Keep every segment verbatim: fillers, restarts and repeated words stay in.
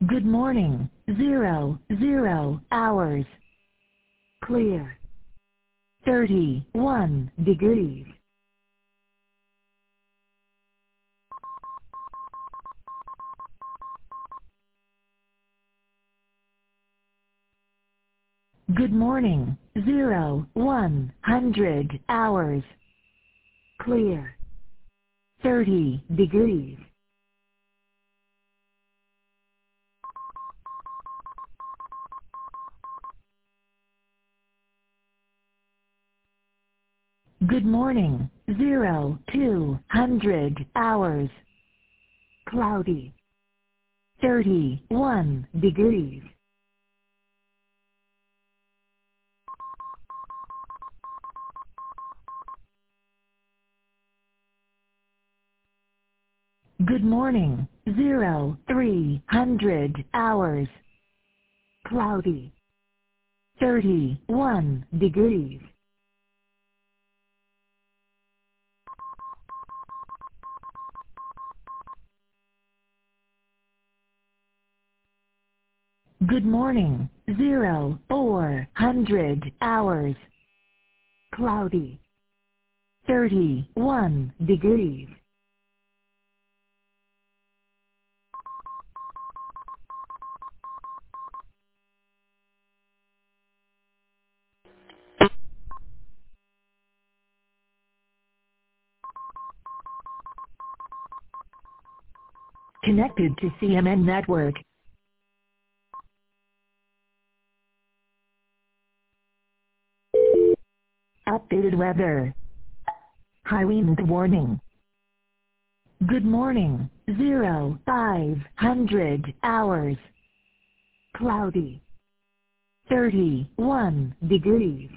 Good morning. Zero, zero hours. Clear. thirty-one degrees. Good morning. Zero, one hundred hours. Clear. thirty degrees. Good morning. Zero, two hundred hours. Cloudy. thirty-one degrees. Good morning. Zero, three hundred hours. Cloudy. thirty-one degrees. Good morning. Zero, four hundred hours. Cloudy. thirty-one degrees. Connected to C M N Network. Updated weather. High wind warning. Good morning. Zero, five hundred hours. Cloudy. thirty-one degrees.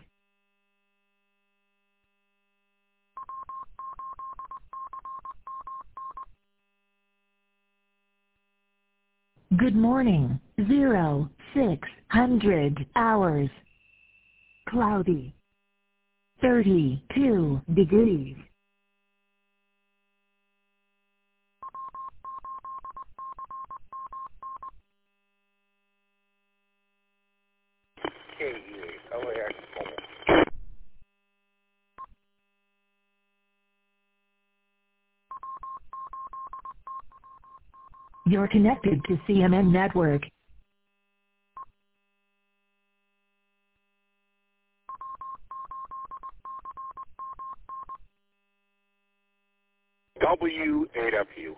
Good morning. Zero, six hundred hours. Cloudy. thirty-two degrees. K E L A X. You're connected to C M N Network. W eight F U.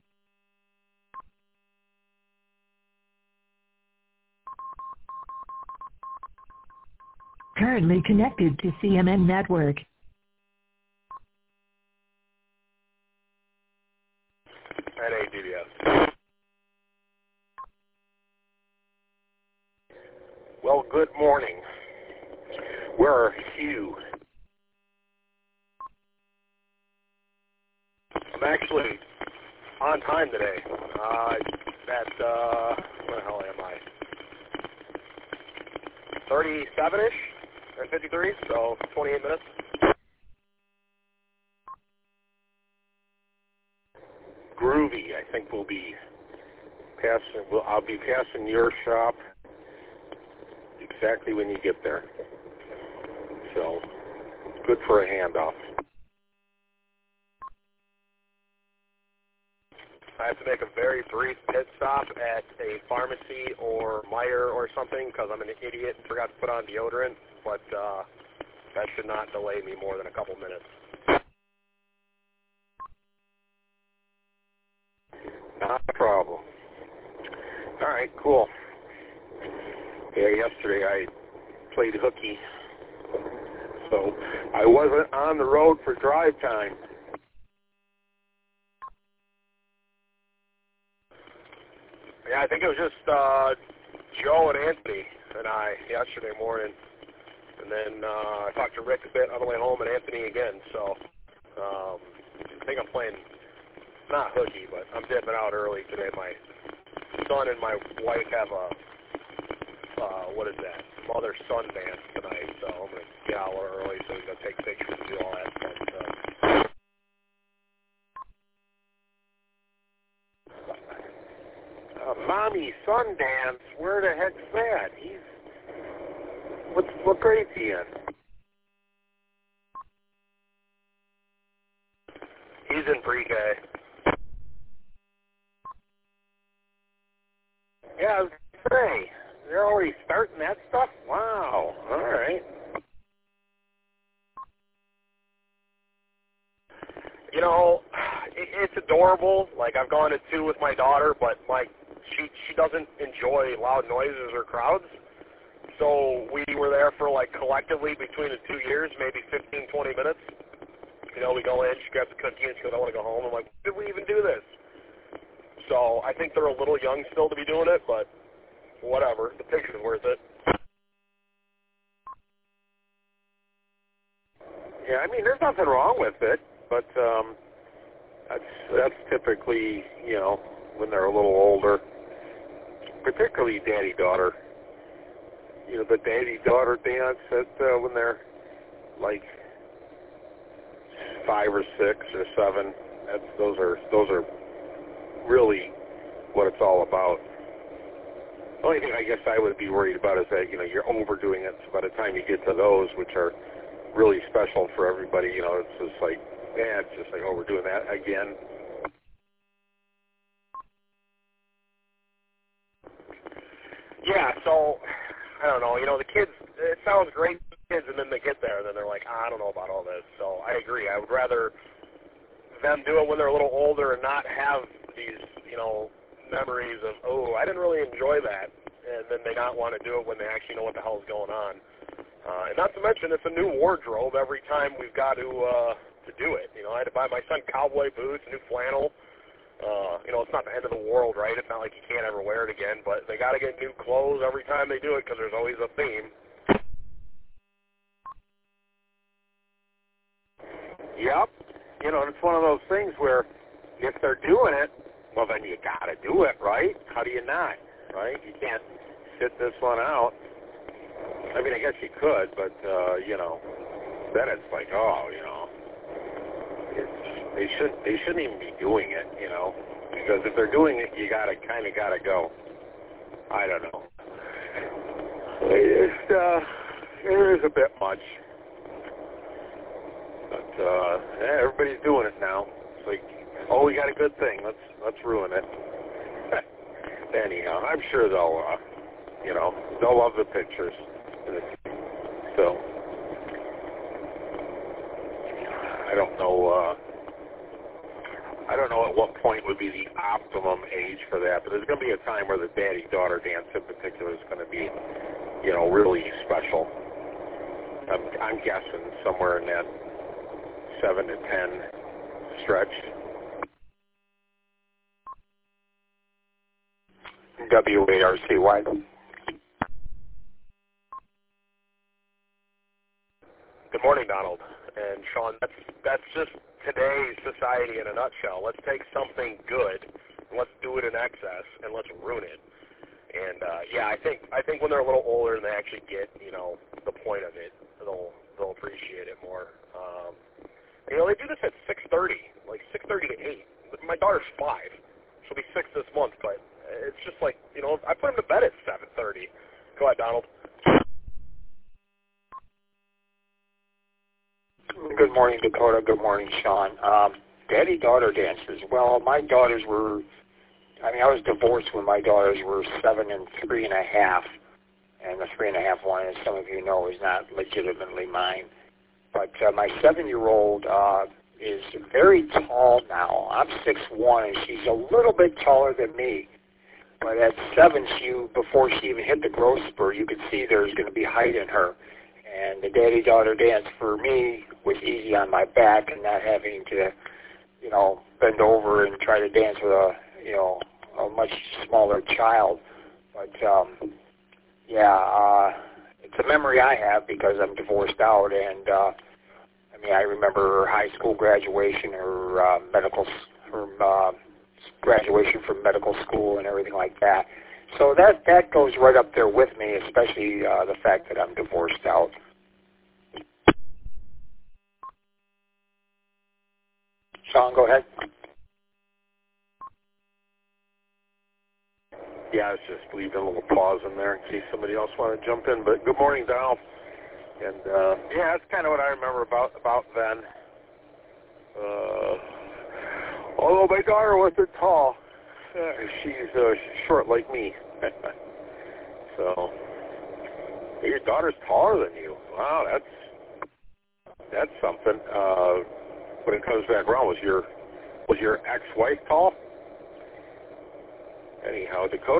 Currently connected to C M N Network. N A D D S. Well, good morning. Where are you? I'm actually on time today. Uh, at, uh, where the hell am I? thirty-seven-ish? Or fifty-three, so twenty-eight minutes. Groovy, I think we'll be passing, we'll, I'll be passing your shop exactly when you get there. So, good for a handoff. I have to make a very brief pit stop at a pharmacy or Meijer or something because I'm an idiot and forgot to put on deodorant, but uh, that should not delay me more than a couple minutes. Not a problem. All right, cool. Yeah, yesterday I played hooky, so I wasn't on the road for drive time. Yeah, I think it was just uh, Joe and Anthony and I yesterday morning, and then uh, I talked to Rick a bit on the way home and Anthony again. So um, I think I'm playing not hooky, but I'm dipping out early today. My son and my wife have a uh, what is that? Mother-son dance tonight, so I'm gonna get out a little early so we can take pictures and do all that fun stuff. Uh, mommy son dance. Where the heck's that? He's what's what grade's he in? He's in pre-K. Yeah, I was gonna say, they're already starting that stuff? Wow. All right. You know, it, it's adorable. Like, I've gone to two with my daughter, but my she she doesn't enjoy loud noises or crowds. So we were there for, like, collectively between the two years, maybe fifteen, twenty minutes. You know, we go in, she grabs a cookie, and she goes, I want to go home. I'm like, did we even do this? So I think they're a little young still to be doing it, but whatever. The picture's worth it. Yeah, I mean, there's nothing wrong with it, but um, that's that's typically, you know, when they're a little older, particularly daddy-daughter. You know, the daddy-daughter dance at uh, when they're like five or six or seven. That's those are those are really what it's all about. The only thing I guess I would be worried about is that, you know, you're overdoing it. So by the time you get to those, which are really special for everybody, you know, it's just like, yeah, it's just like, oh, we're doing that again. Yeah, so, I don't know, you know, the kids, it sounds great to the kids, and then they get there, and then they're like, I don't know about all this. So I agree. I would rather them do it when they're a little older and not have these, you know, memories of, oh, I didn't really enjoy that, and then they not want to do it when they actually know what the hell's going on. Uh, and not to mention, it's a new wardrobe every time we've got to uh, to do it. You know, I had to buy my son cowboy boots, new flannel. Uh, you know, it's not the end of the world, right? It's not like you can't ever wear it again, but they got to get new clothes every time they do it because there's always a theme. Yep. You know, it's one of those things where if they're doing it, well, then you got to do it, right? How do you not, right? You can't sit this one out. I mean, I guess you could, but, uh, you know, then it's like, oh, you know, it's, they, should, they shouldn't even be doing it, you know, because if they're doing it, you got to kind of got to go. I don't know. It's, uh, it is a bit much. But, uh, yeah, everybody's doing it now. It's like, oh, we got a good thing. Let's, let's ruin it. Anyhow, I'm sure they'll, uh, you know, they'll love the pictures. So, I don't know, uh, I don't know at what point would be the optimum age for that, but there's going to be a time where the daddy-daughter dance in particular is going to be, you know, really special. I'm, I'm guessing somewhere in that seven to ten stretch. W A R C Y. Good morning, Donald and Sean. That's that's just today's society in a nutshell. Let's take something good, and let's do it in excess, and let's ruin it. And uh, yeah, I think I think when they're a little older and they actually get, you know, the point of it, they'll they'll appreciate it more. Um, you know, they do this at six thirty, like six thirty to eight. My daughter's five; she'll be six this month. But it's just like, you know, I put them to bed at seven thirty. Go ahead, Donald. Good morning, Dakota. Good morning, Sean. Um, daddy-daughter dances. Well, my daughters were, I mean, I was divorced when my daughters were seven and three and a half. And the three and a half one, as some of you know, is not legitimately mine. But uh, my seven-year-old uh, is very tall now. I'm six one, and she's a little bit taller than me. But at seven, she, before she even hit the growth spurt, you could see there's going to be height in her. And the daddy-daughter dance for me was easy on my back and not having to, you know, bend over and try to dance with a, you know, a much smaller child. But, um, yeah, uh, it's a memory I have because I'm divorced out. And, uh, I mean, I remember her high school graduation, her uh, medical, her uh, graduation from medical school and everything like that. So that, that goes right up there with me, especially uh, the fact that I'm divorced out. Sean, go ahead. Yeah, I was just leaving a little pause in there in case somebody else wanted to jump in. But good morning, Donald. And uh, yeah, that's kind of what I remember about about then. Uh, although my daughter wasn't tall, uh, she's uh, short like me. So your daughter's taller than you. Wow, that's that's something. Uh, when it comes back around, was your was your ex-wife tall? Anyhow, Dakota.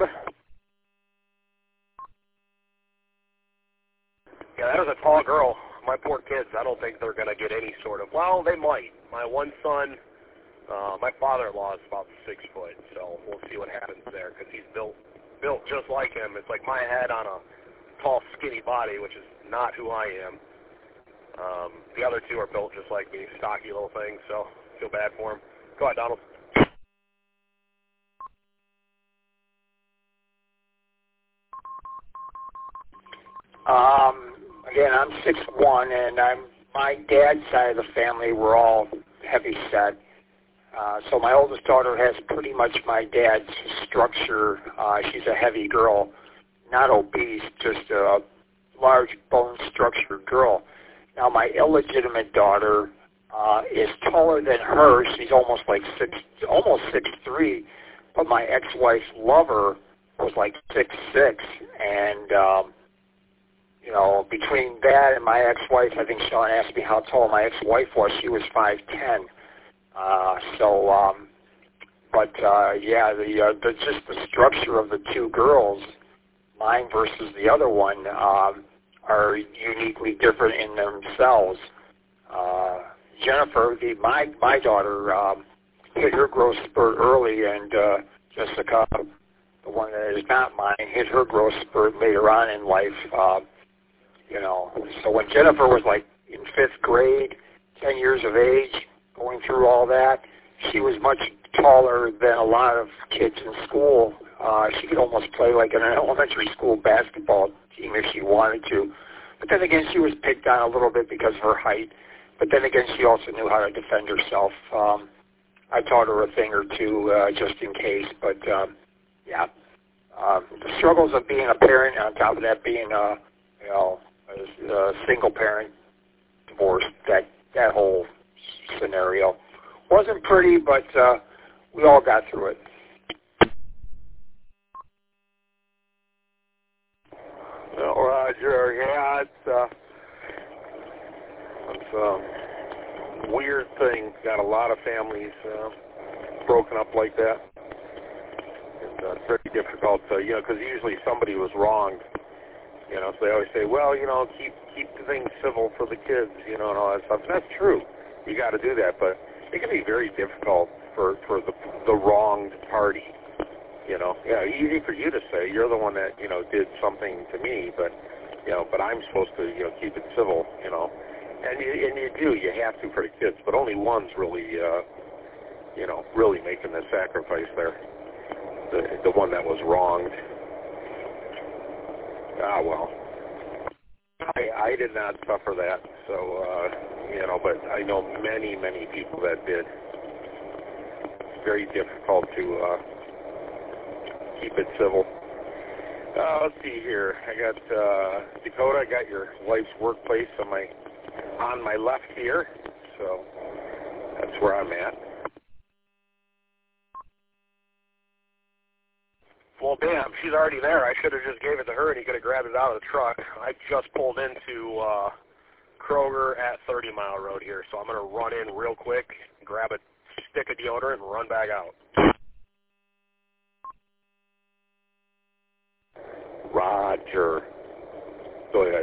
Yeah, that was a tall girl. My poor kids, I don't think they're going to get any sort of, well, they might. My one son, uh, my father-in-law is about six foot, so we'll see what happens there because he's built built just like him. It's like my head on a tall, skinny body, which is not who I am. Um, the other two are built just like me, stocky little things, so I feel bad for them. Go ahead, Donald. Um, again, I'm six one, and I'm my dad's side of the family. We're all heavy set. Uh, so my oldest daughter has pretty much my dad's structure. Uh, she's a heavy girl, not obese, just a large bone structured girl. Now my illegitimate daughter uh, is taller than her. She's almost like six, almost six three. But my ex-wife's lover was like six six, and um, you know, between that and my ex-wife, I think Sean asked me how tall my ex-wife was. She was five ten. Uh, so, um, but uh, yeah, the, uh, the just the structure of the two girls, mine versus the other one, um, are uniquely different in themselves. Uh, Jennifer, the, my my daughter, um, hit her growth spurt early, and uh, Jessica, the one that is not mine, hit her growth spurt later on in life. Uh, you know, so when Jennifer was like in fifth grade, ten years of age, going through all that, she was much taller than a lot of kids in school. Uh, she could almost play like in an elementary school basketball team if she wanted to. But then again, she was picked on a little bit because of her height. But then again, she also knew how to defend herself. Um, I taught her a thing or two uh, just in case. But, um, yeah, um, the struggles of being a parent, on top of that being a, you know, a, a single parent, divorced, that, that whole scenario wasn't pretty, but uh, we all got through it. Well, Roger, yeah, it's, uh, it's a weird thing. Got a lot of families uh, broken up like that. And, uh, it's very difficult, to, you know, because usually somebody was wronged. You know, so they always say, well, you know, keep keep the things civil for the kids, you know, and all that stuff. And that's true. You got to do that, but it can be very difficult for for the the wronged party. You know, yeah, easy for you to say you're the one that you know did something to me, but you know, but I'm supposed to you know keep it civil. You know, and you and you do. You have to for the kids, but only one's really uh, you know really making the sacrifice there. The the one that was wronged. Ah, well, I, I did not suffer that, so, uh, you know, but I know many, many people that did. It's very difficult to uh, keep it civil. Uh, let's see here. I got uh, Dakota. I got your wife's workplace on my on my left here, so that's where I'm at. Well, damn, she's already there. I should have just gave it to her and he could have grabbed it out of the truck. I just pulled into uh, Kroger at thirty mile road here, so I'm going to run in real quick, grab a stick of deodorant, and run back out. Roger. Go ahead.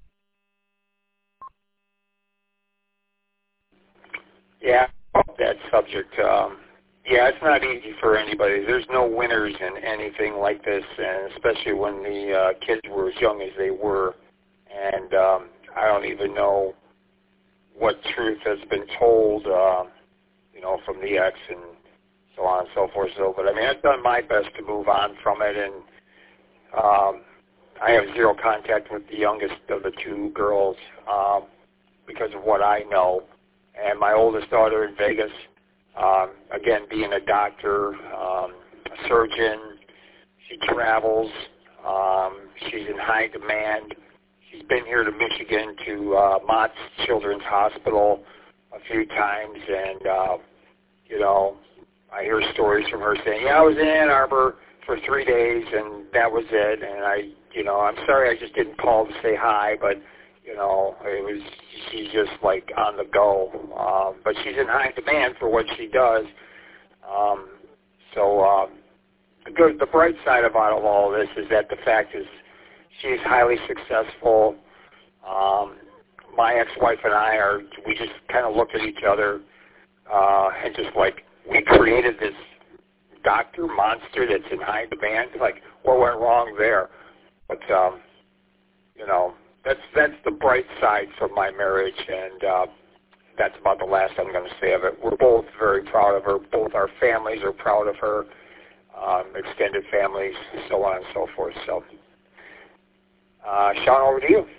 Yeah, that subject. Um, yeah, it's not easy for anybody. There's no winners in anything like this, and especially when the uh, kids were as young as they were. And um, I don't even know what truth has been told, uh, you know, from the ex and so on and so forth. So, but I mean, I've done my best to move on from it, and um, I have zero contact with the youngest of the two girls um, because of what I know. And my oldest daughter in Vegas, um, again, being a doctor, um, a surgeon, she She travels. Um, she's in high demand. She's been here to Michigan to uh, Mott's Children's Hospital a few times, and, uh, you know, I hear stories from her saying, yeah, I was in Ann Arbor for three days, and that was it, and I, you know, I'm sorry I just didn't call to say hi, but, you know, it was, she's just, like, on the go. Um, but she's in high demand for what she does. Um, so um, the, good, the bright side about all of this is that the fact is she's highly successful. Um, my ex-wife and I are, we just kind of looked at each other uh, and just, like, we created this doctor monster that's in high demand. Like, what went wrong there? But, um, you know, that's that's the bright side from my marriage, and uh, that's about the last I'm going to say of it. We're both very proud of her. Both our families are proud of her, um, extended families, so on and so forth. So, uh, Sean, over to you.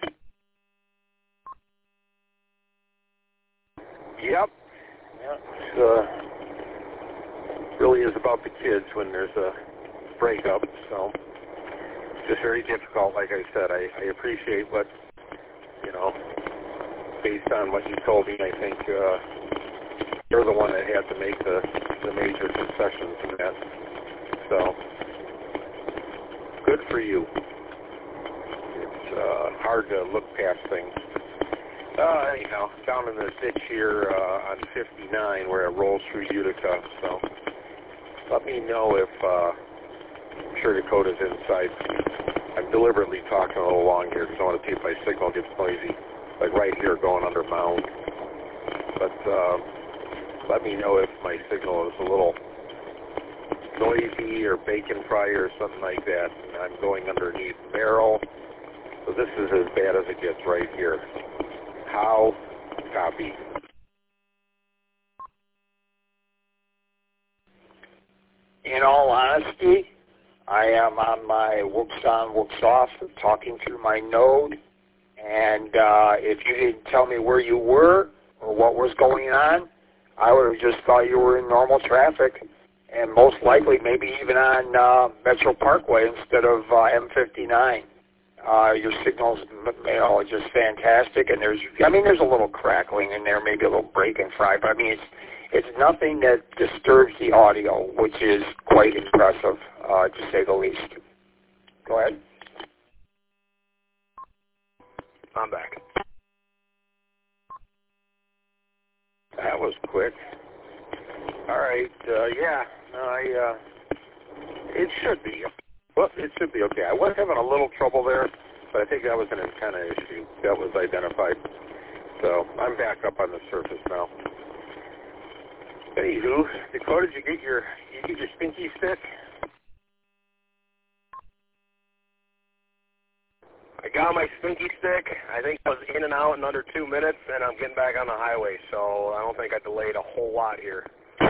Yep. Yeah. It's, uh, really is about the kids when there's a breakup, so it's just very difficult. Like I said, I, I appreciate what, you know, based on what you told me, I think uh, you're the one that had to make the, the major concessions in that. So, good for you. It's uh, hard to look past things. Uh, anyhow, down in this ditch here uh, on fifty-nine where it rolls through Utica, so let me know if, uh, I'm sure Dakota's inside. I'm deliberately talking a little long here because I want to see if my signal gets noisy, like right here going under Mound. But uh, let me know if my signal is a little noisy or bacon fry or something like that. I'm going underneath Merrill, so this is as bad as it gets right here. How? Copy. In all honesty, I am on my whoops on, whoops off, talking through my node, and uh, if you didn't tell me where you were or what was going on, I would have just thought you were in normal traffic, and most likely maybe even on uh, Metro Parkway instead of uh, M fifty-nine. Uh, your signal's, you know, just fantastic, and there's, I mean, there's a little crackling in there, maybe a little break and fry, but I mean, it's it's nothing that disturbs the audio, which is quite impressive, uh, to say the least. Go ahead. I'm back. That was quick. All right, uh, yeah, no, I, uh, it should be. Well, it should be okay. I was having a little trouble there, but I think that was an antenna issue that was identified. So I'm back up on the surface now. Anywho, Dakota, did you get your you get your stinky stick? I got my stinky stick. I think I was in and out in under two minutes, and I'm getting back on the highway, so I don't think I delayed a whole lot here.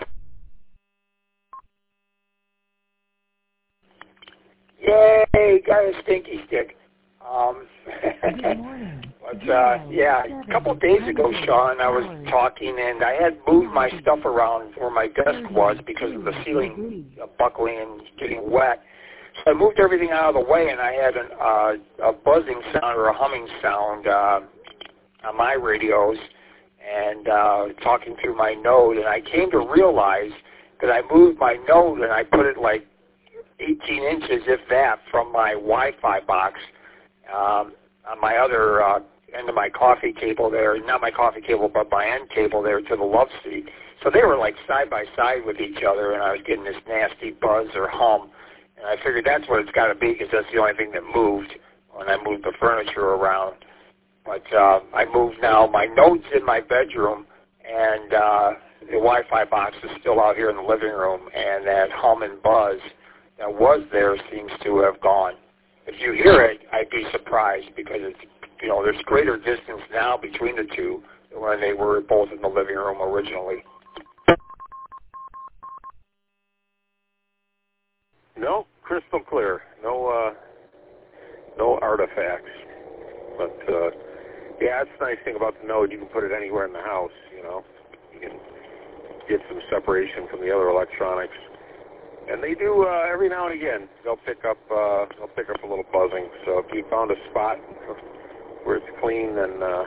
Yay, got a stinky stick. Um, Good morning. but, uh, yeah, a couple of days ago, Sean, I was talking, and I had moved my stuff around where my desk was because of the ceiling buckling and getting wet. So I moved everything out of the way, and I had an, uh, a buzzing sound or a humming sound uh, on my radios and uh, talking through my node, and I came to realize that I moved my node and I put it like eighteen inches, if that, from my Wi-Fi box um, on my other uh, end of my coffee cable there, not my coffee cable, but my end cable there to the love seat. So they were like side by side with each other, and I was getting this nasty buzz or hum. And I figured that's what it's got to be because that's the only thing that moved when I moved the furniture around. But uh, I moved now. My node's in my bedroom, and uh, the Wi-Fi box is still out here in the living room, and that hum and buzz that was there seems to have gone. If you hear it, I'd be surprised because it's, you know, there's greater distance now between the two than when they were both in the living room originally. No, crystal clear. No, uh, no artifacts. But uh, yeah, that's the nice thing about the node. You can put it anywhere in the house. You know, you can get some separation from the other electronics. And they do uh, every now and again. They'll pick up uh, they'll pick up a little buzzing. So if you found a spot where it's clean, then uh,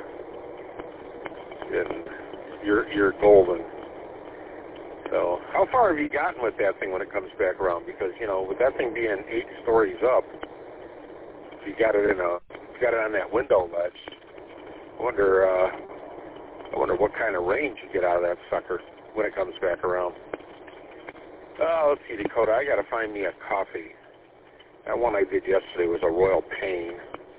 then you're you're golden. So how far have you gotten with that thing when it comes back around? Because you know, with that thing being eight stories up, if you got it in a you got it on that window ledge. I wonder uh, I wonder what kind of range you get out of that sucker when it comes back around. Oh, let's see, Dakota, I got to find me a coffee. That one I did yesterday was a Royal Pain.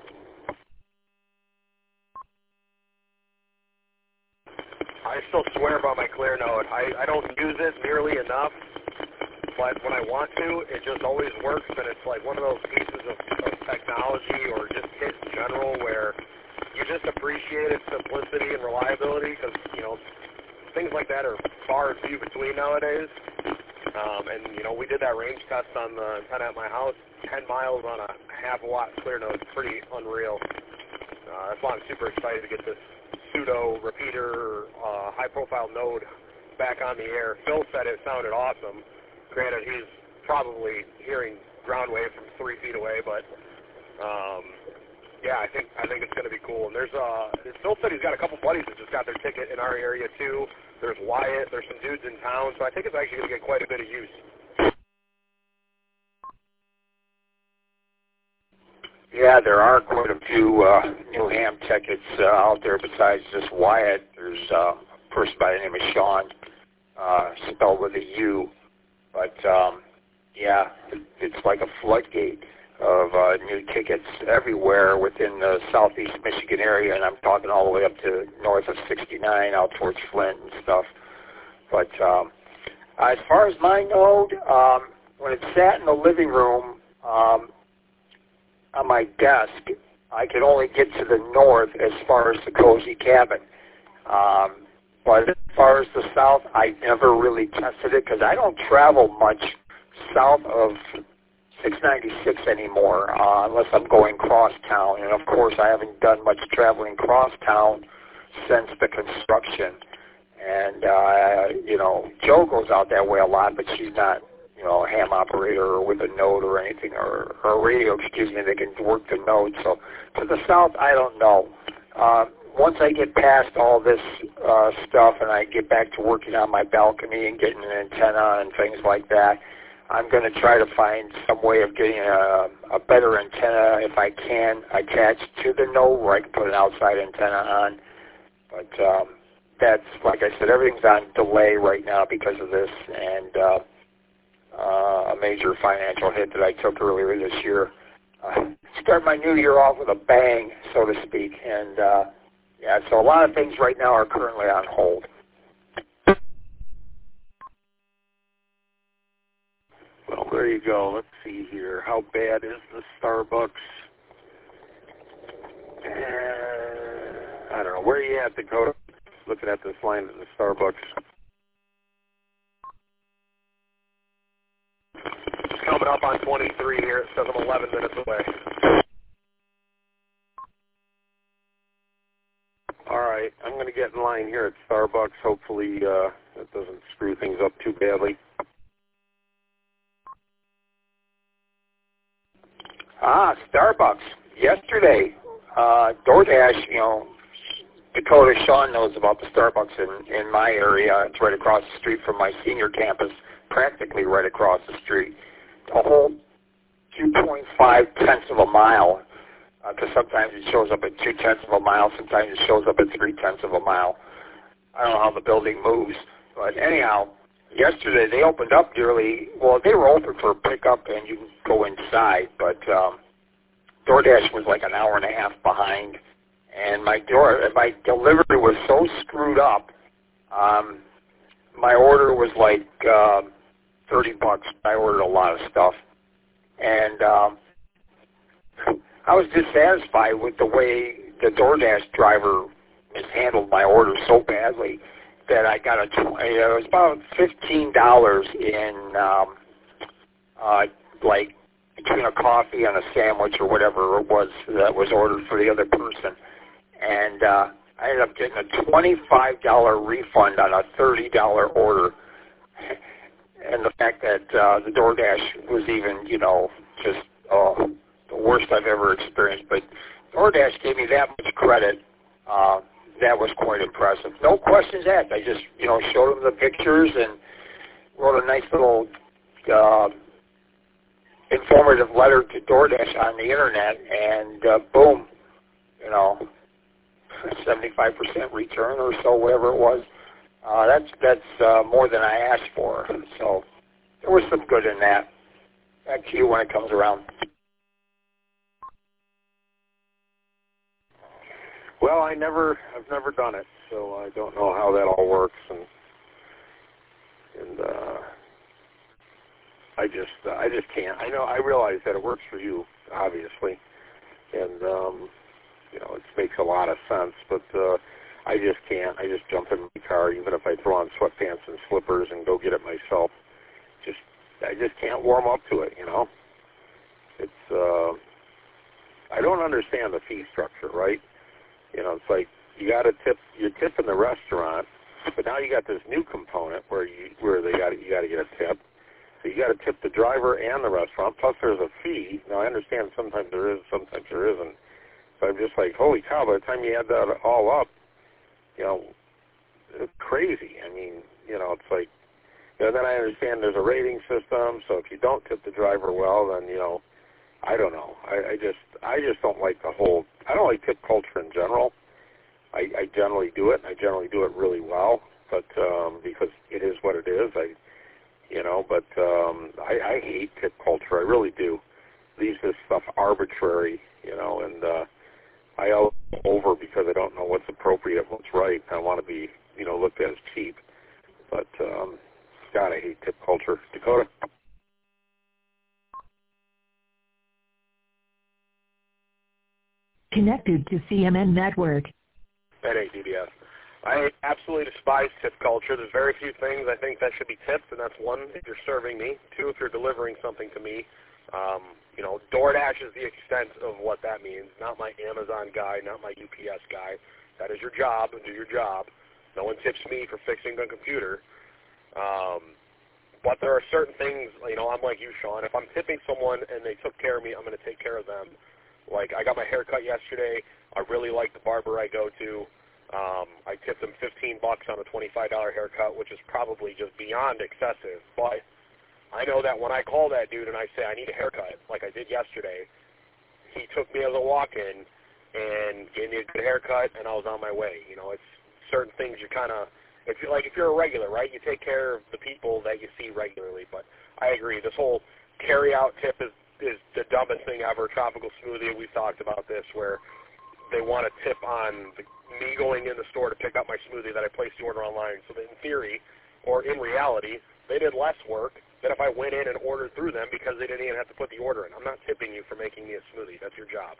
I still swear by my Clearnote. I, I don't use it nearly enough, but when I want to, it just always works, and it's like one of those pieces of, of technology or just kit in general where you just appreciate its simplicity and reliability because, you know, things like that are far and few between nowadays. Um, and, you know, we did that range test on the antenna at my house, ten miles on a half a watt Clearnote. It's pretty unreal. Uh, that's why I'm super excited to get this pseudo repeater uh, high-profile node back on the air. Phil said it sounded awesome. Granted, he's probably hearing ground wave from three feet away, but um, yeah, I think I think it's going to be cool. And there's uh, Phil said he's got a couple buddies that just got their ticket in our area too. There's Wyatt. There's some dudes in town, so I think it's actually going to get quite a bit of use. Yeah, there are quite a few uh, new ham tickets uh, out there besides just Wyatt. There's uh, a person by the name of Sean, uh, spelled with a U. But, um, yeah, it's like a floodgate of uh, new tickets everywhere within the southeast Michigan area, and I'm talking all the way up to north of sixty-nine out towards Flint and stuff. But um, as far as my node, um, when it sat in the living room um, on my desk, I could only get to the north as far as the cozy cabin. Um, but as far as the south, I never really tested it because I don't travel much south of six ninety-six anymore uh, unless I'm going cross town. And, of course, I haven't done much traveling cross town since the construction. And, uh, you know, Jo goes out that way a lot, but she's not, you know, a ham operator or with a node or anything, or, or a radio, excuse me, they can work the node. So to the south, I don't know. Uh, once I get past all this uh, stuff and I get back to working on my balcony and getting an antenna and things like that, I'm going to try to find some way of getting a, a better antenna, if I can, attached to the node where I can put an outside antenna on. But um, that's, like I said, everything's on delay right now because of this, and uh, uh, a major financial hit that I took earlier this year. Uh, start my new year off with a bang, so to speak. And, uh, yeah, so a lot of things right now are currently on hold. Well, there you go. Let's see here. How bad is the Starbucks? Uh, I don't know. Where are you at, Dakota? Looking at this line at the Starbucks. Just coming up on twenty-three here. It says I'm eleven minutes away. All right. I'm going to get in line here at Starbucks. Hopefully uh, that doesn't screw things up too badly. Ah, Starbucks. Yesterday, uh, DoorDash, you know, Dakota, Sean knows about the Starbucks in, in my area. It's right across the street from my senior campus, practically right across the street. A whole two point five tenths of a mile, because uh, sometimes it shows up at two tenths of a mile, sometimes it shows up at three tenths of a mile. I don't know how the building moves, but anyhow, yesterday they opened up nearly, well, they were open for pickup and you can go inside, but um, DoorDash was like an hour and a half behind, and my door, my delivery was so screwed up. Um, my order was like uh, thirty bucks. I ordered a lot of stuff, and um, I was dissatisfied with the way the DoorDash driver mishandled my order so badly that I got a, tw- it was about fifteen dollars in, um, uh, like, between a coffee and a sandwich or whatever it was that was ordered for the other person. And uh, I ended up getting a twenty-five dollars refund on a thirty dollars order. and the fact that uh, the DoorDash was even, you know, just uh, the worst I've ever experienced. But DoorDash gave me that much credit. Uh, that was quite impressive. No questions asked. I just, you know, showed them the pictures and wrote a nice little uh, informative letter to DoorDash on the internet, and uh, boom, you know, seventy-five percent return or so, whatever it was. Uh, that's that's uh, more than I asked for. So there was some good in that. Back to you when it comes around. Well, I never, I've never done it, so I don't know how that all works, and and uh, I just, uh, I just can't. I know, I realize that it works for you, obviously, and um, you know, it makes a lot of sense, but uh, I just can't. I just jump in my car, even if I throw on sweatpants and slippers and go get it myself. Just, I just can't warm up to it, you know. It's, uh, I don't understand the fee structure, right? You know, it's like you got to tip, you tip in the restaurant, but now you got this new component where you where they got you got to get a tip. So you got to tip the driver and the restaurant. Plus, there's a fee. Now I understand sometimes there is, sometimes there isn't. But I'm just like, holy cow! By the time you add that all up, you know, it's crazy. I mean, you know, it's like, and then I understand there's a rating system. So if you don't tip the driver well, then you know. I don't know. I, I just I just don't like the whole, I don't like tip culture in general. I, I generally do it, and I generally do it really well, but um, because it is what it is. I, you know, but um, I, I hate tip culture. I really do. Leaves this stuff arbitrary, you know, and uh, I go over because I don't know what's appropriate, what's right. I want to be, you know, looked at as cheap. But um, God, I hate tip culture. Dakota. Connected to C M N Network. That ain't D B S. I absolutely despise tip culture. There's very few things I think that should be tipped, and that's one, if you're serving me. Two, if you're delivering something to me. Um, you know, DoorDash is the extent of what that means, not my Amazon guy, not my U P S guy. That is your job, do your job. No one tips me for fixing the computer. Um, but there are certain things, you know, I'm like you, Sean. If I'm tipping someone and they took care of me, I'm going to take care of them. Like, I got my hair cut yesterday. I really like the barber I go to. Um, I tipped him fifteen bucks on a twenty-five dollar haircut, which is probably just beyond excessive. But I know that when I call that dude and I say I need a haircut, like I did yesterday, he took me as a walk-in and gave me a good haircut, and I was on my way. You know, it's certain things you kind of, if you're like if you're a regular, right, you take care of the people that you see regularly. But I agree, this whole carry-out tip is is the dumbest thing ever. Tropical Smoothie, we've talked about this, where they want to tip on the, me going in the store to pick up my smoothie that I placed the order online. So that in theory, or in reality, they did less work than if I went in and ordered through them because they didn't even have to put the order in. I'm not tipping you for making me a smoothie. That's your job.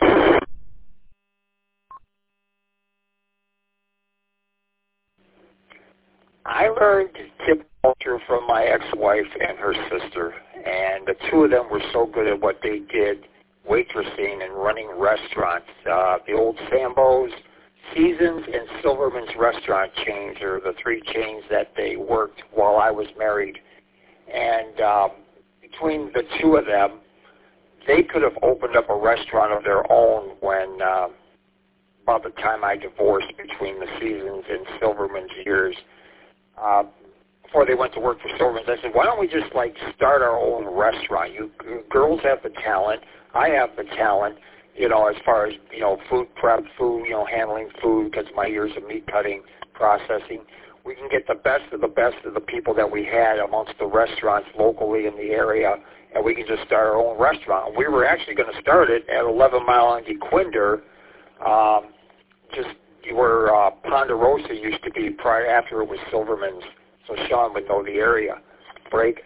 I learned tip culture from my ex-wife and her sister, and the two of them were so good at what they did, waitressing and running restaurants. Uh, the old Sambo's, Seasons, and Silverman's restaurant chains are the three chains that they worked while I was married. And um, between the two of them, they could have opened up a restaurant of their own when, uh, about the time I divorced, between the Seasons and Silverman's years. Uh, before they went to work for Silverman's, I said, why don't we just, like, start our own restaurant? You, you girls have the talent. I have the talent, you know, as far as, you know, food prep, food, you know, handling food because of my years of meat cutting, processing. We can get the best of the best of the people that we had amongst the restaurants locally in the area, and we can just start our own restaurant. We were actually going to start it at eleven Mile on DeQuinder, um, just where uh, Ponderosa used to be prior after it was Silverman's, so Sean would know the area. Break.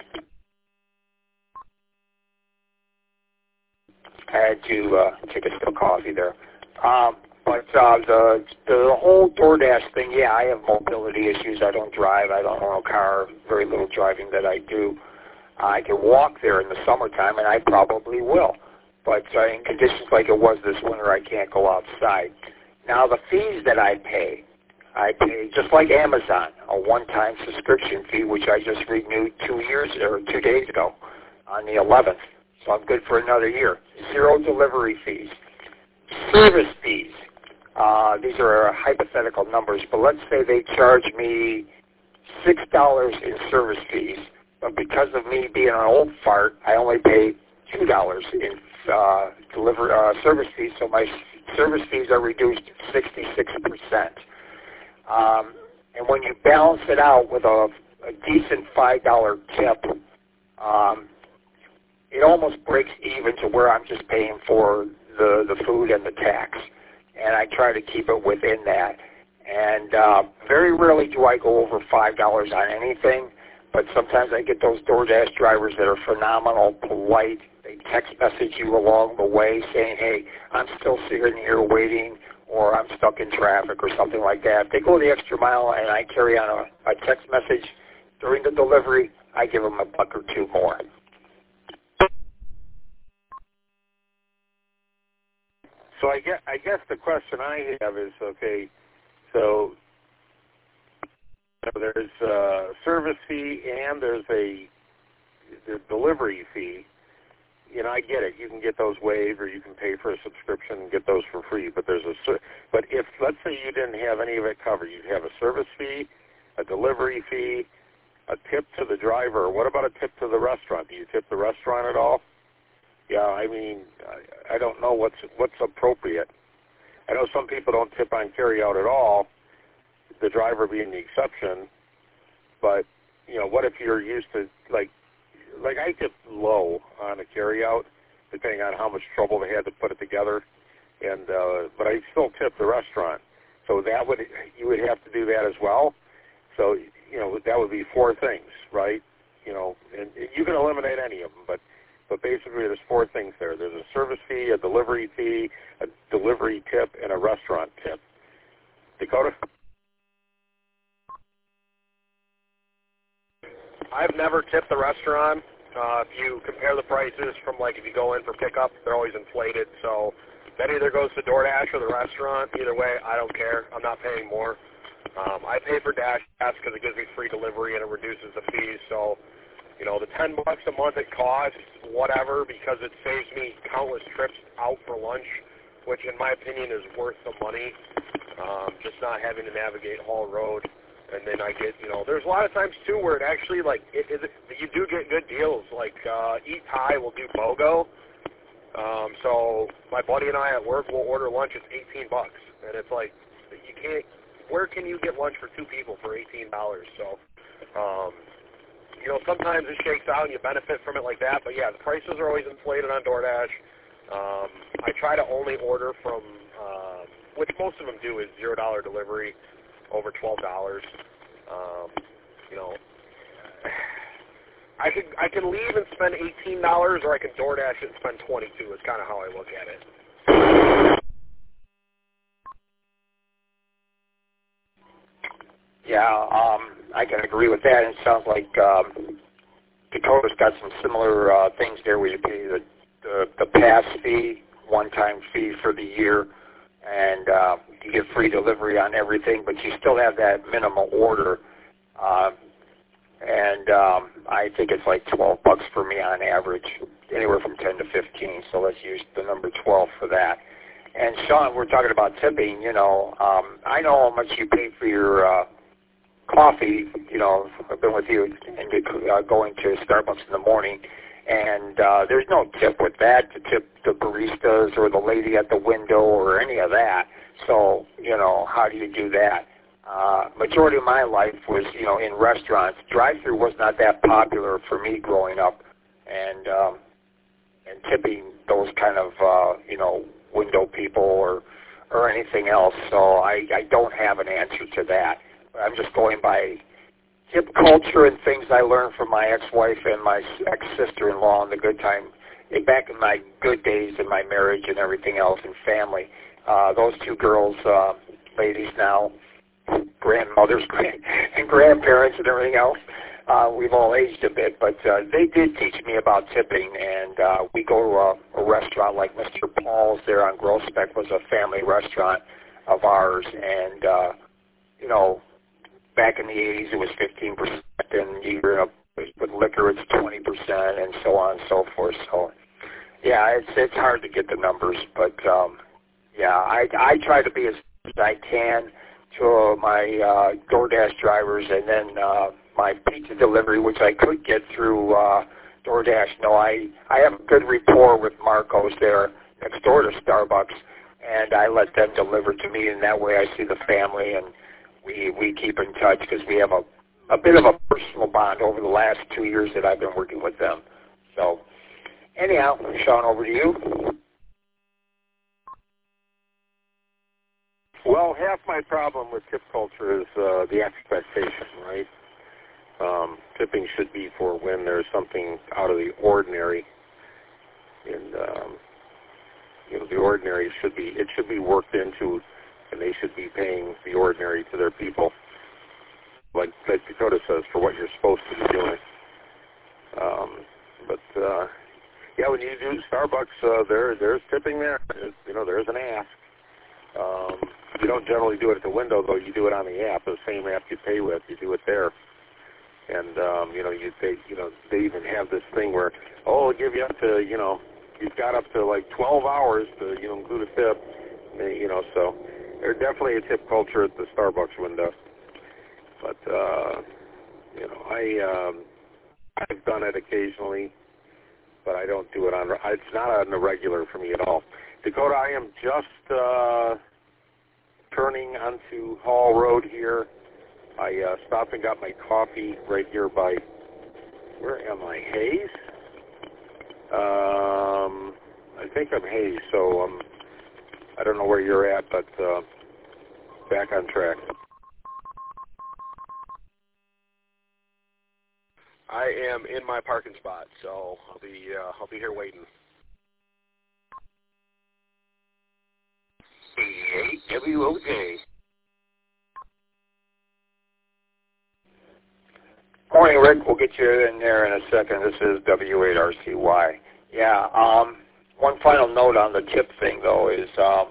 I had to uh, take a sip of coffee there. Um, but uh, the the whole DoorDash thing, yeah, I have mobility issues. I don't drive. I don't own a car. Very little driving that I do. I can walk there in the summertime, and I probably will. But uh, in conditions like it was this winter, I can't go outside. Now, the fees that I pay, I pay, just like Amazon, a one-time subscription fee, which I just renewed two years or two days ago on the eleventh. So I'm good for another year. Zero delivery fees. Service fees. Uh, these are hypothetical numbers, but let's say they charge me six dollars in service fees, but because of me being an old fart, I only pay two dollars in uh, deliver uh, service fees, so my service fees are reduced sixty-six percent. Um, and when you balance it out with a, a decent five dollar tip, um, it almost breaks even to where I'm just paying for the, the food and the tax. And I try to keep it within that. And uh, very rarely do I go over five dollars on anything, but sometimes I get those DoorDash drivers that are phenomenal, polite. They text message you along the way saying, hey, I'm still sitting here waiting, or I'm stuck in traffic or something like that. If they go the extra mile and I carry on a, a text message during the delivery, I give them a buck or two more. So I guess, I guess the question I have is, okay, so there's a service fee and there's a the delivery fee. You know, I get it. You can get those waived, or you can pay for a subscription and get those for free. But there's a but if let's say you didn't have any of it covered, you'd have a service fee, a delivery fee, a tip to the driver. What about a tip to the restaurant? Do you tip the restaurant at all? Yeah, I mean, I, I don't know what's what's appropriate. I know some people don't tip on carry-out at all, the driver being the exception. But, you know, what if you're used to, like, like I tip low on a carry-out, depending on how much trouble they had to put it together. And uh, but I still tip the restaurant. So that would, you would have to do that as well. So, you know, that would be four things, right? You know, and you can eliminate any of them, but But basically, there's four things there. There's a service fee, a delivery fee, a delivery tip, and a restaurant tip. Dakota? I've never tipped the restaurant. Uh, if you compare the prices from, like, if you go in for pickup, they're always inflated. So that either goes to DoorDash or the restaurant. Either way, I don't care. I'm not paying more. Um, I pay for Dash Pass because it gives me free delivery and it reduces the fees. So, you know, the ten bucks a month it costs, whatever, because it saves me countless trips out for lunch, which in my opinion is worth the money. Um, just not having to navigate Hall Road. And then I get, you know, there's a lot of times too where it actually, like, it, it, you do get good deals. Like, uh, Eat Thai will do BOGO. Um, so my buddy and I at work will order lunch. It's eighteen bucks, and it's like, you can't. Where can you get lunch for two people for eighteen dollars? So. Um, You know, sometimes it shakes out and you benefit from it like that. But, yeah, the prices are always inflated on DoorDash. Um, I try to only order from, uh, which most of them do, is zero dollar delivery over twelve dollars. Um, you know, I can, I can leave and spend eighteen dollars, or I can DoorDash it and spend twenty-two dollars is kind of how I look at it. Yeah, um, I can agree with that. It sounds like um, Dakota's got some similar uh, things there where you pay the, the, the pass fee, one-time fee for the year, and uh, you get free delivery on everything, but you still have that minimal order. Uh, and um, I think it's like twelve bucks for me on average, anywhere from ten to fifteen, so let's use the number twelve for that. And, Sean, we're talking about tipping. You know, um, I know how much you pay for your uh, coffee. You know, I've been with you and uh, going to Starbucks in the morning, and uh, there's no tip with that to tip the baristas or the lady at the window or any of that. So, you know, how do you do that? Uh, majority of my life was, you know, in restaurants. Drive-through was not that popular for me growing up, and um, and tipping those kind of, uh, you know, window people or or anything else. So I, I don't have an answer to that. I'm just going by tip culture and things I learned from my ex-wife and my ex-sister-in-law in the good time, back in my good days in my marriage and everything else and family. Uh, those two girls, uh, ladies now, grandmothers and grandparents and everything else, uh, we've all aged a bit, but uh, they did teach me about tipping, and uh, we go to a, a restaurant like Mister Paul's there on Groesbeck was a family restaurant of ours, and uh, you know, back in the eighties it was fifteen percent, and you're up with liquor it's twenty percent, and so on and so forth. So, yeah, it's it's hard to get the numbers, but um, yeah, I I try to be as as I can to my uh, DoorDash drivers, and then uh, my pizza delivery, which I could get through uh, DoorDash. No, I I have a good rapport with Marcos there next door to Starbucks, and I let them deliver to me, and that way I see the family, and we we keep in touch because we have a a bit of a personal bond over the last two years that I've been working with them. So, anyhow, Sean, over to you. Well, half my problem with tip culture is uh, the expectation, right? Um, tipping should be for when there's something out of the ordinary, and um, you know, the ordinary should be it should be worked into, and they should be paying the ordinary to their people, like like Dakota says, for what you're supposed to be doing. Um, but uh, yeah, when you do Starbucks, uh, there there's tipping there. There's, you know, there's an ask. Um, you don't generally do it at the window, though. You do it on the app, the same app you pay with. You do it there, and um, you know, you they you know they even have this thing where oh, we'll give you up to you know you've got up to like twelve hours to you know include a tip. You know, so there's definitely a tip culture at the Starbucks window. But uh, you know, I um, I've done it occasionally, but I don't do it on. It's not on the regular for me at all. Dakota, I am just uh, turning onto Hall Road here. I uh, stopped and got my coffee right here by, where am I, Hayes? Um, I think I'm Hayes, so um, I don't know where you're at, but uh, back on track. I am in my parking spot, so I'll be uh, I'll be here waiting. W O J. Morning, Rick. We'll get you in there in a second. This is W eight R C Y. Yeah. Um, one final note on the tip thing, though, is um,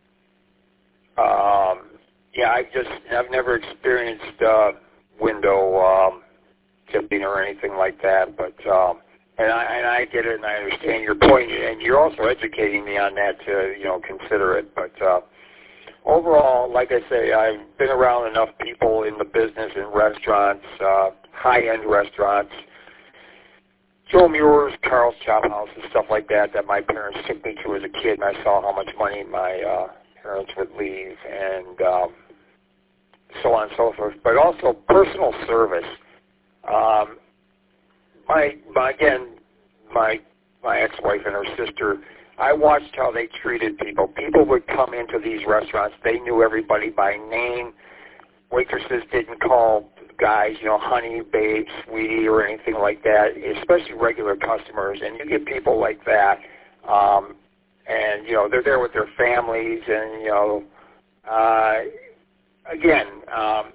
um, yeah, I just I've never experienced uh, window um, tipping or anything like that, but. Um, And I, and I get it, and I understand your point, and you're also educating me on that to, you know, consider it. But uh, overall, like I say, I've been around enough people in the business, in restaurants, uh, high-end restaurants, Joe Muir's, Carl's Chop House, and stuff like that, that my parents took me to as a kid, and I saw how much money my uh, parents would leave, and um, so on and so forth. But also personal service. Um, My, my again, my my ex-wife and her sister, I watched how they treated people. People would come into these restaurants. They knew everybody by name. Waitresses didn't call guys, you know, honey, babe, sweetie, or anything like that, especially regular customers. And you get people like that, um, and, you know, they're there with their families. And, you know, uh, again, um,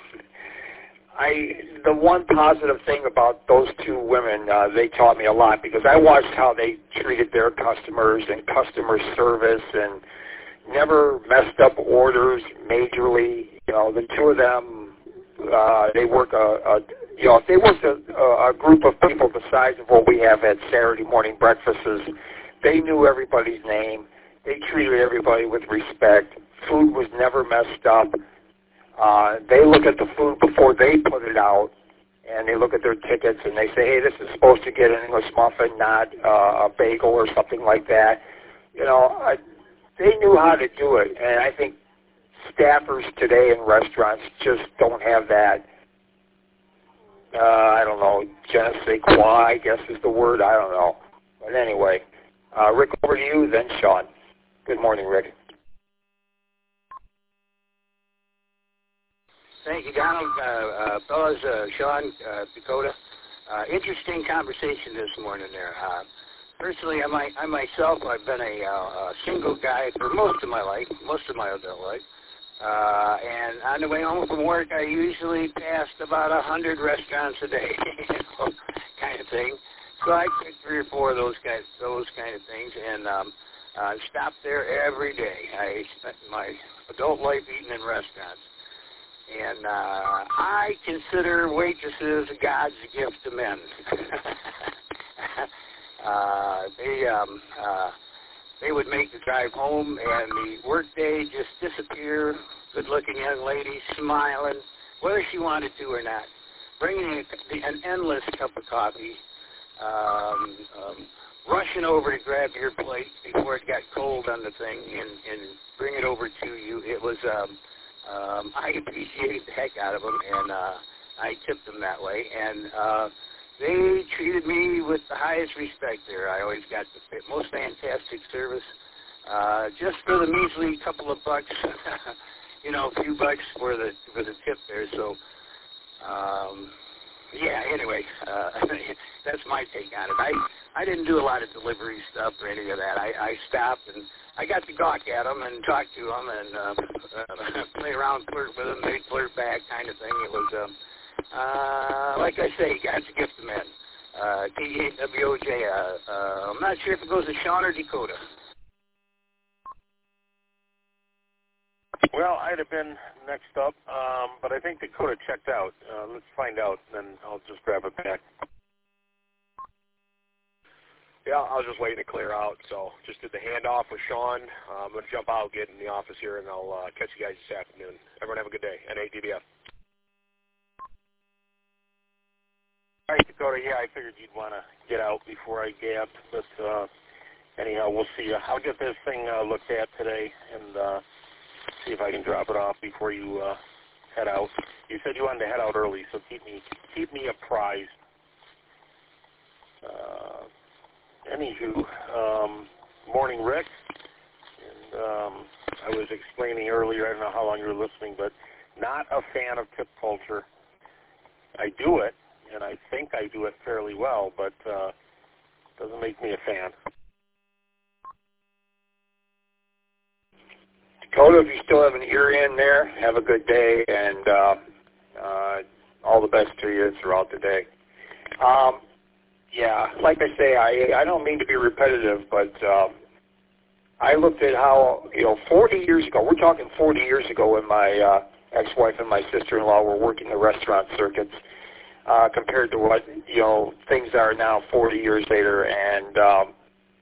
I the one positive thing about those two women, uh, they taught me a lot because I watched how they treated their customers and customer service and never messed up orders majorly. You know, the two of them, uh, they work a, a you know, if they worked a, a group of people the size of what we have at Saturday morning breakfasts, they knew everybody's name. They treated everybody with respect. Food was never messed up. Uh, they look at the food before they put it out, and they look at their tickets, and they say, hey, this is supposed to get an English muffin, not uh, a bagel or something like that. You know, I, they knew how to do it, and I think staffers today in restaurants just don't have that, uh, I don't know, je ne sais quoi, I guess is the word, I don't know. But anyway, uh, Rick, over to you, then Sean. Good morning, Rick. Thank you, Donald. Uh, uh, fellas, uh, Sean, uh, Dakota. Uh, interesting conversation this morning there. Uh, personally, I, might, I myself, I've been a, uh, a single guy for most of my life, most of my adult life. Uh, and on the way home from work, I usually passed about a hundred restaurants a day, you know, kind of thing. So I picked three or four of those guys, those kind of things, and um, uh, stopped there every day. I spent my adult life eating in restaurants. And uh, I consider waitresses God's gift to men. uh, they um, uh, they would make the drive home, and the workday just disappear. Good-looking young lady, smiling, whether she wanted to or not, bringing a, an endless cup of coffee, um, um, rushing over to grab your plate before it got cold on the thing and, and bring it over to you. It was. Um, Um, I appreciated the heck out of them, and uh, I tipped them that way. And uh, they treated me with the highest respect there. I always got the most fantastic service, uh, just for the measly couple of bucks, you know, a few bucks for the for the tip there. So, um, yeah. Anyway, uh, that's my take on it. I I didn't do a lot of delivery stuff or any of that. I, I stopped and I got to gawk at them and talk to them and uh, uh, play around, flirt with them, they flirt back kind of thing. It was, um, uh, like I say, God's gift to men. Uh, T A W O J, uh, uh, I'm not sure if it goes to Sean or Dakota. Well, I'd have been next up, um, but I think Dakota checked out. Uh, let's find out, and then I'll just grab it back. Yeah, I was just waiting to clear out, so just did the handoff with Sean. Uh, I'm going to jump out, get in the office here, and I'll uh, catch you guys this afternoon. Everyone have a good day. N A D B F. All right, Dakota, yeah, I figured you'd want to get out before I gapped, but uh, anyhow, we'll see. I'll get this thing uh, looked at today and uh, see if I can drop it off before you uh, head out. You said you wanted to head out early, so keep me keep me apprised. Uh, Anywho, um, morning, Rick. And um, I was explaining earlier, I don't know how long you were listening, but not a fan of tip culture. I do it, and I think I do it fairly well, but uh, doesn't make me a fan. Dakota, if you still have an ear in there, have a good day, and uh, uh, all the best to you throughout the day. Um, Yeah, like I say, I I don't mean to be repetitive, but um, I looked at how, you know, forty years ago, we're talking forty years ago when my uh, ex-wife and my sister-in-law were working the restaurant circuits, uh, compared to what, you know, things are now forty years later. And um,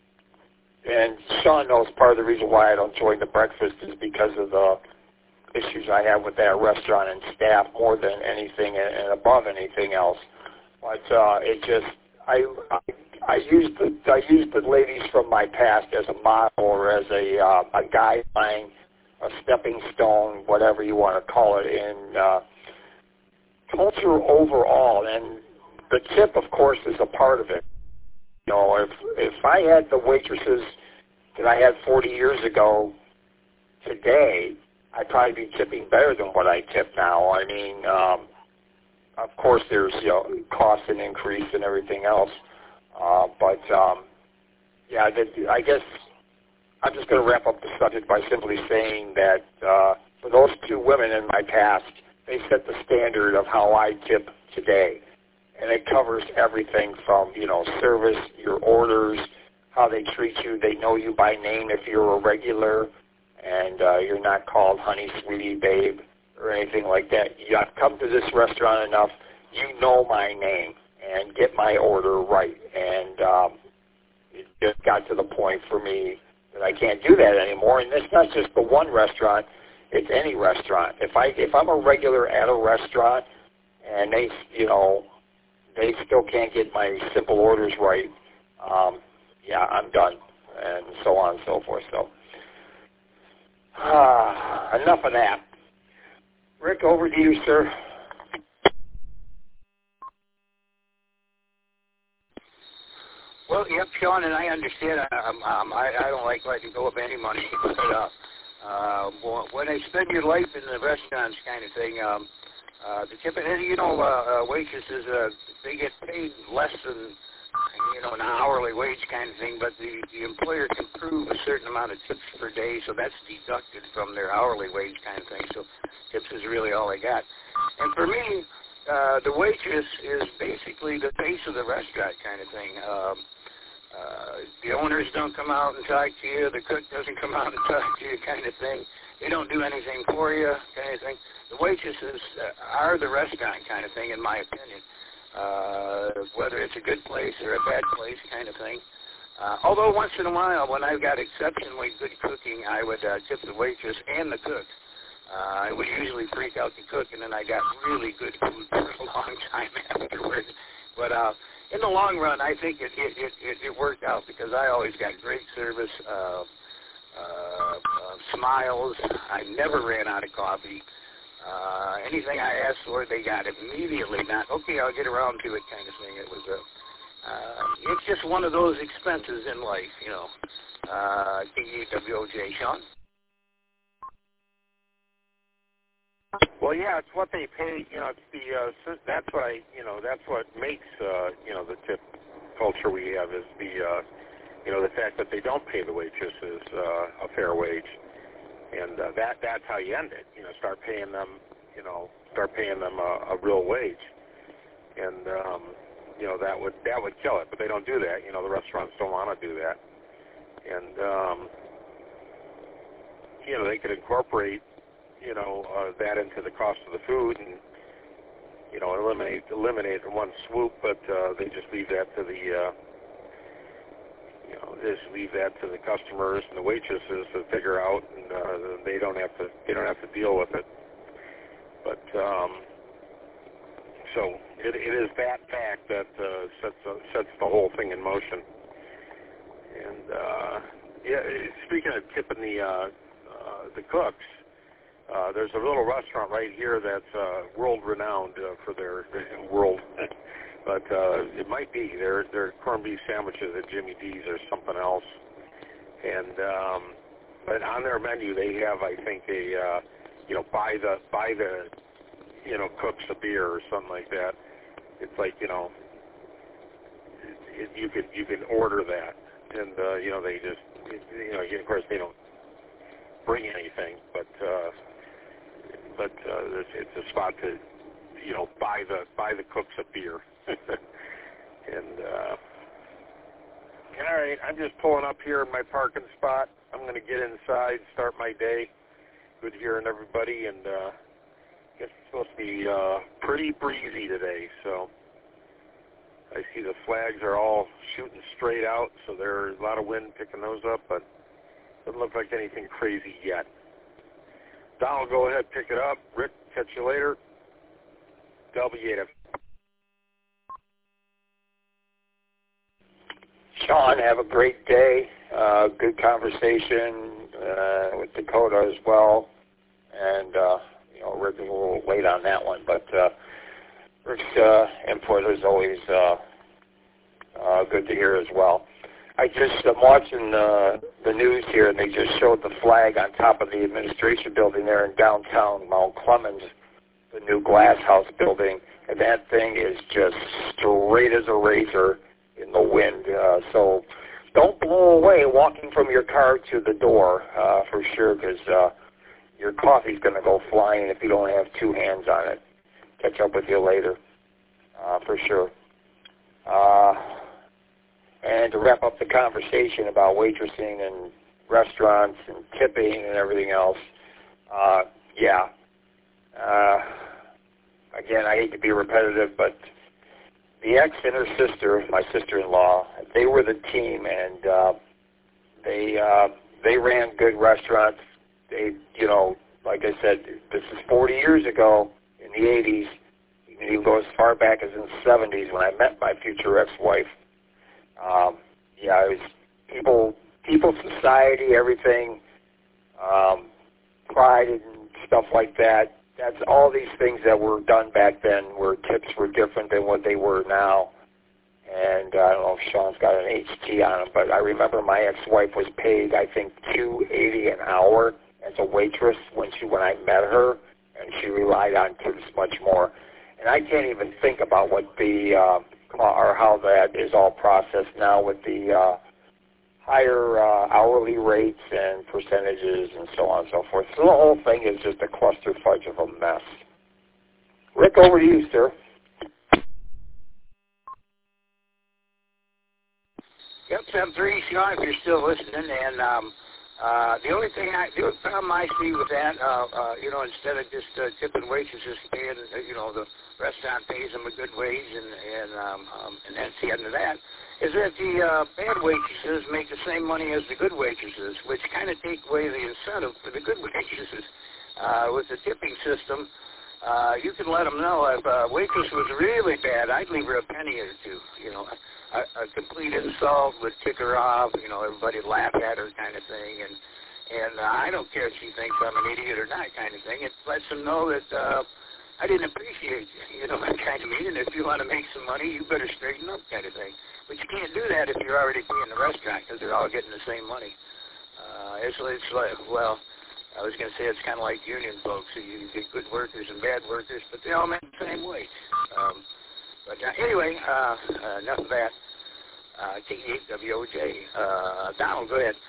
and Sean knows part of the reason why I don't join the breakfast is because of the issues I have with that restaurant and staff more than anything and above anything else. But uh, it just... I, I I used the I used the ladies from my past as a model or as a uh, a guideline, a stepping stone, whatever you want to call it, in uh, culture overall. And the tip, of course, is a part of it. You know, if if I had the waitresses that I had forty years ago today, I'd probably be tipping better than what I tip now. I mean. Um, Of course, there's, you know, cost and increase and everything else, uh, but um, yeah, I guess I'm just going to wrap up the subject by simply saying that uh, for those two women in my past, they set the standard of how I tip today, and it covers everything from, you know, service, your orders, how they treat you. They know you by name if you're a regular, and uh, you're not called honey, sweetie, babe, or anything like that. You have come to this restaurant enough, you know my name, and get my order right. And um, it just got to the point for me that I can't do that anymore. And it's not just the one restaurant, it's any restaurant. If, I, if I'm a regular at a restaurant and they, you know, they still can't get my simple orders right, um, yeah, I'm done, and so on and so forth. So uh, enough of that. Rick, over to you, sir. Well, yep, Sean, and I understand. Um, um, I, I don't like letting go of any money, but uh, uh, when they spend your life in the restaurants kind of thing, um, uh, the tip, and you know, uh, uh, waitresses, uh, they get paid less than, you know, an hourly wage kind of thing, but the, the employer can prove a certain amount of tips per day, so that's deducted from their hourly wage kind of thing, so tips is really all they got. And for me, uh, the waitress is basically the face of the restaurant kind of thing. Um, uh, the owners don't come out and talk to you. The cook doesn't come out and talk to you, kind of thing. They don't do anything for you, kind of thing. The waitresses uh, are the restaurant kind of thing, in my opinion. Uh, whether it's a good place or a bad place, kind of thing. Uh, although once in a while, when I've got exceptionally good cooking, I would uh, tip the waitress and the cook. Uh, I would usually freak out the cook, and then I got really good food for a long time afterwards. But uh, in the long run, I think it it, it, it it worked out because I always got great service, uh, uh, uh, smiles. I never ran out of coffee. Uh, anything I asked for, they got immediately. Not, okay, I'll get around to it kind of thing. It was a, uh, it's just one of those expenses in life, you know. Uh, K E W O J, Sean? Well, yeah, it's what they pay. You know, it's the uh, that's what I, you know, that's what makes uh, you know the tip culture we have is the uh, you know the fact that they don't pay the waitresses uh, a fair wage. And uh, that that's how you end it. You know, start paying them, you know, start paying them a, a real wage. And, um, you know, that would that would kill it. But they don't do that. You know, the restaurants don't want to do that. And, um, you know, they could incorporate, you know, uh, that into the cost of the food and, you know, eliminate, eliminate in one swoop. But uh, they just leave that to the... Uh, You know, just leave that to the customers and the waitresses to figure out, and uh, they don't have to they don't have to deal with it. But um, so it, it is that fact that uh, sets uh, sets the whole thing in motion. And uh, yeah, speaking of tipping the uh, uh, the cooks, uh, there's a little restaurant right here that's uh, world renowned uh, for their world. But uh, it might be their their corned beef sandwiches at Jimmy D's or something else. And um, but on their menu they have, I think, a uh, you know buy the buy the you know cooks a beer or something like that. It's like you know it, it, you could you can order that, and uh, you know they just it, you know of course they don't bring anything, but uh, but uh, it's, it's a spot to you know buy the buy the cooks a beer. and uh, all right, I'm just pulling up here in my parking spot. I'm going to get inside, start my day. Good hearing everybody, and uh, I guess it's supposed to be uh, pretty breezy today. So I see the flags are all shooting straight out, so there's a lot of wind picking those up, but doesn't look like anything crazy yet. Don will go ahead, pick it up. Rick, catch you later. W eight F. Sean, have a great day. Uh, good conversation uh, with Dakota as well. And, uh, you know, Rick is a little late on that one, but uh, Rick's uh, input is always uh, uh, good to hear as well. I just am watching uh, the news here, and they just showed the flag on top of the administration building there in downtown Mount Clemens, the new glass house building, and that thing is just straight as a razor in the wind. Uh, so don't blow away walking from your car to the door uh, for sure, because uh, your coffee's going to go flying if you don't have two hands on it. Catch up with you later uh, for sure. Uh, and to wrap up the conversation about waitressing and restaurants and tipping and everything else, uh, yeah. Uh, again, I hate to be repetitive, but the ex and her sister, my sister-in-law, they were the team, and uh, they uh, they ran good restaurants. They, you know, like I said, this is forty years ago in the eighties. You can even go as far back as in the seventies when I met my future ex-wife. Um, yeah, it was people, people, society, everything, um, pride and stuff like that. That's all these things that were done back then where tips were different than what they were now. And uh, I don't know if Sean's got an H T on him, but I remember my ex-wife was paid, I think, two eighty an hour as a waitress when she when I met her, and she relied on tips much more. And I can't even think about what the uh, or how that is all processed now with the uh, higher uh, hourly rates and percentages and so on and so forth. So the whole thing is just a cluster fudge of a mess. Rick, over to you, sir. Yep, Step three, Sean, if you're still listening, and um, uh, the only thing I, the only problem I see with that, uh, uh, you know, instead of just uh, tipping waitresses, paying, uh, you know, the restaurant pays them a good wage, and and um, um, and that's the end of that, is that the uh, bad waitresses make the same money as the good waitresses, which kind of take away the incentive for the good waitresses. Uh, with the tipping system, uh, you can let them know if a waitress was really bad, I'd leave her a penny or two, you know. A, a complete insult would tick her off, you know, everybody would laugh at her kind of thing, and and uh, I don't care if she thinks I'm an idiot or not kind of thing. It lets them know that uh, I didn't appreciate you, you know, that kind of mean, and if you want to make some money, you better straighten up kind of thing. But you can't do that if you're already paying the restaurant because they're all getting the same money. Uh, it's, it's like, well, I was going to say it's kind of like union folks. So you get good workers and bad workers, but they all make the same wage. Um, But uh, anyway, uh, uh, enough of that. Uh, K E eight W O J. Uh, Donald, go ahead.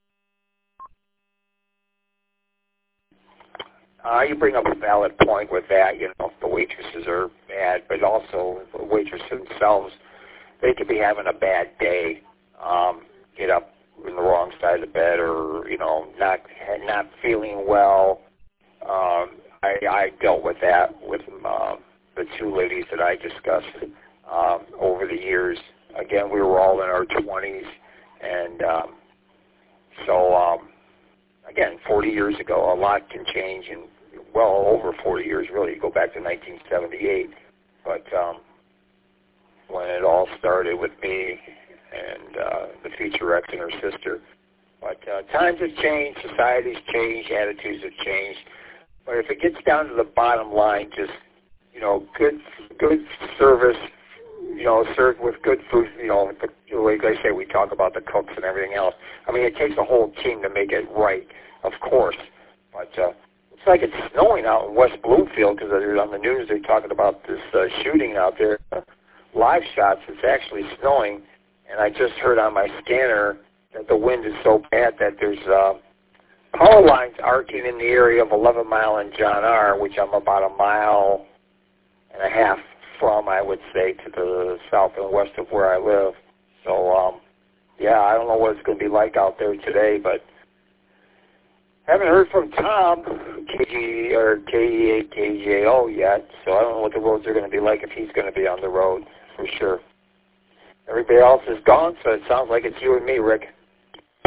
Uh, you bring up a valid point with that. You know, the waitresses are bad, but also the waitresses themselves, they could be having a bad day, um, get up in the wrong side of the bed, or you know, not not feeling well. Um, I, I dealt with that with uh, the two ladies that I discussed um, over the years. Again, we were all in our twenties, and um, so um, again, forty years ago, a lot can change, and well over forty years, really. You go back to nineteen seventy-eight, but um, when it all started with me and uh, the featurettes and her sister. But uh, times have changed, society's changed, attitudes have changed. But if it gets down to the bottom line, just, you know, good good service, you know, served with good food, you know, the, like I say, we talk about the cooks and everything else. I mean, it takes a whole team to make it right, of course. But uh, it's like it's snowing out in West Bloomfield, because on the news they're talking about this uh, shooting out there. Live shots, it's actually snowing. And I just heard on my scanner that the wind is so bad that there's uh, power lines arcing in the area of eleven mile and John R., which I'm about a mile and a half from, I would say, to the south and west of where I live. So, um, yeah, I don't know what it's going to be like out there today, but haven't heard from Tom, K G or K E eight K J O yet, so I don't know what the roads are going to be like if he's going to be on the road, for sure. Everybody else is gone, so it sounds like it's you and me, Rick. I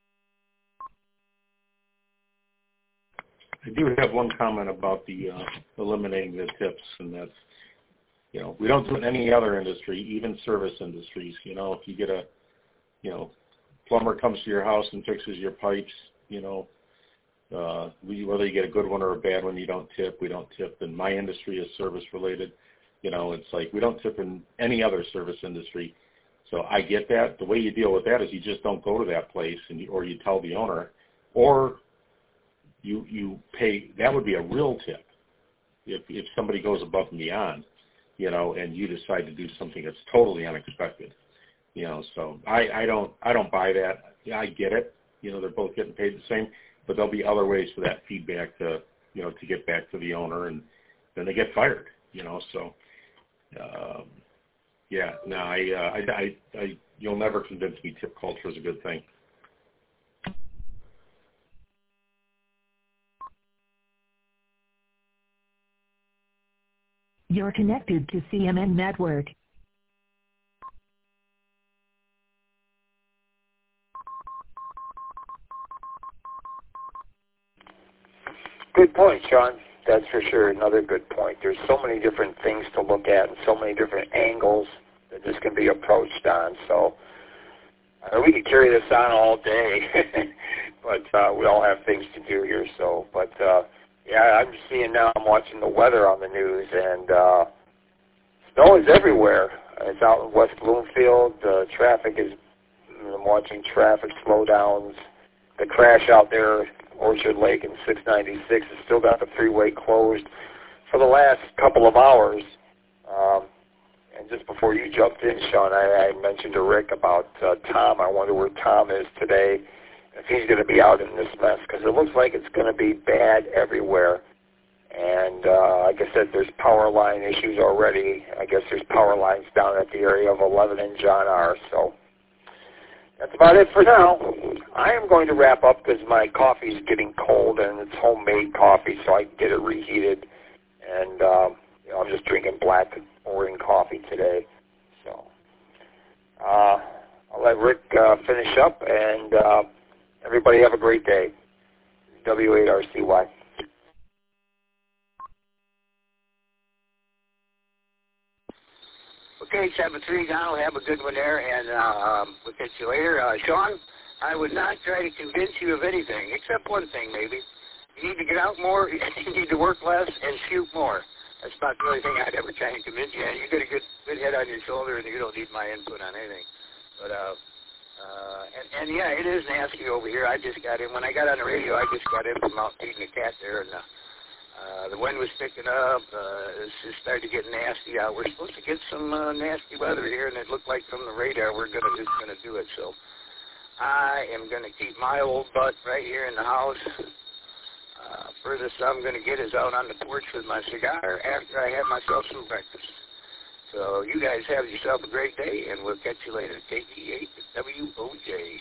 do have one comment about the uh, eliminating the tips, and that's, you know, we don't do it in any other industry, even service industries. You know, if you get a, you know, plumber comes to your house and fixes your pipes, you know, uh, we, whether you get a good one or a bad one, you don't tip. We don't tip. And my industry is service related. You know, it's like we don't tip in any other service industry. So I get that. The way you deal with that is you just don't go to that place, and you, or you tell the owner, or you you pay. That would be a real tip if if somebody goes above and beyond, you know, and you decide to do something that's totally unexpected, you know. So I, I don't I don't buy that. Yeah, I get it. You know, they're both getting paid the same, but there'll be other ways for that feedback to, you know, to get back to the owner, and then they get fired, you know. So. Um, yeah, no, I, uh, I, I, I, you'll never convince me tip culture is a good thing. You're connected to C M N Network. Good point, Sean. That's for sure another good point. There's so many different things to look at and so many different angles that this can be approached on. So uh, we could carry this on all day, but uh, we all have things to do here. So, but uh, yeah, I'm seeing now. I'm watching the weather on the news, and uh, snow is everywhere. It's out in West Bloomfield. The uh, traffic is. I'm watching traffic slowdowns. The crash out there. Orchard Lake and six ninety-six has still got the freeway closed for the last couple of hours. Um, and just before you jumped in, Sean, I, I mentioned to Rick about uh, Tom. I wonder where Tom is today, if he's going to be out in this mess, because it looks like it's going to be bad everywhere. And uh, like I said, there's power line issues already. I guess there's power lines down at the area of eleven and John R. So that's about it for now. I am going to wrap up because my coffee is getting cold, and it's homemade coffee, so I get it reheated. And um, you know, I'm just drinking black Orion coffee today. So uh, I'll let Rick uh, finish up, and uh, everybody have a great day. W eight R C Y. Okay, seven three, Donald, have a good one there, and uh, um, we'll catch you later. Uh, Sean, I would not try to convince you of anything, except one thing, maybe. You need to get out more, you need to work less, and shoot more. That's about the only thing I'd ever try and convince you. And you got a good good head on your shoulder, and you don't need my input on anything. But, uh, uh, and, and yeah, it is nasty over here. I just got in. When I got on the radio, I just got in from out feeding the cat there, and uh, Uh, the wind was picking up. Uh, it's just started to get nasty out. We're supposed to get some uh, nasty weather here, and it looked like from the radar we're gonna just gonna do it. So I am gonna keep my old butt right here in the house. Uh, furthest I'm gonna get is out on the porch with my cigar after I have myself some breakfast. So you guys have yourself a great day, and we'll catch you later. K T eight W O J.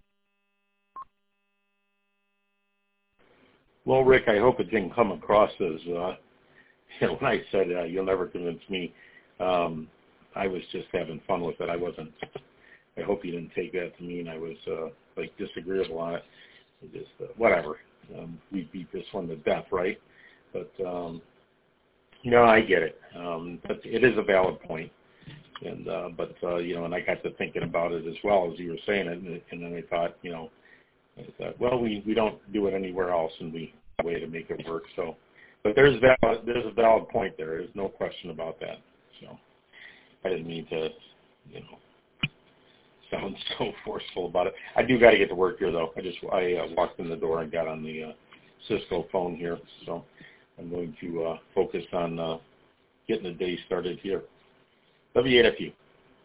Well, Rick, I hope it didn't come across as, uh, you know, when I said uh, you'll never convince me, um, I was just having fun with it. I wasn't, I hope you didn't take that to mean I was, uh, like, disagreeable on it. it just, uh, whatever. Um, we beat this one to death, right? But, um, you know, I get it. Um, but it is a valid point. And, uh, but, uh, you know, and I got to thinking about it as well as you were saying it, and, and then I thought, you know, I thought, well, we, we don't do it anywhere else, and we have a way to make it work. So, but there's valid, there's a valid point there. There's no question about that. So, I didn't mean to, you know, sound so forceful about it. I do got to get to work here, though. I just I uh, walked in the door and got on the uh, Cisco phone here, so I'm going to uh, focus on uh, getting the day started here. W eight F U.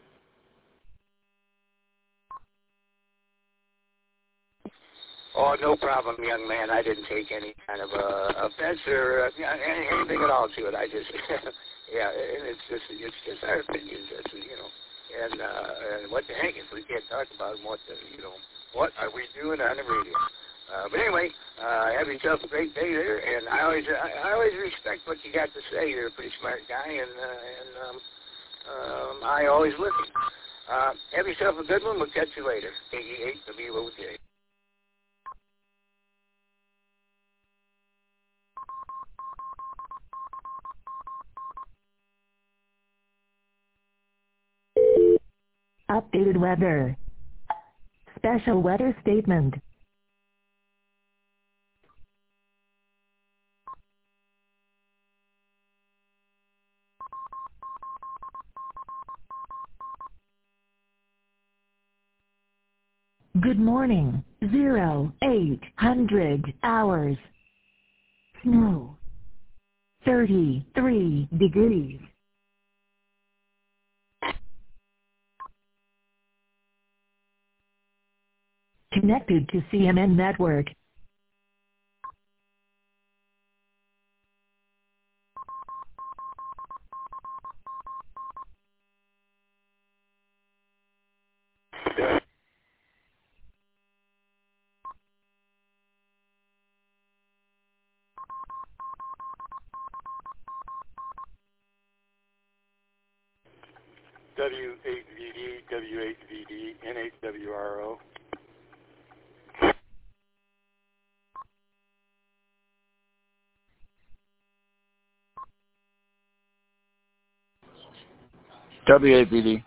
Oh, no problem, young man. I didn't take any kind of uh, offense or uh, any, anything at all to it. I just, yeah, it's just, it's just our opinions, that's, you know. And uh, and what the heck if we can't talk about what the, you know, what are we doing on the radio? Uh, but anyway, uh, have yourself a great day there. And I always, I, I always respect what you got to say. You're a pretty smart guy, and uh, and um, um, I always listen. Uh, have yourself a good one. We'll catch you later. K E eight W O J. Updated weather. Special weather statement. Good morning. Zero, eight hundred hours. Snow. thirty-three degrees. Connected to C M N Network. W eight V D, W eight V D, N eight W R O. W eight V D.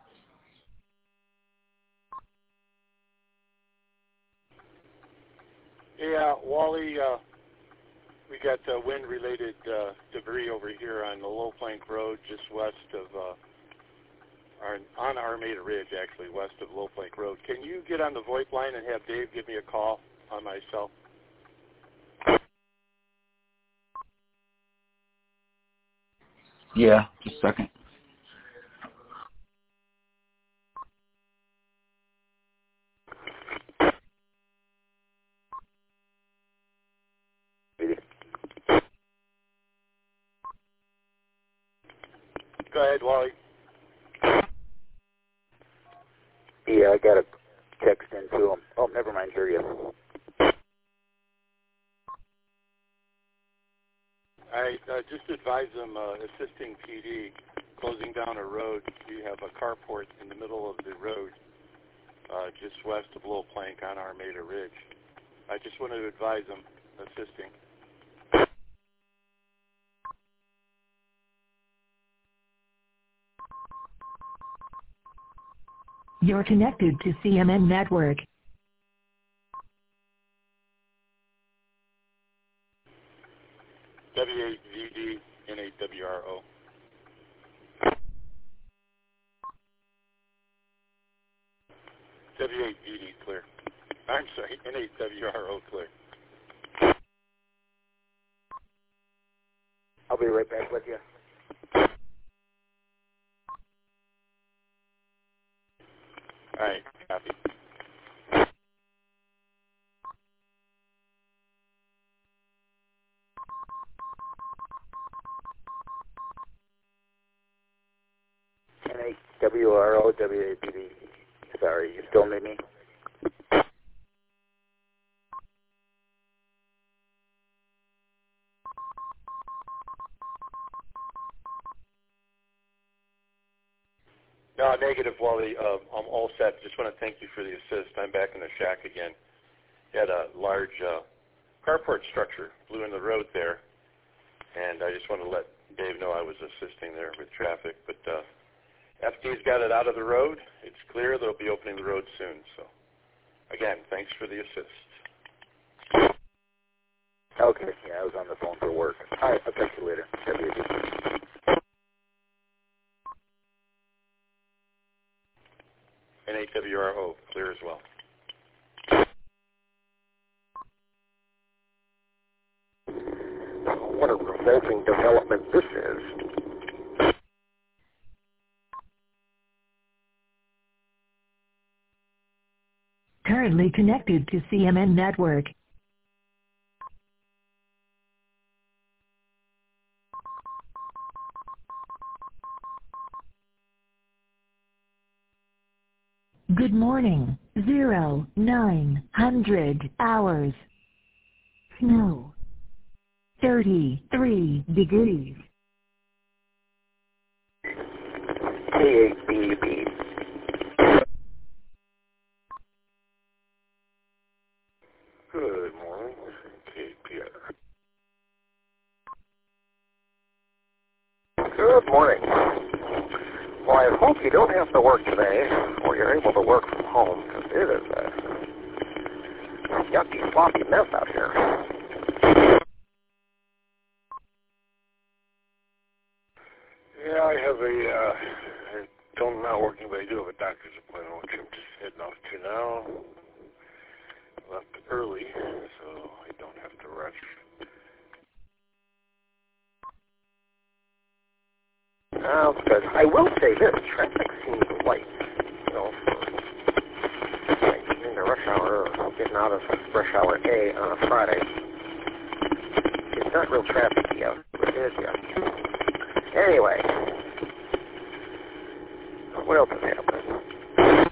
Yeah, Wally, uh, we got uh, wind-related uh, debris over here on the Low Plank Road just west of, uh, our, on Armada Ridge, actually, west of Low Plank Road. Can you get on the VoIP line and have Dave give me a call on my cell? Yeah, just a second. Go ahead, Wally. Yeah, I got a text into them. Oh, never mind, hear you. I uh, just advise them uh, assisting P D, closing down a road. You have a carport in the middle of the road, uh, just west of Little Plank on Armada Ridge. I just wanted to advise them assisting. You're connected to C M N Network. W eight V D N eight W R O. W eight V D clear. I'm sorry, N eight W R O clear. I'll be right back with you. All right, copy. N eight W R O, W eight B D. Sorry, you still need me? No, negative, Wally. Uh, I'm all set. Just want to thank you for the assist. I'm back in the shack again. Had a large uh, carport structure blew in the road there, and I just want to let Dave know I was assisting there with traffic. But uh, F D's got it out of the road. It's clear. They'll be opening the road soon. So, again, thanks for the assist. Okay, yeah, I was on the phone for work. All right, I'll talk to you later. W eight B D. N eight W R O, clear as well. What a revolting development this is. Currently connected to C M N Network. Good morning. Zero, nine hundred hours. Snow. Thirty-three degrees. K eight B B. Good morning. K P R. Good morning. Well, I hope you don't have to work today, or you're able to work from home, because it is a yucky, sloppy mess out here. Yeah, I have a, uh, I don't, I'm not working, but I do have a doctor's appointment, which I'm just heading off to now. Left early, so I don't have to rush. Oh, good. I will say this, traffic seems light, you know, for like, in the rush hour, or getting out of rush hour A on a Friday. It's not real traffic yet, but it is yet. Anyway, what else is happening?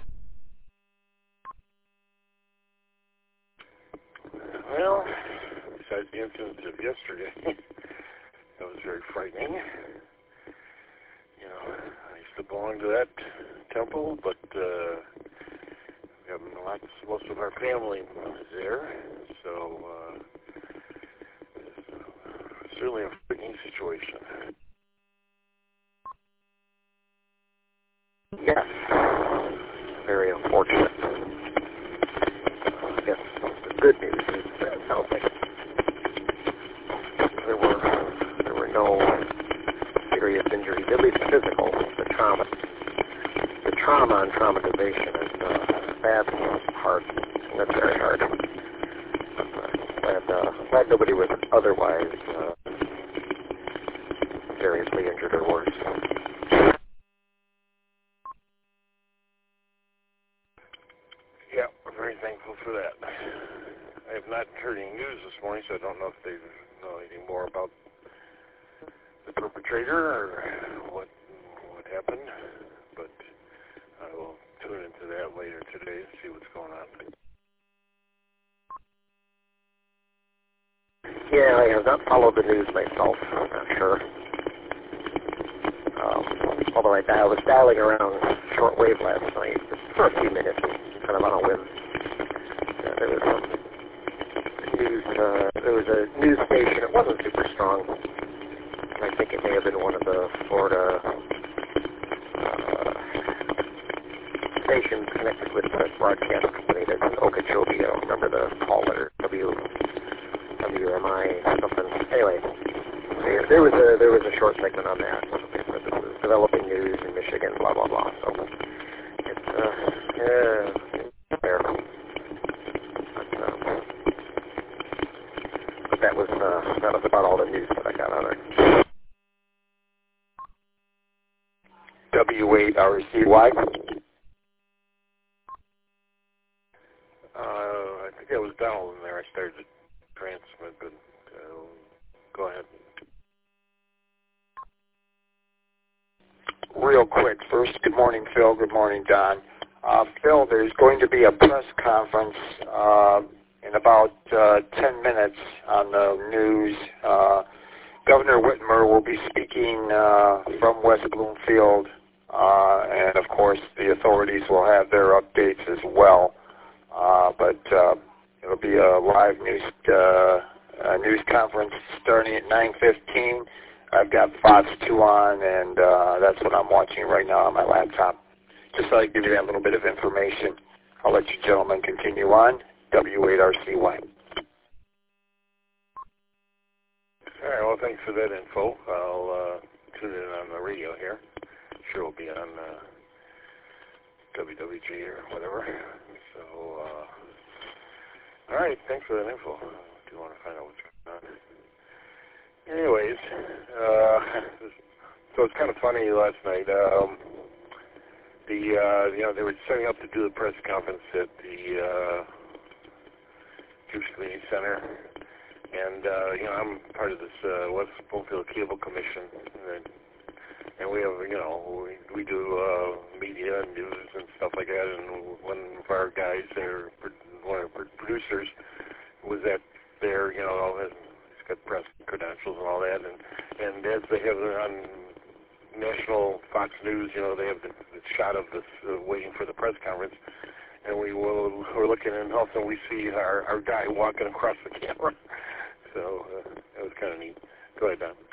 Well, besides the incident of yesterday, that was very frightening. You know, I used to belong to that temple, but uh, we have lots, most of our family is there, so uh, it's uh, certainly a frightening situation. Yes, very unfortunate. I guess the good news is that it sounds like there were there were no serious injuries, at least physical. The trauma, the trauma and traumatization is uh, that's hard. That's very hard. I'm glad, uh, glad nobody was otherwise uh, seriously injured or worse. Yeah, we're very thankful for that. I have not heard any news this morning, so I don't know if they know anything more about the perpetrator or what what happened, but I will tune into that later today and see what's going on. Yeah, I have not followed the news myself, I'm not sure. Um, although I, I was dialing around shortwave last night just for a few minutes, kind of on a whim. Uh, there was some news, uh, there was a news station, it wasn't super strong. I think it may have been one of the Florida uh, stations connected with the broadcast company that's in Okeechobee. I don't remember the call letter, W, W M I something. Anyway, there, there was a there was a short segment on that. They said this is developing news in Michigan, blah blah blah. So it's uh, yeah, fair. But, um, but that was uh, that was about all the news that I got on it. W eight R C Y. Uh, I think I was down there. I started to transmit, but uh, go ahead. Real quick, first, good morning, Phil. Good morning, Don. Uh, Phil, there's going to be a press conference uh, in about uh, ten minutes on the news. Uh, Governor Whitmer will be speaking uh, from West Bloomfield, uh, and of course, the authorities will have their updates as well. Uh, but uh, it'll be a live news uh, a news conference starting at nine fifteen. I've got Fox two on, and uh, that's what I'm watching right now on my laptop. Just so I give you that little bit of information. I'll let you gentlemen continue on. W eight R C Y. All right, well, thanks for that info. I'll uh, tune in on the radio here. Sure we'll be on uh, W W G or whatever. So, uh, all right, thanks for that info. I do want to find out what's going on. Anyways, uh, so it's kind of funny last night. Um, the uh, you know they were setting up to do the press conference at the uh, Juice Community Center, and uh, you know I'm part of this uh, West Bloomfield Cable Commission, and, and we have you know we, we do uh, media and news and stuff like that. And one of our guys there, one of our producers, was at there, you know. He's got press credentials and all that, and and as they have on national Fox News, you know, they have the, the shot of this uh, waiting for the press conference, and we will we're looking, and all of a sudden we see our our guy walking across the camera. So uh, that was kind of neat. Go ahead, Don.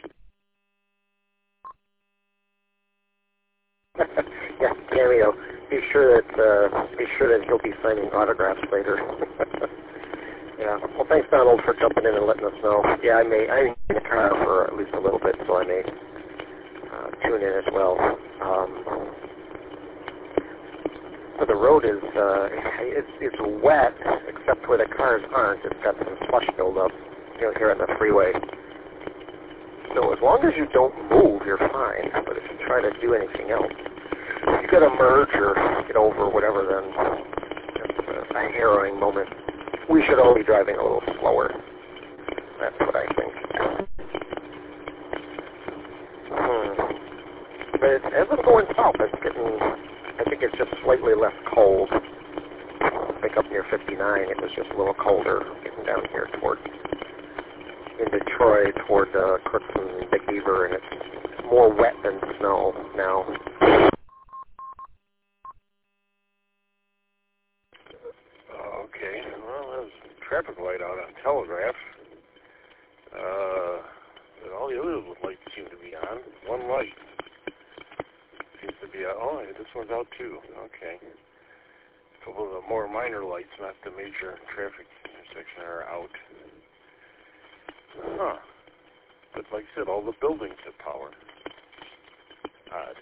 Yeah, cameo. Be sure that uh, be sure that he'll be signing autographs later. Yeah. Well, thanks, Donald, for jumping in and letting us know. Yeah, I may. I'm in the car for at least a little bit, so I may uh, tune in as well. Um, so the road is uh, it's it's wet, except where the cars aren't. It's got some slush buildup, you know, here on the freeway. So as long as you don't move, you're fine. But if you try to do anything else, if you got to merge or get over whatever, then it's a, a harrowing moment. We should all be driving a little slower. That's what I think. Hmm. But it's, as it's going south, it's getting, I think it's just slightly less cold. I think up near fifty-nine, it was just a little colder getting down here toward, in Detroit, toward uh, Crooks and Big Beaver, and it's more wet than snow now. Okay, well, there's a traffic light out on Telegraph. Uh, and all the other lights seem to be on. One light seems to be out. Oh, this one's out too. Okay. A couple of the more minor lights, not the major traffic intersection, are out. Huh. But like I said, all the buildings have power. Odd.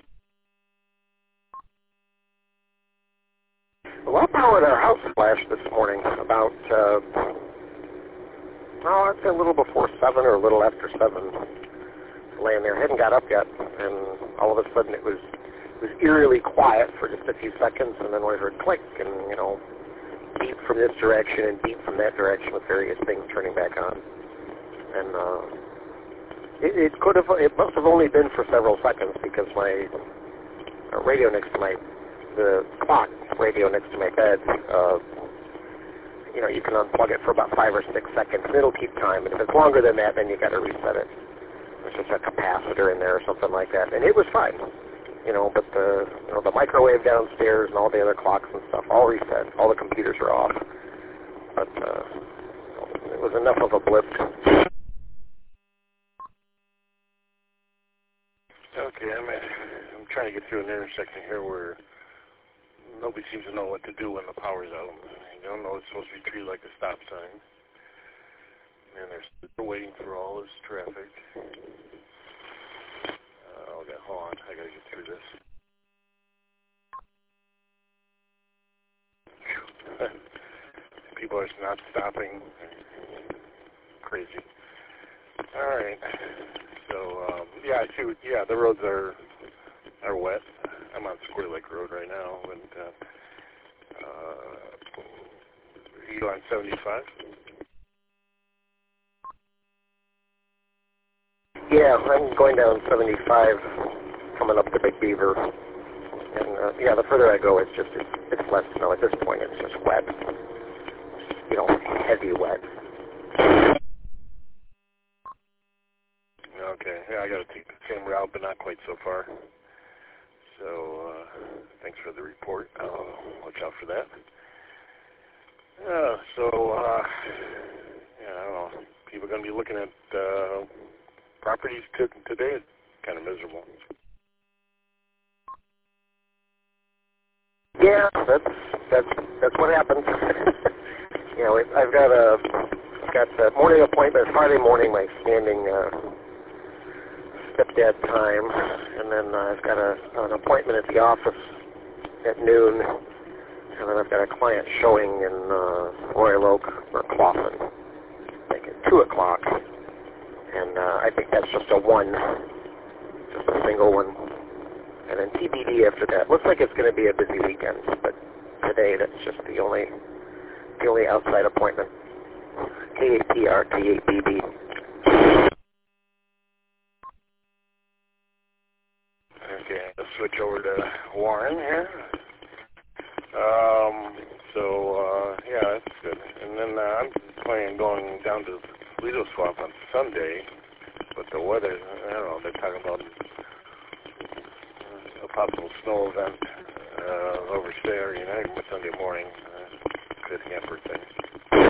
Well, our power at our house flashed this morning about, uh, well, I'd say a little before seven or a little after seven. Laying there, hadn't got up yet, and all of a sudden it was it was eerily quiet for just a few seconds, and then we heard click, and you know, beep from this direction and beep from that direction with various things turning back on. And uh, it, it could have, it must have only been for several seconds because my uh, radio next to my the clock radio next to my bed, uh, you know, you can unplug it for about five or six seconds, and it'll keep time. And if it's longer than that, then you got to reset it. There's just a capacitor in there or something like that, and it was fine. You know, but the you know the microwave downstairs and all the other clocks and stuff all reset. All the computers are off. But uh, it was enough of a blip. Okay, I'm at, I'm trying to get through an intersection here where nobody seems to know what to do when the power's out. You don't know it's supposed to be treated like a stop sign. And they're still waiting for all this traffic. Uh, okay, hold on. I gotta get through this. People are not stopping. Crazy. All right. So um, yeah, I see. What, yeah, the roads are are wet. I'm on Square Lake Road right now, and uh, uh, are you on seventy-five? Yeah, I'm going down seventy-five, coming up to Big Beaver, and uh, yeah, the further I go, it's just it's, it's less snow at this point. It's just wet, you know, heavy wet. Okay, yeah, I got to take the same route, but not quite so far. So uh, thanks for the report. I'll watch out for that. Uh, so uh, yeah, I don't know. People are going to be looking at uh, properties t- today. It's kind of miserable. Yeah, that's that's that's what happens. You know, it, I've got a got a morning appointment Friday morning, my standing uh, stepdad time, and then uh, I've got a, an appointment at the office at noon, and then I've got a client showing in uh, Royal Oak or Clawson, like at two o'clock, and uh, I think that's just a one, just a single one. And then T B D after that. Looks like it's going to be a busy weekend, but today that's just the only the only outside appointment. K A P R T A B B. Okay, let's switch over to Warren here. Um, so, uh, yeah, that's good. And then uh, I'm planning on going down to Lido Swamp on Sunday, but the weather, I don't know, they're talking about a possible snow event uh, over Saturday night or Sunday morning. Uh, good hamper thing.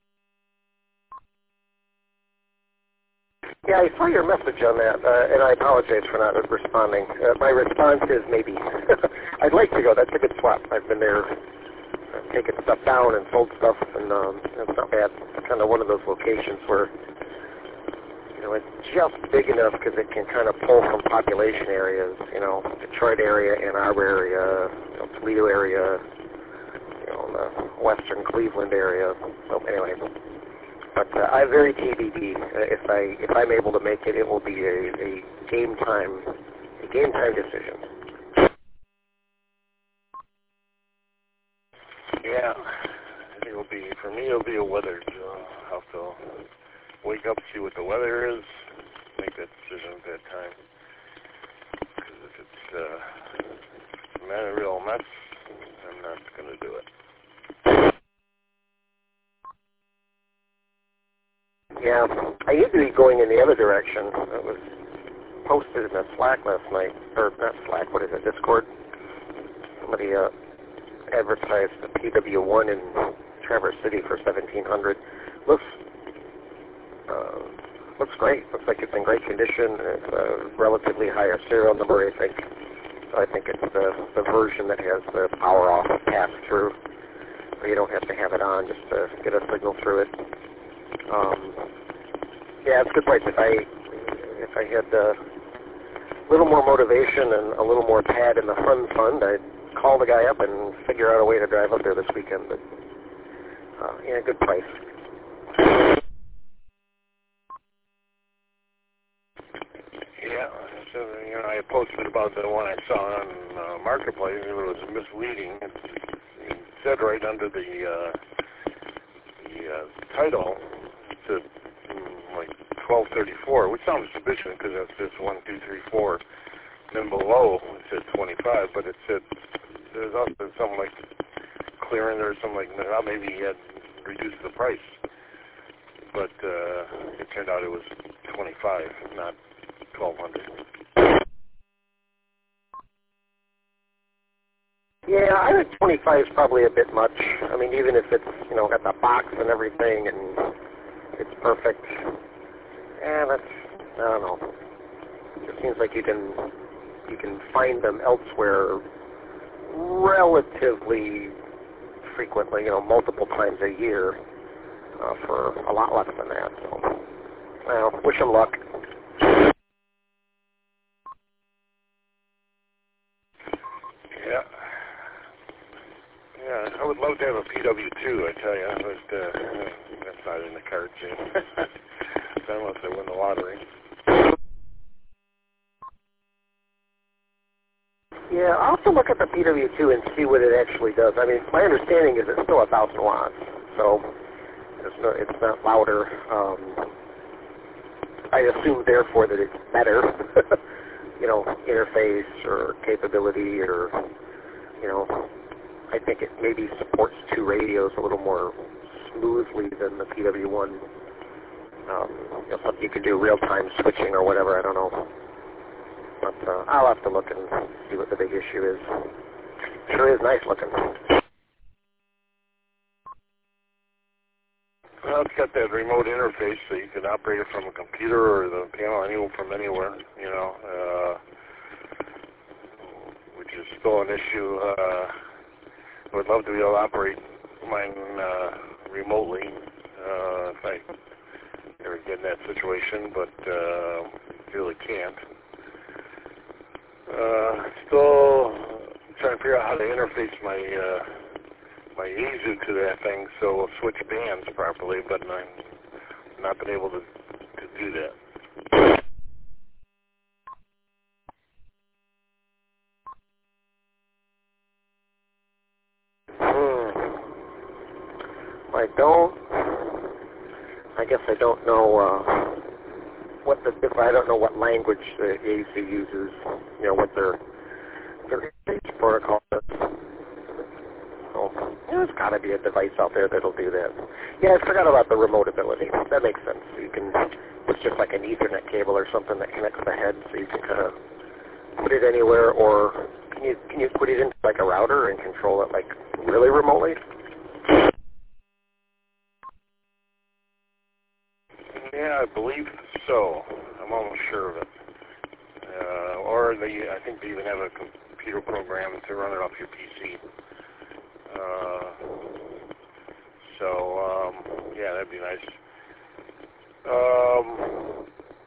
Yeah, I saw your message on that, uh, and I apologize for not responding. Uh, my response is maybe. I'd like to go. That's a good swap. I've been there uh, taking stuff down and sold stuff, and um, it's not bad. It's kind of one of those locations where, you know, it's just big enough because it can kind of pull from population areas, you know, Detroit area, Ann Arbor area, you know, Toledo area, you know, the western Cleveland area. So anyway. But uh, I'm very T B D. Uh, if I if I'm able to make it, it will be a, a game time a game time decision. Yeah, I think it'll be for me. It'll be a weather. I'll have to wake up, see what the weather is, make that decision at that time. Because if it's uh, a real mess, I'm not going to do it. Yeah, I used to be going in the other direction. It was posted in the Slack last night, or not Slack, what is it, Discord? Somebody uh, advertised the P W one in Traverse City for seventeen hundred dollars. Looks uh, looks great. Looks like it's in great condition. It's a relatively higher serial number, I think. So I think it's the, the version that has the power off pass-through, where you don't have to have it on just to get a signal through it. Um, yeah, it's a good price. If I if I had uh, a little more motivation and a little more pad in the fun fund, I'd call the guy up and figure out a way to drive up there this weekend. But uh, yeah, good price. Yeah, so you know, I posted about the one I saw on uh, Marketplace. It was misleading. It, it said right under the uh, the uh, title. It said mm, like twelve thirty-four, which sounds suspicious because that's just one, two, three, four. Then below it said twenty-five, but it said there's also something like clearing or something like that. Well, maybe he had reduced the price, but uh, it turned out it was twenty-five, not twelve hundred. Yeah, I think twenty-five is probably a bit much. I mean, even if it's, you know, got the box and everything and it's perfect. Yeah, that's, I don't know. It seems like you can you can find them elsewhere relatively frequently, you know, multiple times a year uh, for a lot less than that. So, well, wish them luck. Yeah. Yeah, I would love to have a P W two, I tell you. But, uh, that's not in the cards yet. Unless I win the lottery. Yeah, I'll have to look at the P W two and see what it actually does. I mean, my understanding is it's still a thousand watts, so it's not, it's not louder. Um, I assume, therefore, that it's better, you know, interface or capability, or, you know, I think it maybe supports two radios a little more smoothly than the P W one. Um, you know, something you could do real-time switching or whatever, I don't know. But uh, I'll have to look and see what the big issue is. Sure is nice looking. Well, it's got that remote interface, so you can operate it from a computer or the panel any, from anywhere, you know, uh, which is still an issue. Uh, I would love to be able to operate mine uh, remotely uh, if I ever get in that situation, but uh, really can't. Uh, still trying to figure out how to interface my uh, my Yaesu to that thing so it'll switch bands properly, but I've not been able to, to do that. Hmm. I don't, I guess I don't know uh, what the, if I don't know what language the Yaesu uses, you know, what their, their interface protocol is. So, yeah, there's got to be a device out there that'll do that. Yeah, I forgot about the remote ability. That makes sense. You can, it's just like an Ethernet cable or something that connects the head, so you can kind of put it anywhere, or can you can you put it into like a router and control it like really remotely? Yeah, I believe so. I'm almost sure of it. Uh, or they, I think they even have a computer program to run it off your P C. Uh, so, um, yeah, that'd be nice. Um,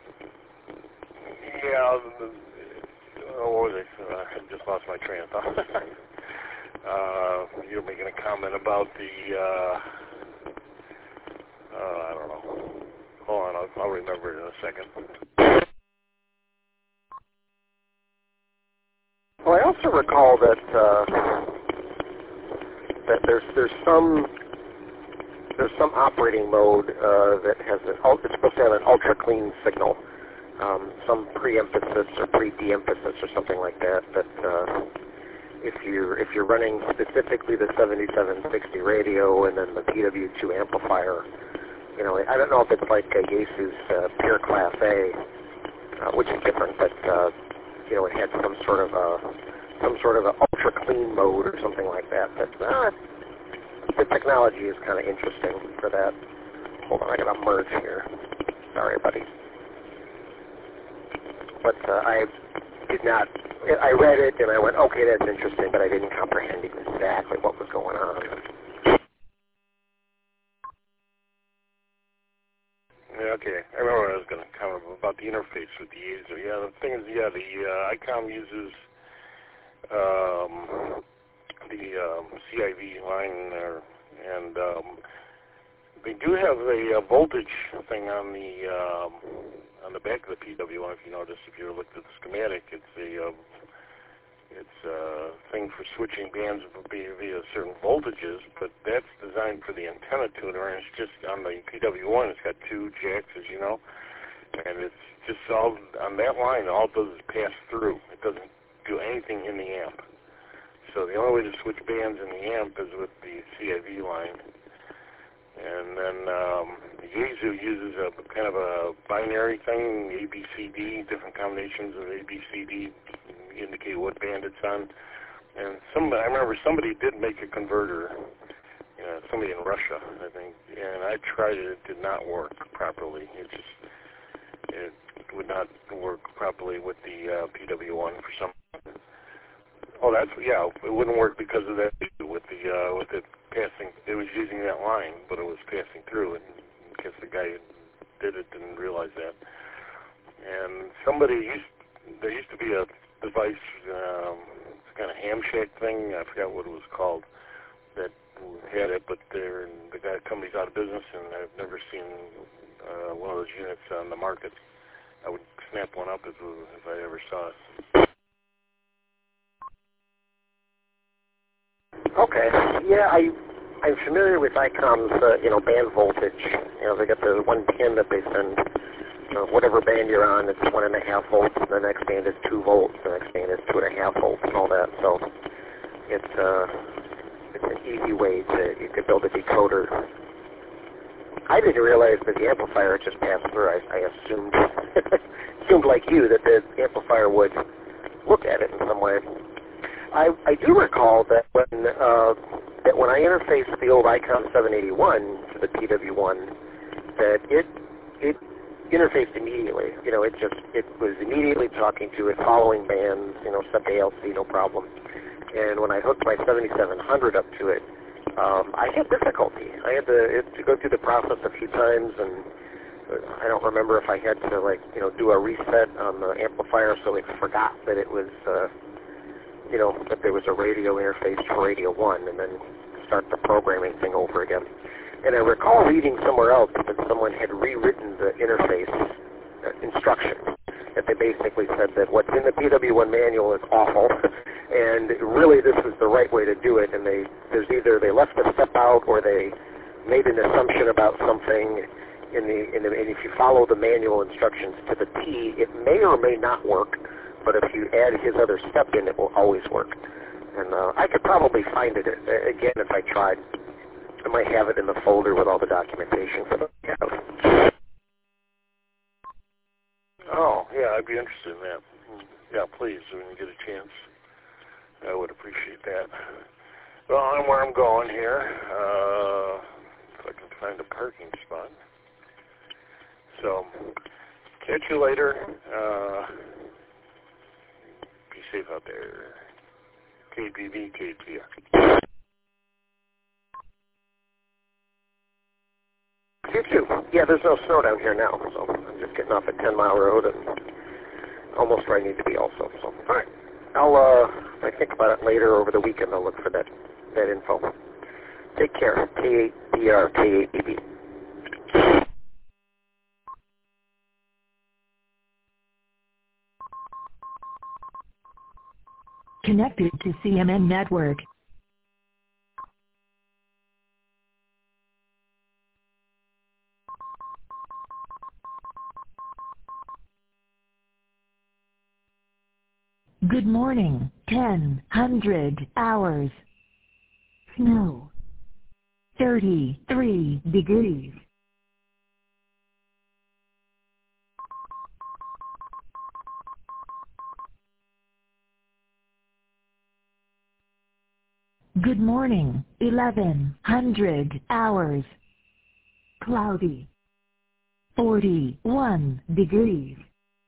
yeah, the, oh, what was it? Uh, I just lost my train of thought. uh, you were making a comment about the, uh, uh, I don't know. Hold on, I'll, I'll remember it in a second. Well, I also recall that uh, that there's there's some there's some operating mode uh, that has an it's supposed to have an ultra clean signal, um, some pre-emphasis or pre-de-emphasis or something like that. That uh, if you're if you're running specifically the seventy-seven sixty radio and then the P W two amplifier, you know, I don't know if it's like uh, Yaesu's uh, Pure Class A, uh, which is different, but uh, you know, it had some sort of a some sort of an ultra clean mode or something like that. But uh, the technology is kind of interesting for that. Hold on, I gotta merge here. Sorry, buddy. But uh, I did not. I read it and I went, okay, that's interesting, but I didn't comprehend exactly what was going on. Yeah, okay. I remember what I was going to comment about the interface with the Yaesu. Yeah, the thing is, yeah, the uh, ICOM uses um, the um, C I V line there, and um, they do have a, a voltage thing on the um, on the back of the P W one. If you notice, if you looked at the schematic, it's a uh, it's a thing for switching bands via, via certain voltages, but that's designed for the antenna tuner, and it's just on the P W one. It's got two jacks, as you know, and it's just all on that line. All it does is pass through. It doesn't do anything in the amp. So the only way to switch bands in the amp is with the C I V line. And then um, Yaesu uses a kind of a binary thing, A B C D, different combinations of A B C D indicate what band it's on. And some, I remember somebody did make a converter, you know, somebody in Russia, I think, and I tried it. It did not work properly. It just it would not work properly with the uh, P W one for some. Oh, that's yeah. It wouldn't work because of that with the uh, with it passing. It was using that line, but it was passing through, and I guess the guy who did it didn't realize that. And somebody used there used to be a device, um, kind of ham shake thing. I forgot what it was called that had it, but they're the guy company's out of business, and I've never seen uh, one of those units on the market. I would snap one up if, if I ever saw it. Okay. Yeah, I, I'm familiar with ICOM's, uh, you know, band voltage. You know, they got the one pin that they send, you know, whatever band you're on, it's one and a half volts, and the next band is two volts, the next band is two and a half volts, and all that. So it's, uh, it's an easy way to, you could build a decoder. I didn't realize that the amplifier just passed through. I, I assumed, assumed like you, that the amplifier would look at it in some way. I, I do recall that when uh, that when I interfaced the old ICOM seven eighty-one to the P W one, that it it interfaced immediately. You know, it just it was immediately talking to it, following bands, you know, set the A L C, no problem. And when I hooked my seventy-seven hundred up to it, um, I had difficulty. I had to, it, to go through the process a few times, and I don't remember if I had to, like, you know, do a reset on the amplifier so it forgot that it was. Uh, you know, that there was a radio interface to radio one, and then start the programming thing over again. And I recall reading somewhere else that someone had rewritten the interface uh, instructions, that they basically said that what's in the P W one manual is awful, and really this is the right way to do it, and they there's either they left a step out or they made an assumption about something in the, in the and if you follow the manual instructions to the T, it may or may not work. But if you add his other step in, it will always work. And uh, I could probably find it uh, again if I tried. I might have it in the folder with all the documentation. But, yeah. Oh, yeah, I'd be interested in that. Yeah, please, when you get a chance. I would appreciate that. Well, I'm where I'm going here. Uh, if I can find a parking spot. So, catch you later. Uh, Be safe out there. K P V, K P R. You too. Yeah, there's no snow down here now, so I'm just getting off at ten mile road and almost where I need to be also. So, all right. I'll, uh, if I think about it later over the weekend, I'll look for that, that info. Take care. K eight P R, K eight B B. Connected to C M N Network. Good morning, ten hundred hours. Snow. thirty-three degrees. Good morning, eleven hundred hours. Cloudy. forty-one degrees.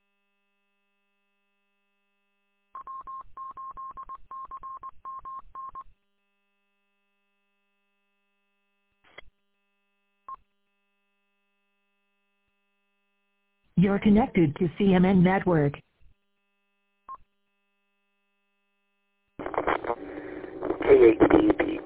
You're connected to C M N Network. K eight B B.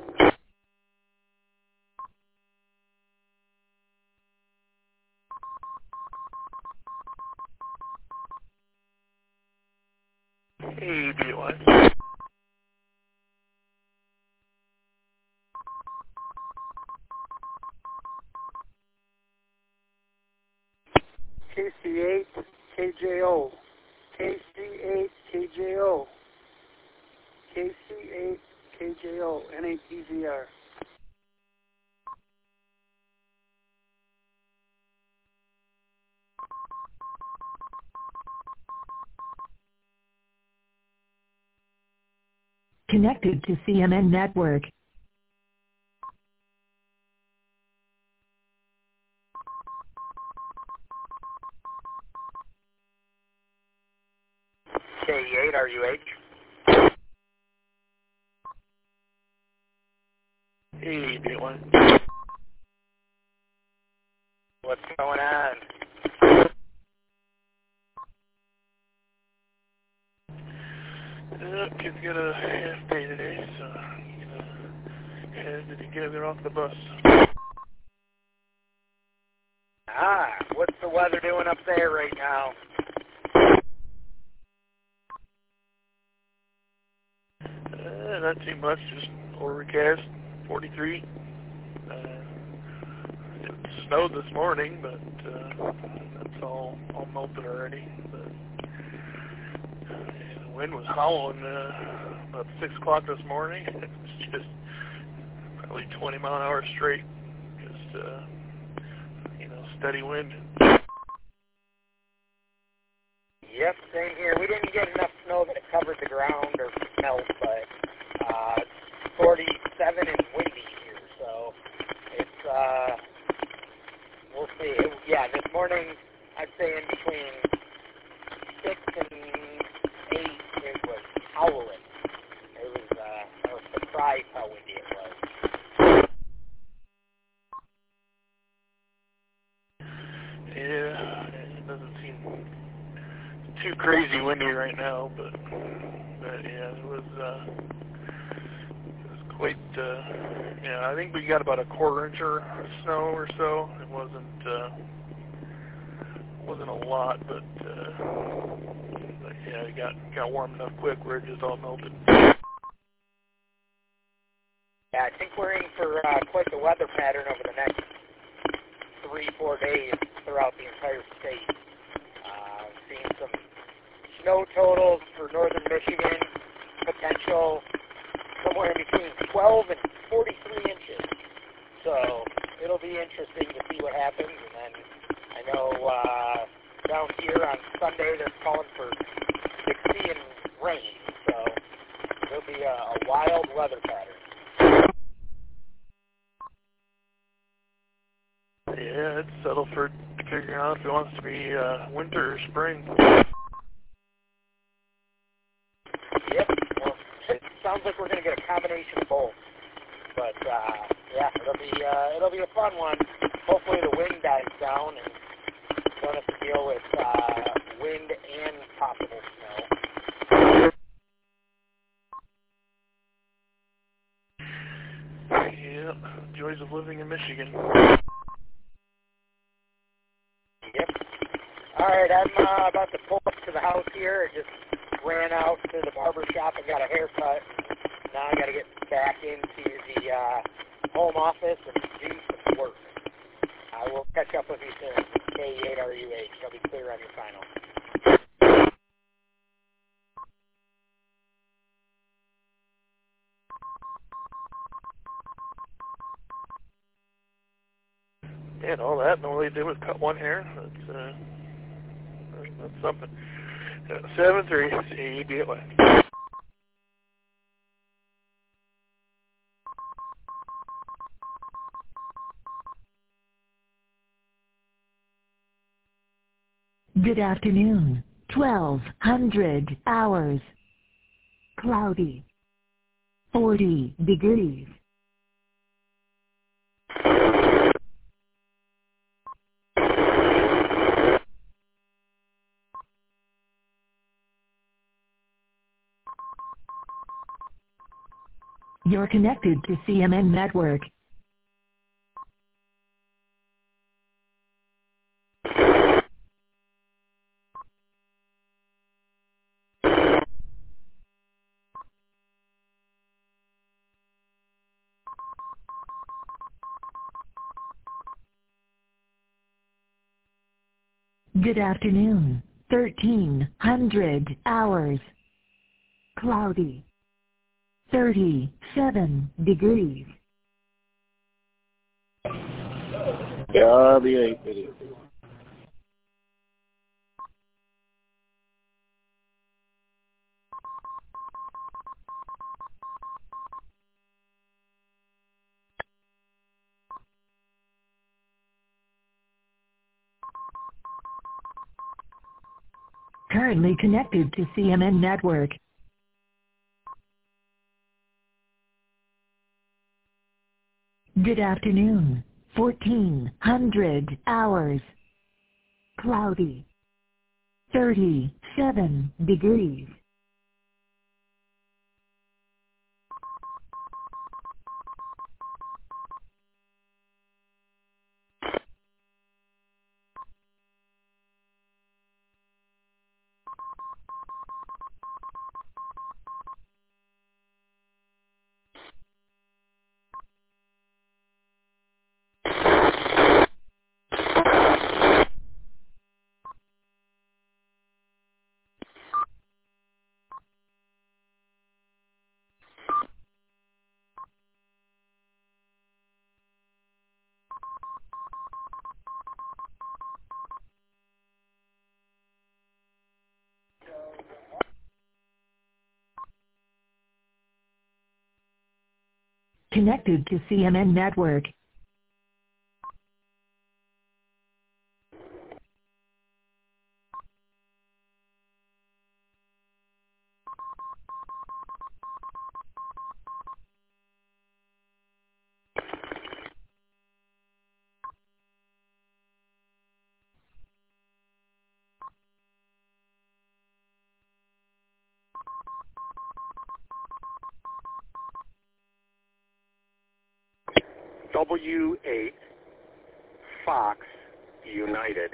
Hey, B one. K C eight K J O. K C eight K J O. K C eight K J O, N A T Z R. Connected to C M N Network. K eight R U H. Hey, B one. What's going on? Uh, kids got a half day today, so you know, headed together off the bus. Ah, what's the weather doing up there right now? Uh, not too much, just overcast, forty-three. Uh, it snowed this morning, but uh, that's all all melted already. But yeah, the wind was howling uh, about six o'clock this morning. It was just probably twenty mile an hour straight, just uh, you know, steady wind. Yep, same here. We didn't get enough snow that it covered the ground or melt, but uh, it's forty-seven and windy here, so it's, uh, we'll see. It, yeah, this morning, I'd say in between six and eight, it was howling. It was, uh, I was surprised how windy it was. Yeah, it doesn't seem too crazy windy right now, but, but yeah, it was, uh, it was quite, uh, yeah, I think we got about a quarter inch of snow or so. It wasn't, uh, wasn't a lot, but, uh, but yeah, it got, got warm enough quick where it just all melted. Yeah, I think we're in for uh, quite the weather pattern over the next three, four days throughout the entire state. Uh, seeing some snow totals for northern Michigan, potential somewhere in between twelve and forty-three inches. So it'll be interesting to see what happens. And then I know uh, down here on Sunday they're calling for sixty and rain. So it'll be a, a wild weather pattern. Yeah, it's settled for figuring out if it wants to be uh, winter or spring. Yep. Well, it sounds like we're going to get a combination of both. But uh, yeah, it'll be uh, it'll be a fun one. Hopefully the wind dies down and don't have to deal with uh, wind and possible snow. Yeah, joys of living in Michigan. Yep. All right, I'm uh, about to pull up to the house here. I just ran out to the barber shop and got a haircut. Now I got to get back into the uh, home office and do some work. I will catch up with you soon. K eight R U H. I'll be clear on your final. Yeah, and all that, and all they did was cut one hair. That's, uh, that's something. Uh, seven three, C B L A. Good afternoon. twelve hundred hours. Cloudy. forty degrees. You're connected to C M N Network. Good afternoon. thirteen hundred hours. Cloudy. thirty-seven degrees. W eight B D. Currently connected to C M N Network. Good afternoon. fourteen hundred hours. Cloudy. thirty-seven degrees. Connected to C M N Network. W eight Fox United.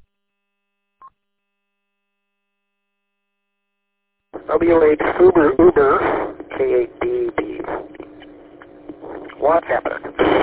W eight Uber Uber K eight B B. What's happening?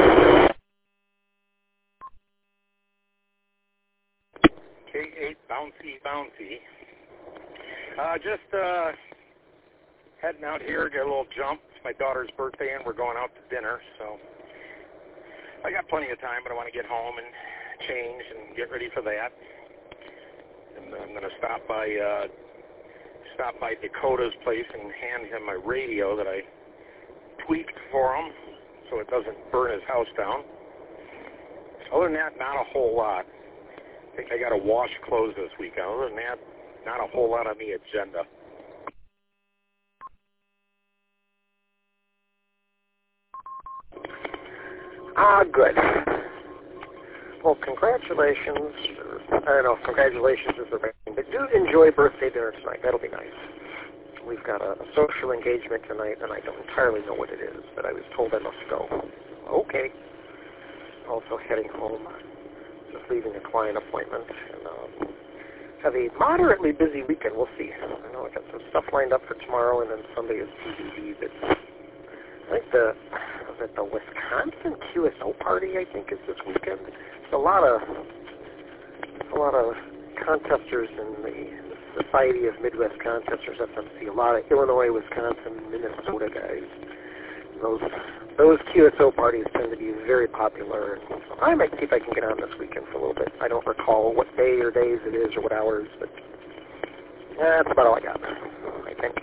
K eight Bouncy Bouncy. Uh, just uh, heading out here, get a little jump. It's my daughter's birthday and we're going out to dinner, so I got plenty of time, but I want to get home and change and get ready for that. And I'm going to stop by uh, stop by Dakota's place and hand him my radio that I tweaked for him so it doesn't burn his house down. Other than that, not a whole lot. I think I got to wash clothes this weekend. Other than that, not a whole lot on the agenda. Ah, good. Well, congratulations. I don't know if congratulations is the right thing, but do enjoy birthday dinner tonight. That'll be nice. We've got a, a social engagement tonight, and I don't entirely know what it is, but I was told I must go. Okay. Also heading home, just leaving a client appointment, and um, have a moderately busy weekend. We'll see. I know I got some stuff lined up for tomorrow, and then Sunday is T V D, but I think the was it the Wisconsin Q S O party, I think, is this weekend. It's a lot of a lot of contesters in the Society of Midwest Contesters, S M C. A lot of Illinois, Wisconsin, Minnesota guys. Those those Q S O parties tend to be very popular. So I might see if I can get on this weekend for a little bit. I don't recall what day or days it is or what hours, but yeah, that's about all I got, I think.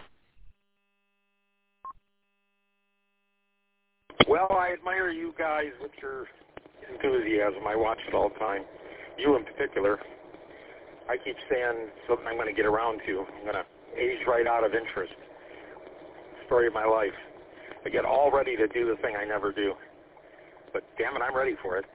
Well, I admire you guys with your enthusiasm. I watch it all the time. You in particular. I keep saying something I'm going to get around to. I'm going to age right out of interest. Story of my life. I get all ready to do the thing I never do. But damn it, I'm ready for it.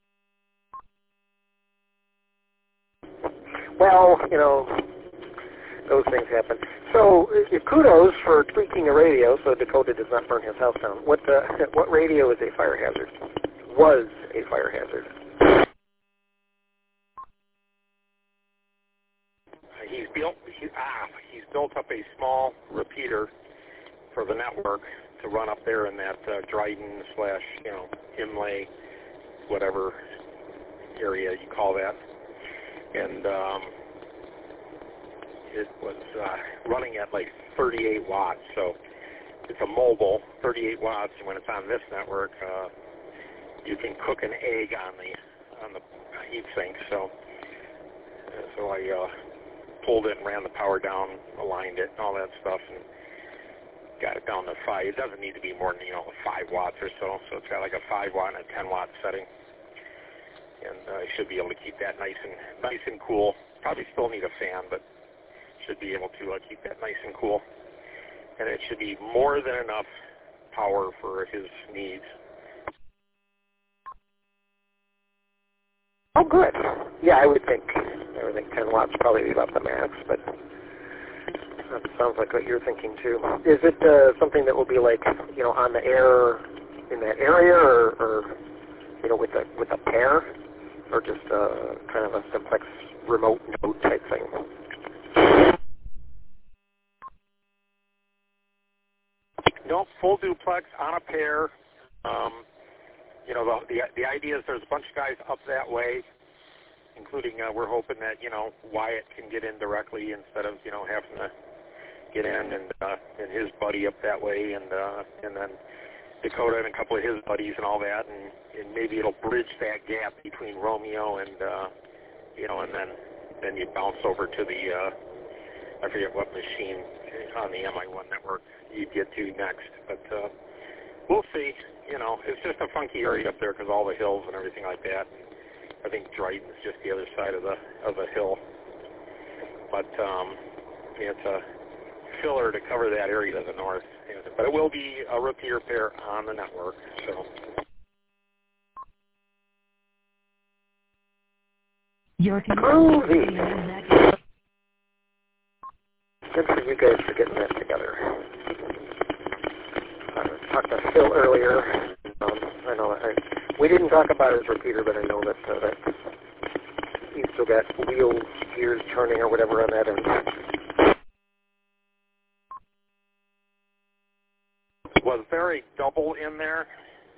Well, you know, those things happen. So, uh, kudos for tweaking a radio so Dakota does not burn his house down. What uh, what radio is a fire hazard? Was a fire hazard. He's built he, ah, he's built up a small repeater for the network to run up there in that uh, Dryden slash you know Imlay, whatever area you call that, and um, it was uh, running at like thirty-eight watts. So it's a mobile, thirty-eight watts, and when it's on this network, uh, you can cook an egg on the on the heat sink. So, uh, so I uh, pulled it and ran the power down, aligned it, and all that stuff, and got it down to five. It doesn't need to be more than, you know, five watts or so. So it's got like a five watt and a ten watt setting, and uh, I should be able to keep that nice and nice and cool. Probably still need a fan, but should be able to uh, keep that nice and cool. And it should be more than enough power for his needs. Oh, good. Yeah, I would think I would think ten watts probably be about the max, but that sounds like what you're thinking too. Is it uh, something that will be like, you know, on the air in that area, or, or you know, with a with a pair, or just uh, kind of a simplex remote node type thing? No, full duplex on a pair. Um, you know, the, the the idea is there's a bunch of guys up that way, including uh, we're hoping that, you know, Wyatt can get in directly instead of, you know, having to get in, and uh, and his buddy up that way, and uh, and then Dakota and a couple of his buddies and all that, and, and maybe it'll bridge that gap between Romeo and uh, you know, and then then you bounce over to the uh, I forget what machine on the M I one network you'd get to next, but uh, we'll see. You know, it's just a funky area up there because all the hills and everything like that. I think Dryden's just the other side of the of the hill, but um, yeah, it's a filler to cover that area to the north. But it will be a repeater pair on the network. So. Your groovy. Good for you guys for getting that together. I talked to Phil earlier. Um, I know I, we didn't talk about his repeater, but I know that, uh, that he's still got wheels, gears turning or whatever on that end. Was there a double in there?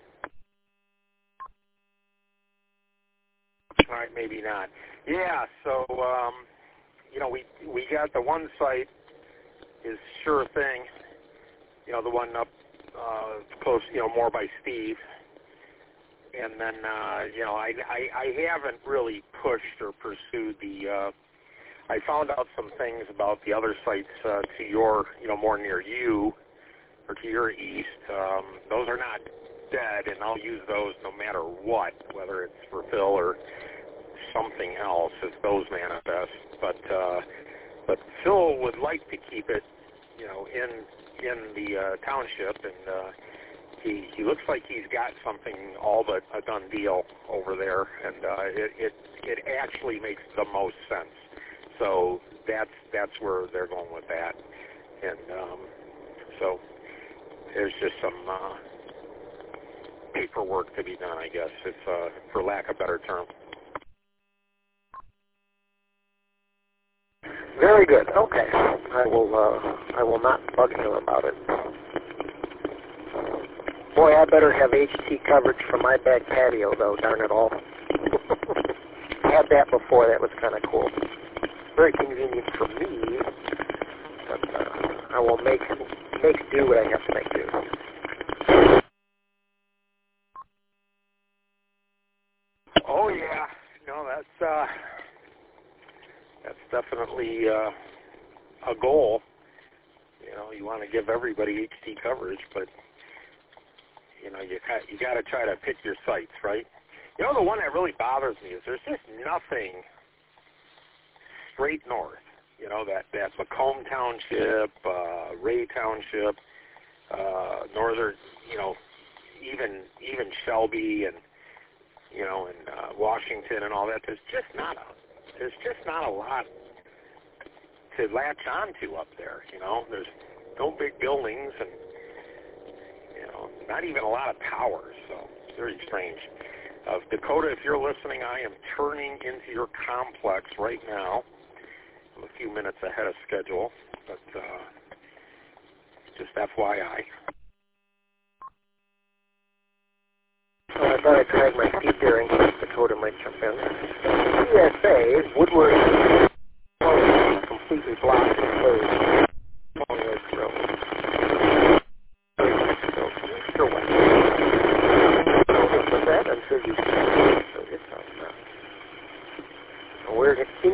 All right, maybe not. Yeah, so, um, you know, we we got the one site is Sure Thing, you know, the one up uh, close, you know, more by Steve. And then, uh, you know, I, I, I haven't really pushed or pursued the, uh, I found out some things about the other sites uh, to your, you know, more near you or to your east. Um, those are not dead, and I'll use those no matter what, whether it's for Phil or something else as those manifest. But uh, but Phil would like to keep it, you know, in in the uh, township, and uh, he he looks like he's got something all but a done deal over there, and uh, it, it it actually makes the most sense. So that's that's where they're going with that, and um, so there's just some uh, paperwork to be done, I guess, if uh, for lack of a better term. Very good. Okay, I will. Uh, I will not bug him about it. Boy, I better have H T coverage for my back patio, though. Darn it all. I had that before. That was kind of cool. Very convenient for me, but uh, I will make make do what I have to make do. Oh yeah, no, that's. Uh... That's definitely uh, a goal. You know, you want to give everybody H D coverage, but you know, you you got to try to pick your sites, right? You know, the one that really bothers me is there's just nothing straight north. You know, that that Macomb Township, uh, Ray Township, uh, northern, you know, even even Shelby and you know, and uh, Washington and all that. There's just not a There's just not a lot to latch onto up there, you know. There's no big buildings and, you know, not even a lot of towers, so it's very strange. Uh, Dakota, if you're listening, I am turning into your complex right now. I'm a few minutes ahead of schedule, but uh, just F Y I. Well, I thought I'd drag my feet there in case Dakota might jump in. P S A, Woodward completely blocked and closed.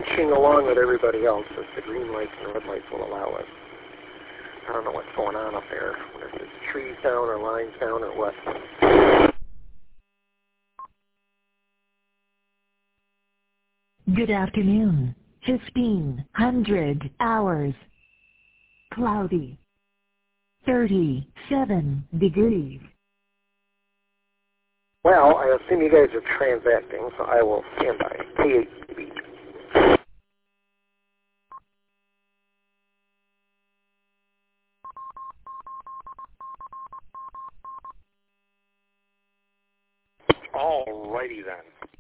inching along with everybody else as the green lights and red lights will allow us. I don't know what's going on up there, whether it's trees down or lines down or what. Good afternoon. fifteen hundred hours. Cloudy. thirty-seven degrees. Well, I assume you guys are transacting, so I will stand by. T eight B. All righty then.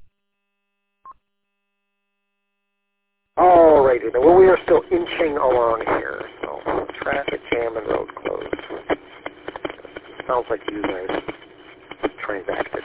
All righty then. Well, we are still inching along here, so traffic jam and road closed. Sounds like you guys transacted.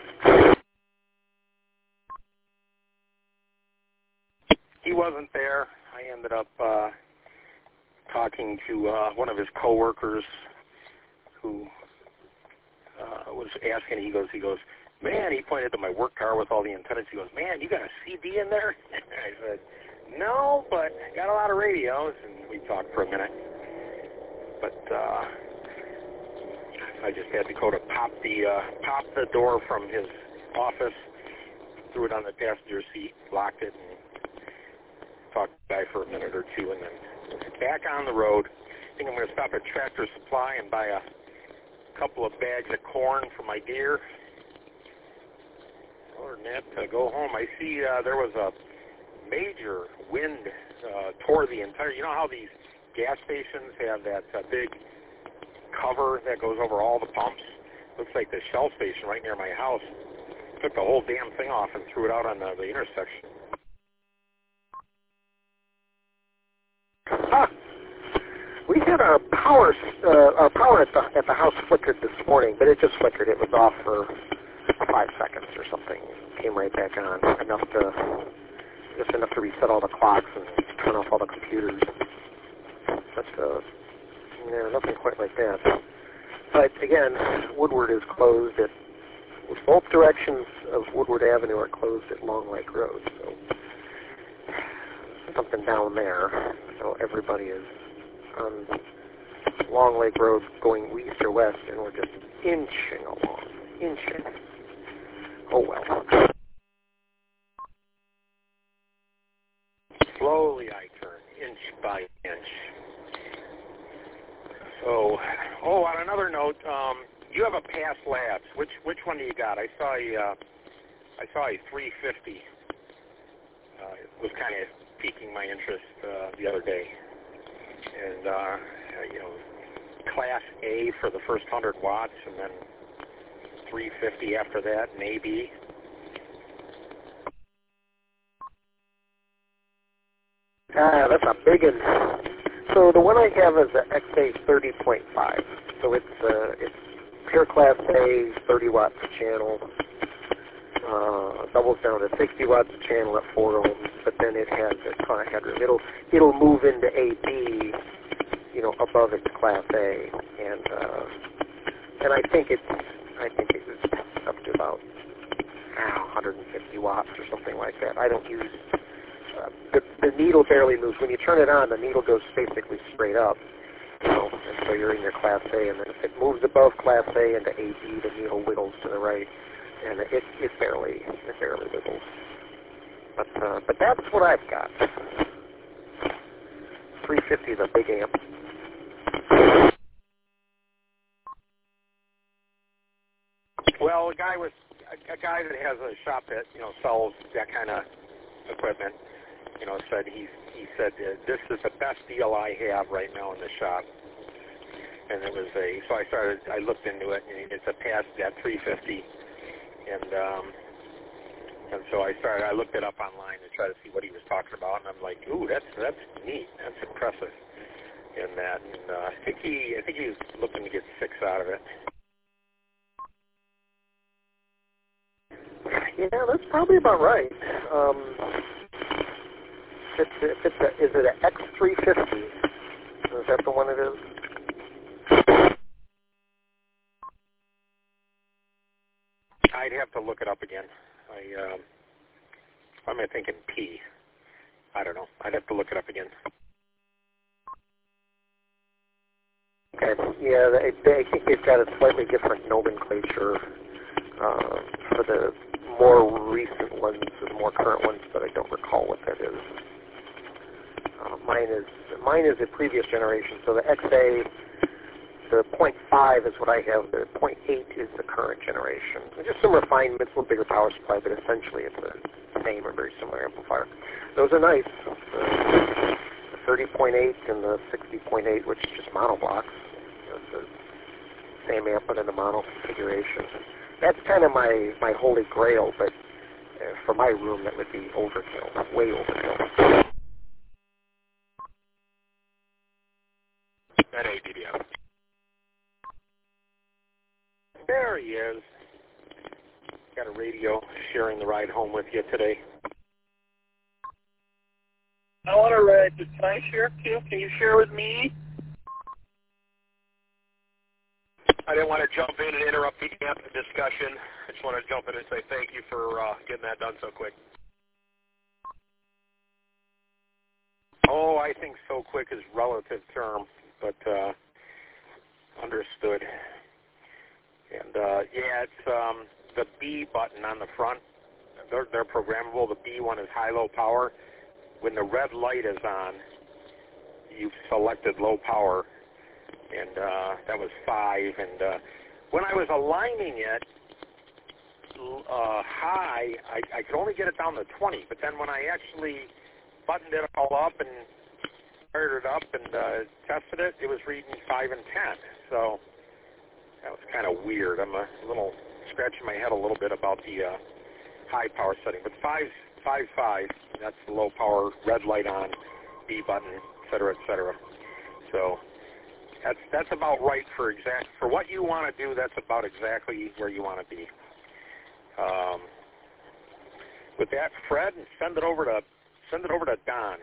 He wasn't there. I ended up uh, talking to uh, one of his coworkers who uh, was asking. He goes, he goes, man. He pointed to my work car with all the antennas. He goes, man, you got a C D in there? I said, no, but I got a lot of radios, and we talked for a minute. But uh, I just had Dakota pop the uh, pop the door from his office, threw it on the passenger seat, locked it, and talked to the guy for a minute or two, and then back on the road. I think I'm going to stop at Tractor Supply and buy a couple of bags of corn for my deer. Other than that, to go home. I see uh, there was a major wind uh, tore the entire. You know how these gas stations have that uh, big cover that goes over all the pumps? Looks like the Shell station right near my house took the whole damn thing off and threw it out on the, the intersection. Ah, we had our power, uh, our power at the at the house flickered this morning, but it just flickered. It was off for five seconds or something. Came right back on, enough to just enough to reset all the clocks and turn off all the computers. But uh, yeah, nothing quite like that. But again, Woodward is closed at both directions of Woodward Avenue are closed at Long Lake Road. So something down there. So everybody is on Long Lake Road going east or west, and we're just inching along, inching. Oh well. Slowly I turn, inch by inch. So, oh, on another note, um, you have a Pass Labs. Which which one do you got? I saw a uh, I saw a three fifty. Uh, it was kind of piquing my interest uh, the other day, and uh, you know, Class A for the first hundred watts, and then three fifty after that, maybe. Ah, that's a big one. So the one I have is the X A thirty point five. So it's uh, it's pure Class A, thirty watts a channel. Uh, doubles down to sixty watts a channel at four ohms, but then it has a ton of headroom. It'll it'll move into A B, you know, above its Class A, and uh, and I think it's I think it's up to about uh, one hundred fifty watts or something like that. I don't use. Uh, the, the needle barely moves. When you turn it on, the needle goes basically straight up. You know, and so you're in your Class A, and then if it moves above Class A into A B, the needle wiggles to the right, and it it barely it barely wiggles. But uh, but that's what I've got. three fifty is a big amp. Well, a guy with a, a guy that has a shop that you know sells that kind of equipment, you know, said he he said uh, this is the best deal I have right now in the shop. And it was a so I started I looked into it, and it's a Pass that three fifty, and um, and so I started I looked it up online to try to see what he was talking about, and I'm like, ooh, that's that's neat, that's impressive, in that, and uh, I think he I think he was looking to get six out of it. Yeah, that's probably about right. Um, if it's, if it's a, is it an X three fifty? Is that the one it is? I'd have to look it up again. I, um, I'm thinking P. I don't know. I'd have to look it up again. Okay. Yeah, they, they, I think they've got a slightly different nomenclature uh, for the more recent ones and more current ones, but I don't recall what that is. Uh, mine is mine is a previous generation, so the X A, the point five is what I have. The point eight is the current generation. Just some refinements, a little bigger power supply, but essentially it's the same or very similar amplifier. Those are nice. The thirty point eight and the sixty point eight, which is just monoblocks. It's the same amp but in the mono configuration. That's kind of my, my holy grail, but uh, for my room that would be overkill, way overkill. At A D D M. There he is. Got a radio sharing the ride home with you today. I want to ride. Can I share too? Can you share with me? I didn't want to jump in and interrupt the amp discussion. I just want to jump in and say thank you for uh, getting that done so quick. Oh, I think so quick is a relative term, but uh, understood. And uh, yeah, it's um, the B button on the front. They're, they're programmable. The B one is high-low power. When the red light is on, you've selected low power, and uh, that was five. And uh, when I was aligning it uh, high, I, I could only get it down to twenty. But then when I actually buttoned it all up and fired it up and uh, tested it, it was reading five and ten. So that was kind of weird. I'm a little scratching my head a little bit about the uh, high power setting. But five, five, five, that's the low power, red light on, B button, et cetera, et cetera. So that's that's about right for exact for what you want to do. That's about exactly where you want to be. Um, with that, Fred, send it over to send it over to Don.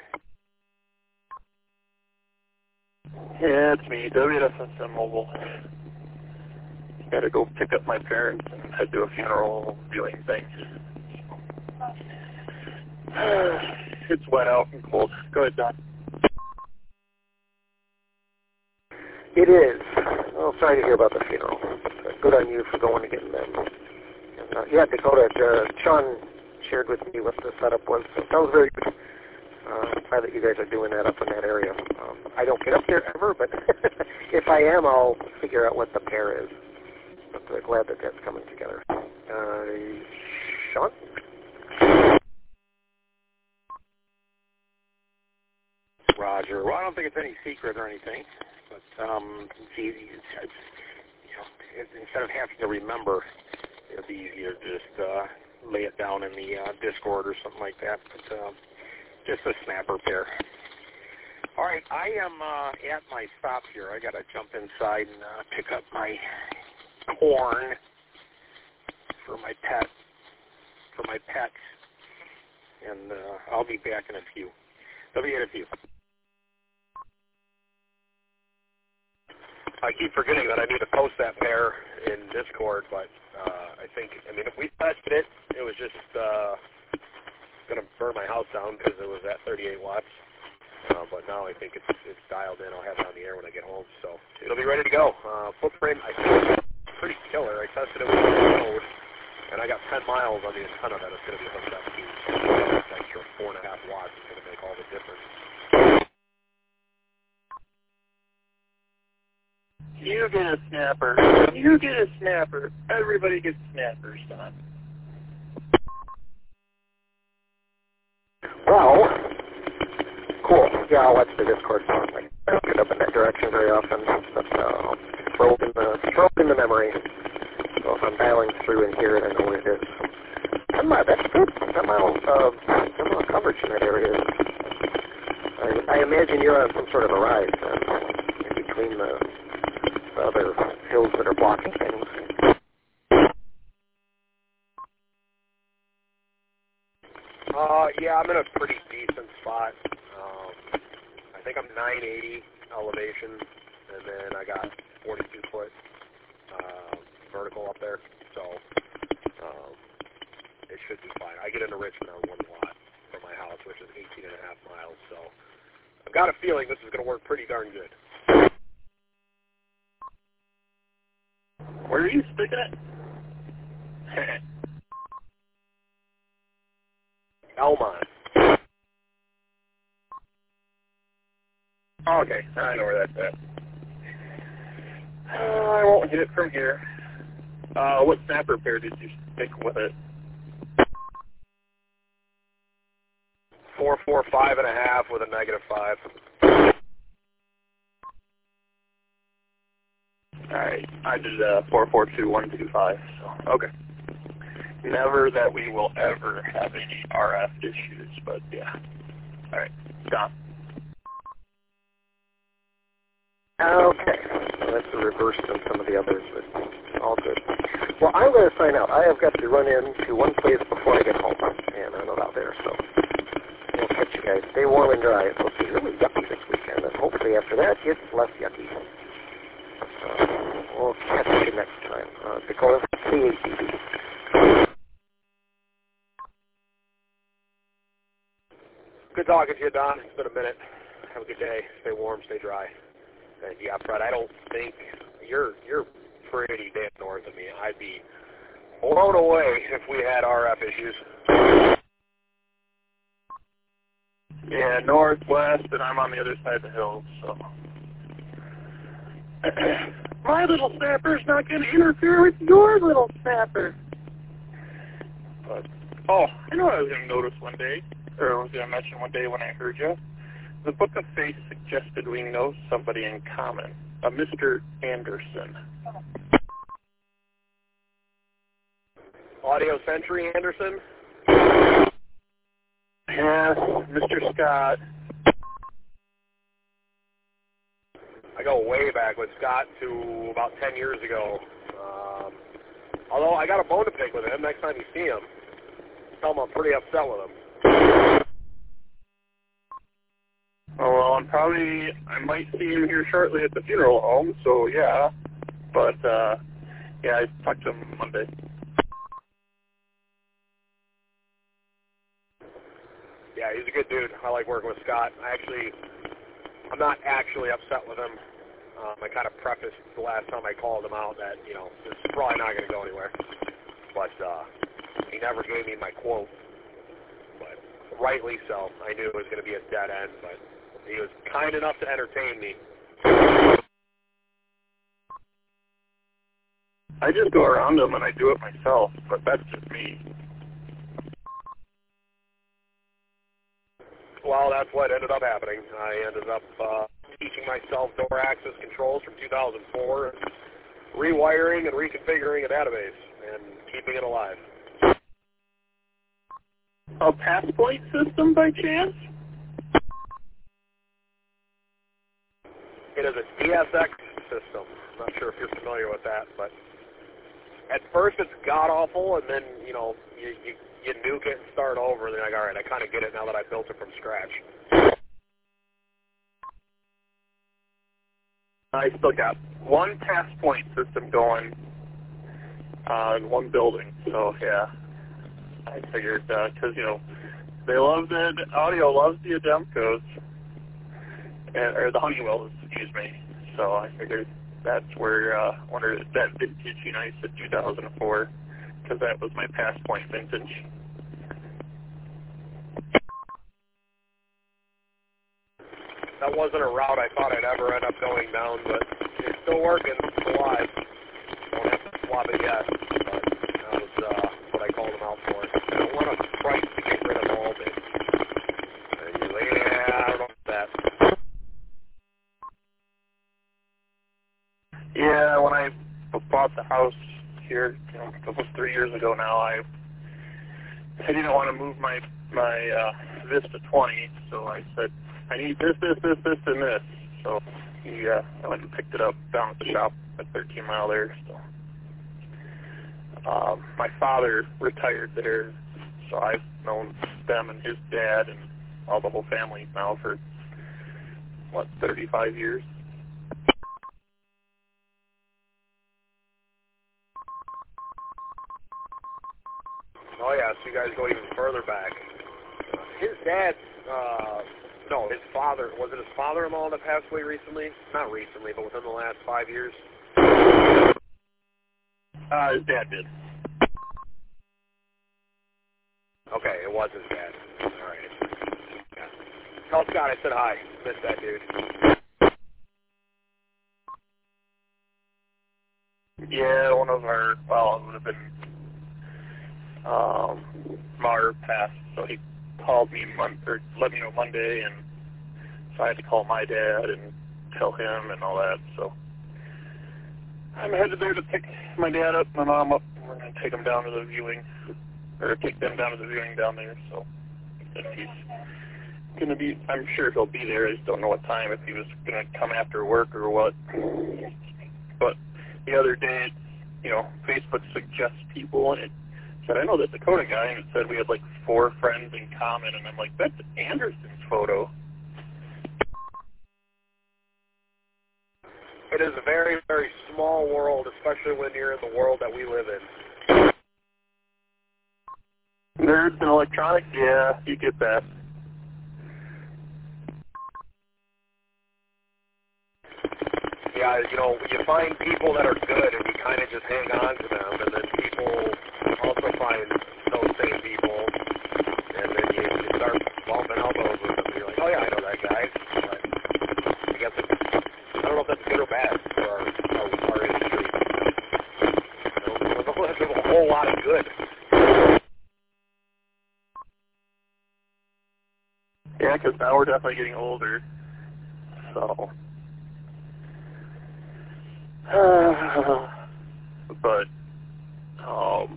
Yeah, it's me, W S S M Mobile. Got to go pick up my parents and head to a funeral viewing thing. It's wet out and cold. Go ahead, Don. It is. Well, sorry to hear about the funeral. But good on you for going and getting them. And, uh, yeah, Dakota, uh, Sean shared with me what the setup was. So that was very good. Uh, I'm glad that you guys are doing that up in that area. Um, I don't get up there ever, but if I am, I'll figure out what the pair is. But uh, glad that that's coming together. Uh, Sean? Roger. Well, I don't think it's any secret or anything, but um, it's easy. It's, it's, you know, it, instead of having to remember, it'd be easier to just uh, lay it down in the uh, Discord or something like that. But um, just a snapper pair. All right, I am uh, at my stop here. I got to jump inside and uh, pick up my corn for my pet, for my pets, and uh, I'll be back in a few. I'll be in a few. I keep forgetting that I need to post that pair in Discord, but uh, I think, I mean, if we tested it, it was just uh, going to burn my house down because it was at thirty-eight watts. Uh, but now I think it's, it's dialed in. I'll have it on the air when I get home, so it'll be ready to go. Uh, footprint, I think, it's pretty killer. I tested it with the road, and I got ten miles on the antenna that it's going to be hooked up to. So that extra four and a half watts is going to make all the difference. You get a snapper. You get a snapper. Everybody gets snappers, Don. Well, cool. Yeah, I'll watch the Discord. I don't get up in that direction very often. But uh, throw it in the throw it in the memory. So if I'm dialing through and hear it, I know where it is. ten miles. That's good. Ten miles. Uh, ten mile coverage in that area. I, I imagine you're on some sort of a rise then, in between the, the other hills that are blocking things. Uh, yeah, I'm in a pretty decent spot. Um, I think I'm nine eighty elevation, and then I got forty-two foot uh, vertical up there, so um, it should be fine. I get into Richmond on one lot from my house. south, which is eighteen and a half miles. So I've got a feeling this is going to work pretty darn good. Where are you sticking it? Elmont. Okay, I know where that's at. Uh, I won't hit it from here. Uh, what snapper pair did you stick with it? Four, four, five and a half with a negative five. All right, I did uh, four, four, two, one, two, five. So okay. Never that we will ever have any R F issues, but yeah. All right, Don. Okay, so that's the reverse than some of the others, but all good. Well, I'm going to sign out. I have got to run into one place before I get home, and I'm not out there, so we'll catch you guys. Stay warm and dry. It's supposed to be really yucky this weekend, and hopefully after that it's less yucky. Uh, we'll catch you next time. Uh, Dakota, C A C B. Good talking to you, Don. It's been a minute. Have a good day. Stay warm, stay dry. And yeah, Fred, I don't think you're you're pretty damn north of me. I'd be blown away if we had R F issues. Yeah, northwest, and I'm on the other side of the hills, so. My little snapper's not going to interfere with your little snapper. But, oh, I know what I was going to notice one day, or I was going to mention one day when I heard you. The Book of Faith suggested we know somebody in common, a Mister Anderson. Audio Century Anderson? Yeah, Mister Scott. I go way back with Scott to about ten years ago. Um, although I got a bone to pick with him next time you see him. Tell him I'm pretty upset with him. Oh, well, I'm probably, I might see him here shortly at the funeral home, so yeah. But, uh, yeah, I talked to him Monday. Yeah, he's a good dude. I like working with Scott. I actually, I'm not actually upset with him. Um, I kind of prefaced the last time I called him out that, you know, this is probably not going to go anywhere. But uh, he never gave me my quote. But rightly so. I knew it was going to be a dead end, but he was kind enough to entertain me. I just go around them and I do it myself, but that's just me. Well, that's what ended up happening. I ended up uh, teaching myself door access controls from two thousand four, and rewiring and reconfiguring a database, and keeping it alive. A Passpoint system by chance? It is a D S X system. I'm not sure if you're familiar with that, but at first it's god-awful, and then, you know, you, you, you nuke it and start over, and then you're like, all right, I kind of get it now that I built it from scratch. I still got one Passpoint system going uh, in one building, so yeah. I figured, because, uh, you know, they love the, the audio loves the Ademcos, and, or the Honeywell, excuse me. So I figured that's where, uh, wonder that vintage, you know, I said two thousand four, because that was my Passpoint vintage. That wasn't a route I thought I'd ever end up going down, but it's still working. It's alive. Don't have to swap it yet, but that was uh, what I called him out for. I don't want a price to get rid of all of it. And you're like, yeah, I don't know about that. Yeah, when I bought the house here, you know, almost three years ago now, I I didn't want to move my my uh, Vista twenty, so I said, I need this, this, this, this, and this. So he, uh, I went and picked it up down at the shop at thirteen mile there. So um, my father retired there, so I've known them and his dad and all the whole family now for, what, thirty-five years. Oh yeah, so you guys go even further back. his dad, uh, no, his father, was it his father-in-law that passed away recently? Not recently, but within the last five years. Uh, his dad did. Okay, it was his dad. All right. Yeah. Tell Scott I said hi. Missed that dude. Yeah, one of our, well, it would have been, um, Mar passed, so he called me mon- or let me know Monday, and so I had to call my dad and tell him and all that, so I'm headed there to pick my dad up, my mom up, and we're going to take him down to the viewing, or take them down to the viewing down there, so if he's going to be, I'm sure he'll be there, I just don't know what time, if he was going to come after work or what, but the other day, you know, Facebook suggests people, and it said, I know that Dakota guy, and it said we had like four friends in common, and I'm like, that's Anderson's photo. It is a very, very small world, especially when you're in the world that we live in. Nerds and electronics, yeah, you get that. Yeah, you know, you find people that are good, and you kind of just hang on to them, and then people also find those same people, and then you, you start bumping elbows with them, and you're like, oh yeah, I know that guy. But I guess it's, I don't know if that's good or bad for our, our, our industry. You know, there's a whole lot of good. Yeah, because now we're definitely getting older, so... but, um,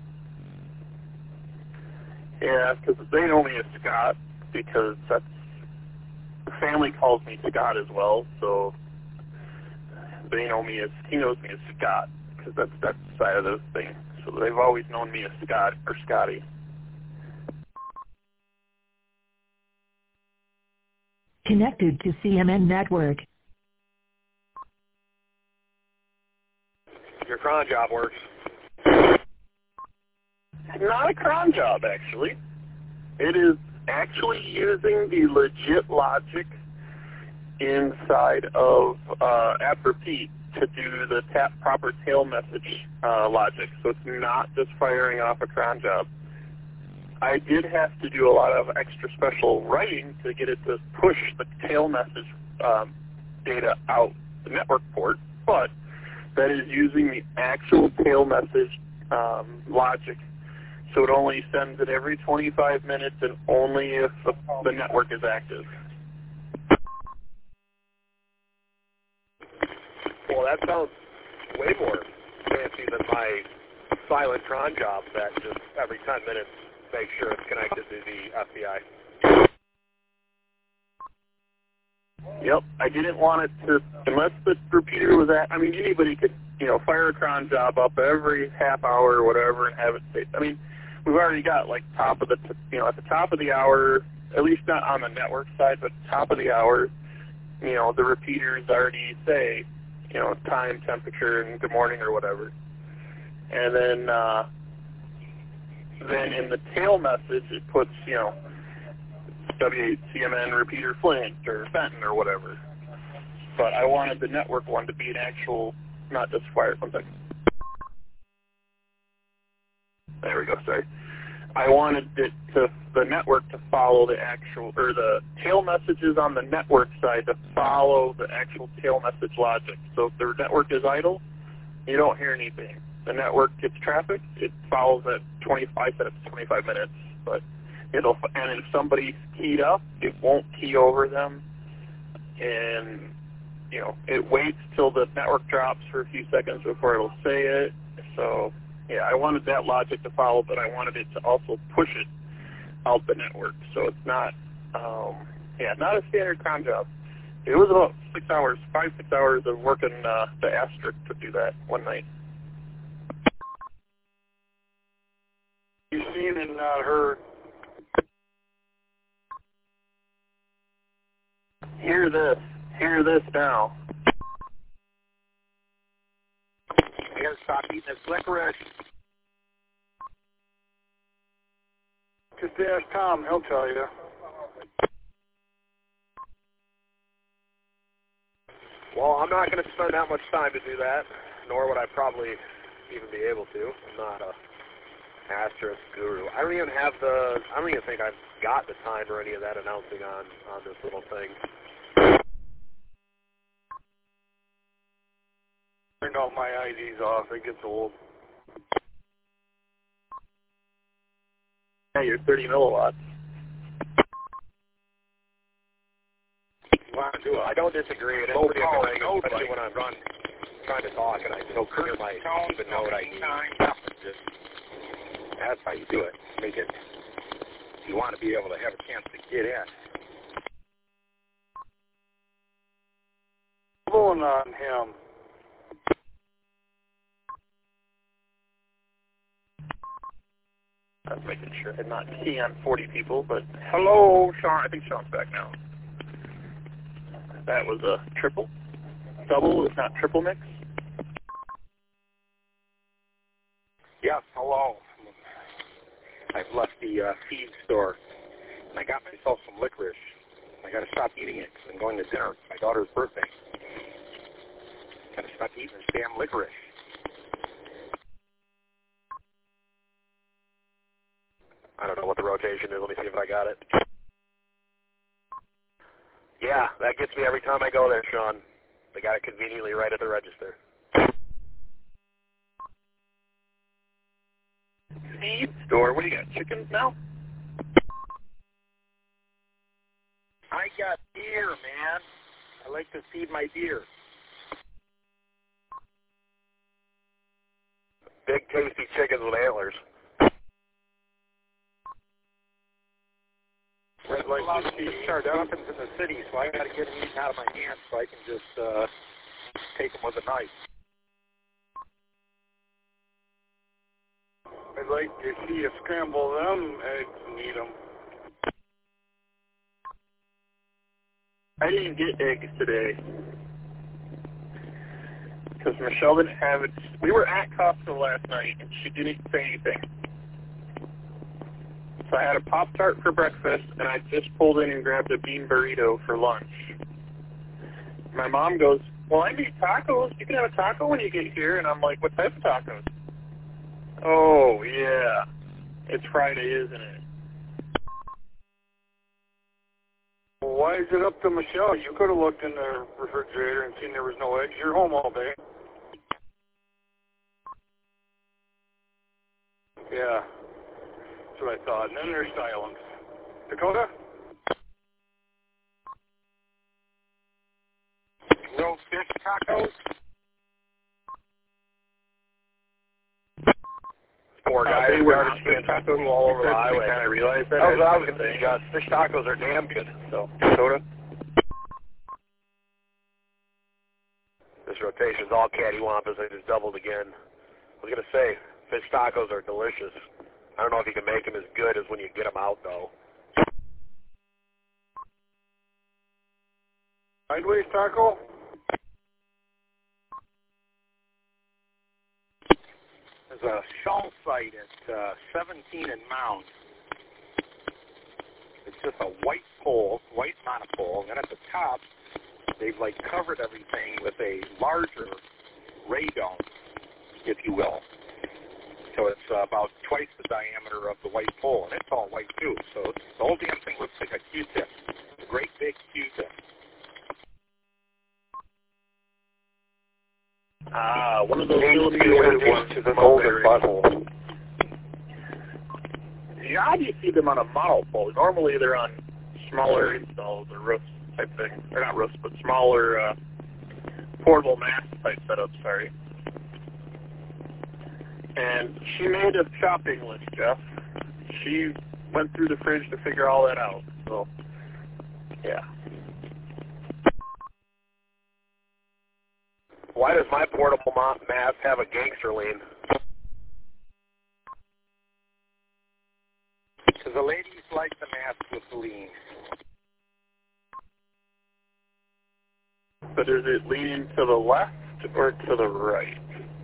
yeah, because they know me as Scott, because that's, the family calls me Scott as well, so they know me as, he knows me as Scott, because that's that side of the thing. So they've always known me as Scott, or Scotty. Connected to C M N Network. Your cron job works. Not a cron job, actually. It is actually using the legit logic inside of uh, AppRepeat to do the tap proper tail message uh, logic. So it's not just firing off a cron job. I did have to do a lot of extra special writing to get it to push the tail message um, data out the network port, but that is using the actual tail message um, logic. So it only sends it every twenty-five minutes and only if the, the network is active. Well, that sounds way more fancy than my silent cron job that just every ten minutes makes sure it's connected to the F B I. Yep, I didn't want it to, unless the repeater was at, I mean, anybody could, you know, fire a cron job up every half hour or whatever and have it stay. I mean, we've already got, like, top of the, you know, at the top of the hour, at least not on the network side, but top of the hour, you know, the repeaters already say, you know, time, temperature, and good morning or whatever. And then, uh, then in the tail message, it puts, you know, W eight C M N repeater Flint or Fenton or whatever. But I wanted the network one to be an actual, not just fire something. There we go, sorry. I wanted it to, the network to follow the actual, or the tail messages on the network side to follow the actual tail message logic. So if the network is idle, you don't hear anything. The network gets traffic, it follows at twenty-five, I said it's twenty-five minutes, but it'll, and if somebody's keyed up, it won't key over them, and, you know, it waits till the network drops for a few seconds before it'll say it. So, yeah, I wanted that logic to follow, but I wanted it to also push it out the network. So it's not, um, yeah, not a standard cron job. It was about six hours, five, six hours of working uh, the asterisk to do that one night. You've seen and not heard. Hear this. Hear this now. I gotta stop eating this licorice. Just ask Tom, he'll tell you. Well, I'm not going to spend that much time to do that, nor would I probably even be able to. I'm not a asterisk guru. I don't even have the, I don't even think I've got the time or any of that announcing on, on this little thing. Turned all my I Ds off. It gets old. Yeah, you're thirty milliwatts. Well, I, do, I don't disagree. It is pretty annoying, especially when I'm run, trying to talk and I don't hear my even know what I need. Just, that's how you do it. Make it. You want to be able to have a chance to get in. Blowing on him. I was making sure I had not key on forty people, but hello, Sean. I think Sean's back now. That was a triple. Double, if not triple mix. Yes, hello. I've left the uh, feed store, and I got myself some licorice. I got to stop eating it because I'm going to dinner. It's my daughter's birthday. Got to stop eating this damn licorice. I don't know what the rotation is. Let me see if I got it. Yeah, that gets me every time I go there, Sean. They got it conveniently right at the register. Feed store? What do you got, chickens now? I got deer, man. I like to feed my deer. Big, tasty chickens with antlers. Red light to start weapons in the city, so I got to get them eaten out of my hands so I can just uh, take them with a knife. I'd like to see you scramble them eggs and eat them. I didn't get eggs today because Michelle didn't have it. We were at Costco last night, and she didn't say anything. So I had a Pop-Tart for breakfast, and I just pulled in and grabbed a bean burrito for lunch. My mom goes, well, I need tacos. You can have a taco when you get here. And I'm like, what type of tacos? Oh, yeah. It's Friday, isn't it? Well, why is it up to Michelle? You could have looked in the refrigerator and seen there was no eggs. You're home all day. Yeah. That's what I thought. And then there's silence. Dakota? No fish tacos? Poor guys, they were garbage cans tacos all over the highway. I realized that. That was what I was going to say, Gus. Fish tacos are damn good. So, Dakota? This rotation's all cattywampus. I just doubled again. I was going to say, fish tacos are delicious. I don't know if you can make them as good as when you get them out, though. Sideways taco? There's a shell site at uh, seventeen and Mound. It's just a white pole, white monopole, and then at the top, they've like covered everything with a larger radome, if you will. So it's uh, about twice the diameter of the white pole, and it's all white too. So it's, the whole damn thing looks like a Q-tip, a great big Q-tip. Ah, one of those ones to the golden butthole. Yeah, you see them on a monopole. Normally they're on smaller installs or roofs type thing. Or not roofs, but smaller uh, portable mast type setups, sorry. And she made a shopping list, Jeff. She went through the fridge to figure all that out. So, yeah. Why does my portable mast have a gangster lean? Because the ladies like the mast with the lean. But is it leaning to the left or to the right?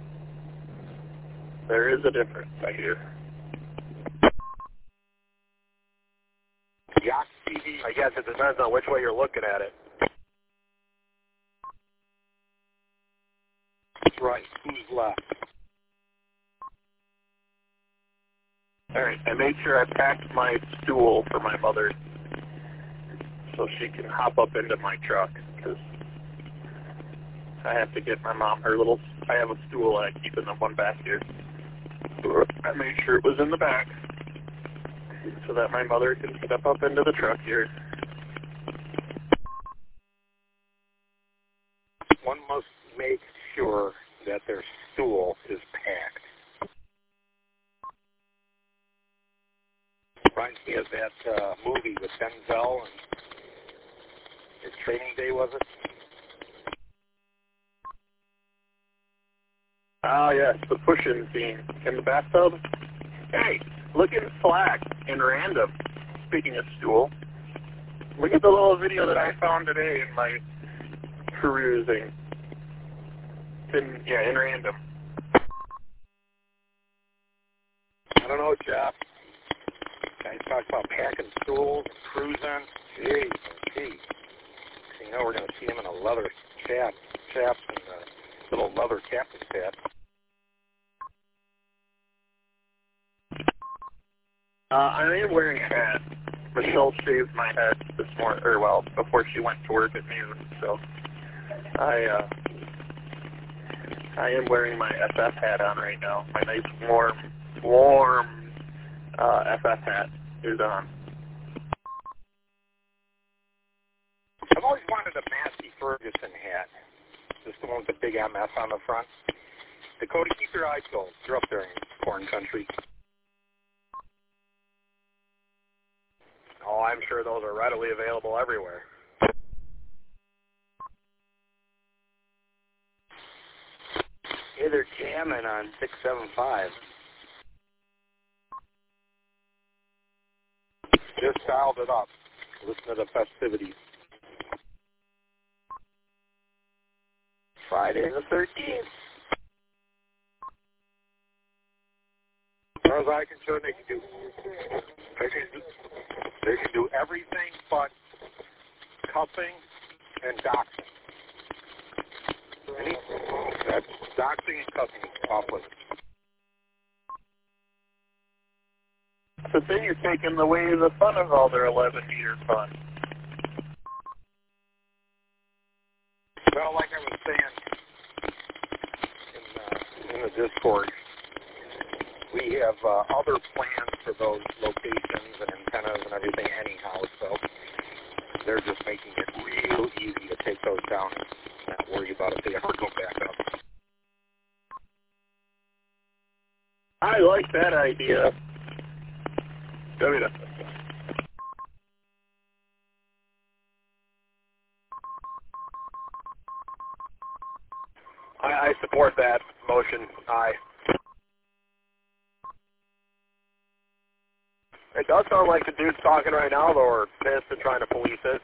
There is a difference, I hear. I guess it depends on which way you're looking at it. Right. Who's left? All right. I made sure I packed my stool for my mother so she can hop up into my truck because I have to get my mom her little. I have a stool I keep in the one back here. I made sure it was in the back so that my mother can step up into the truck here. One must make sure that their stool is packed. Reminds me of that uh, movie with Denzel and his Training Day, was it? Ah, yes, the push-in scene in the bathtub. Hey, look at Slack in random. Speaking of stool, look at the little video that I found today in my perusing. It's in, yeah, in random. I don't know, Jeff. Guys talk about packing stools, cruising. Gee, gee. You know, we're going to see him in a leather cap, chaps and a little leather captain's hat. Uh, I am wearing a hat. Michelle shaved my head this morning, or well, before she went to work at noon. So I, uh, I am wearing my F F hat on right now. My nice warm, warm uh, F F hat is on. I've always wanted a Massey Ferguson hat. Just the one with the big M S on the front. Dakota, keep your eyes closed. You're up there in corn country. Oh, I'm sure those are readily available everywhere. Hey, they're jamming on six seven five. Just dialed it up. Listen to the festivities. Friday the thirteenth. As far as I'm concerned, they can do, they can do, they can do everything but cuffing and doxing. Any, that's doxing and cuffing off with it. But then you're taking away the fun of all their eleven-meter fun. Well, like I was saying in, uh, in the Discord, we have uh, other plans for those locations and antennas and everything anyhow, so they're just making it real easy to take those down and not worry about if they ever go back up. I like that idea. W W. I, I support that motion. Aye. It does sound like the dude's talking right now, though, or pissed and trying to police it.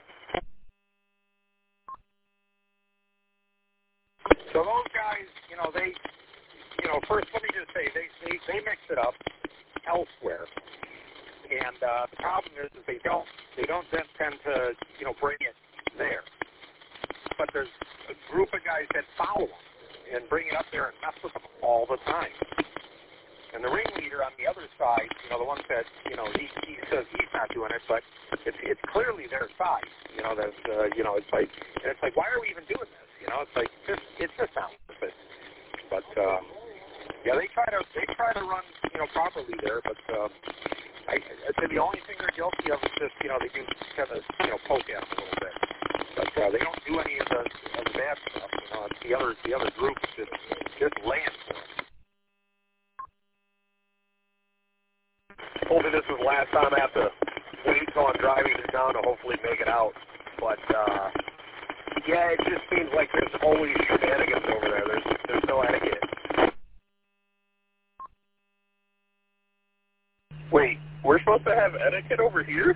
So those guys, you know, they, you know, first let me just say, they, they, they mix it up elsewhere. And uh, the problem is that they don't, they don't then tend to, you know, bring it there. But there's a group of guys that follow them and bring it up there and mess with them all the time. And the ringleader on the other side, you know, the one that, you know, he, he says he's not doing it, but it's it's clearly their side. You know, that's, uh, you know, it's like, and it's like, why are we even doing this? You know, it's like, just, it's just not worth it. But, um, yeah, they try to, they try to run, you know, properly there, but, uh, I, I'd say the only thing they're guilty of is just, you know, they do kind of, you know, poke at them a little bit. But uh, they don't do any of the, of the bad stuff. You know, it's the other, the other groups just, just land for them. Hopefully this is the last time I have to wait till I'm driving this down to hopefully make it out. But, uh, yeah, it just seems like there's always shenanigans over there. There's, there's no etiquette. Wait, we're supposed to have etiquette over here?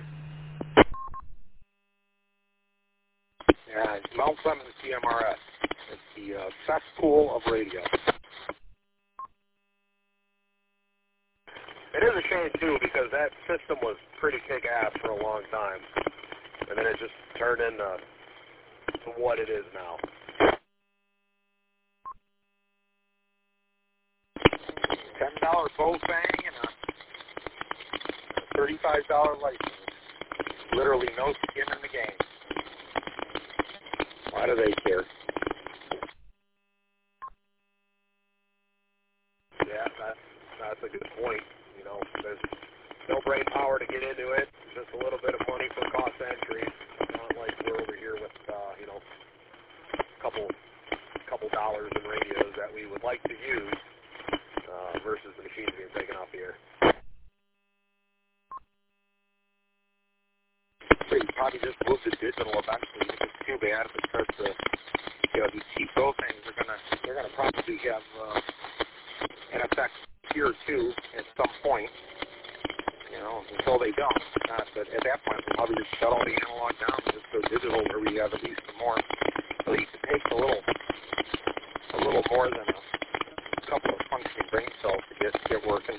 Yeah, it's Mount Clemens C M R S. It's the uh, cesspool of radio. It is a shame, too, because that system was pretty kick-ass for a long time. and then it just turned into to what it is now. ten dollar Bofang and a thirty-five dollar license. Literally no skin in the game. Why do they care? Yeah, that's that's a good point. You know, there's no brain power to get into it. Just a little bit of money for cost entry. Not like we're over here with uh, you know, a couple couple dollars in radios that we would like to use uh, versus the machines being taken off the air. So you probably just move to digital eventually. It's too bad if it starts to, you know, these cheap Bofangs are gonna they're gonna probably have uh, N F X tier two at some point. You know, until they don't. Not, but at that point, we'll probably just shut all the analog down and just go digital, where we have at least some more. At least it takes a little, a little more than a couple of functioning brain cells to get get working.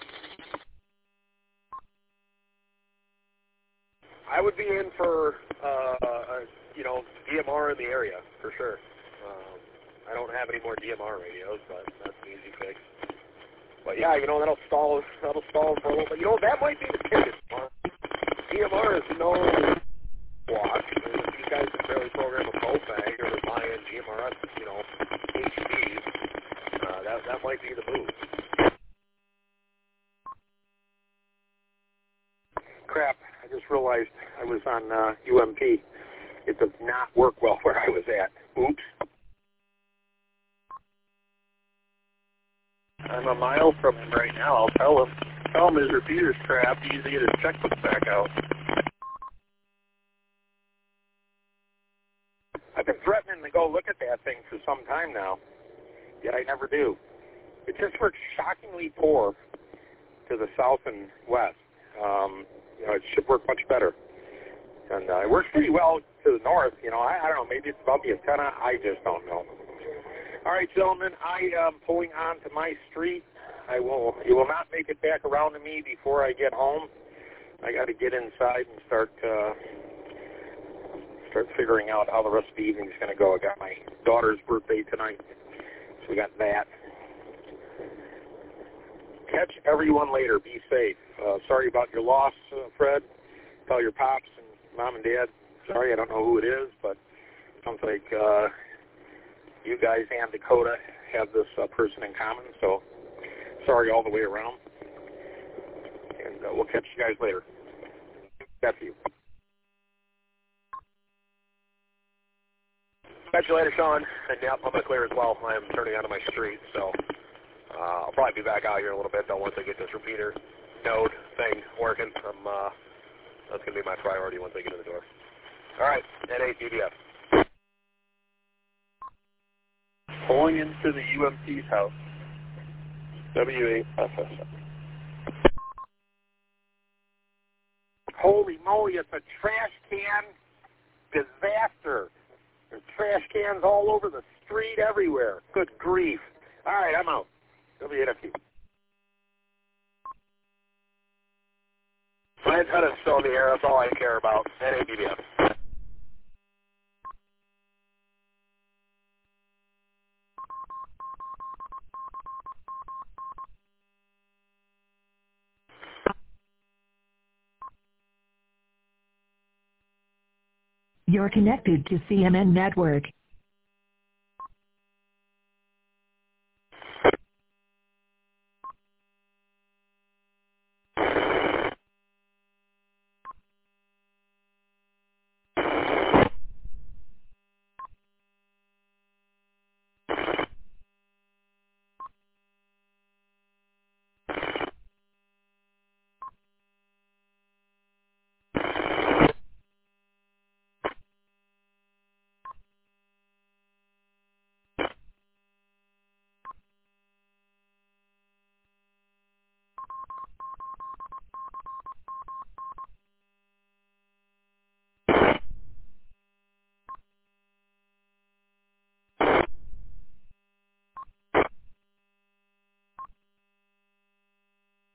I would be in for, uh, a, you know, D M R in the area, for sure. Um, I don't have any more D M R radios, but that's an easy fix. But yeah, you know, that'll stall, that'll stall for a little bit. You know, that might be the pivot. D M R is no watch. I mean, if these guys can barely program a Bofang or they're buying G M R S, you know, H Ds, uh, that, that might be the move. Crap. I just realized I was on uh, U M P. It does not work well where I was at. Oops. I'm a mile from him right now. I'll tell him. Tell him his repeater's crap. He needs to get his checkbook back out. I've been threatening to go look at that thing for some time now, yet I never do. It just works shockingly poor to the south and west. Um, you know, it should work much better. And uh, it works pretty well to the north. You know, I, I don't know, maybe it's about the antenna. I just don't know. All right, gentlemen, I am pulling onto my street. I will. You will not make it back around to me before I get home. I got to get inside and start uh, start figuring out how the rest of the evening is going to go. I got my daughter's birthday tonight, so we got that. Catch everyone later. Be safe. Uh, sorry about your loss, uh, Fred. Tell your pops and mom and dad. Sorry, I don't know who it is, but it sounds like uh, you guys and Dakota have this uh, person in common. So sorry all the way around. And uh, we'll catch you guys later. That's you. Catch you later, Sean. And yeah, I'm clear as well. I am turning onto my street, so uh, I'll probably be back out here in a little bit, though, once I get this repeater node thing working. I'm, uh, that's going to be my priority once I get in the door. All right, N A T V F. Pulling into the U M P's house. W eight F S M. Holy moly, it's a trash can disaster. There's trash cans all over the street everywhere. Good grief. All right, I'm out. W eight F U. My antenna's still in the air. That's all I care about. N A T V F. You're connected to C M N Network.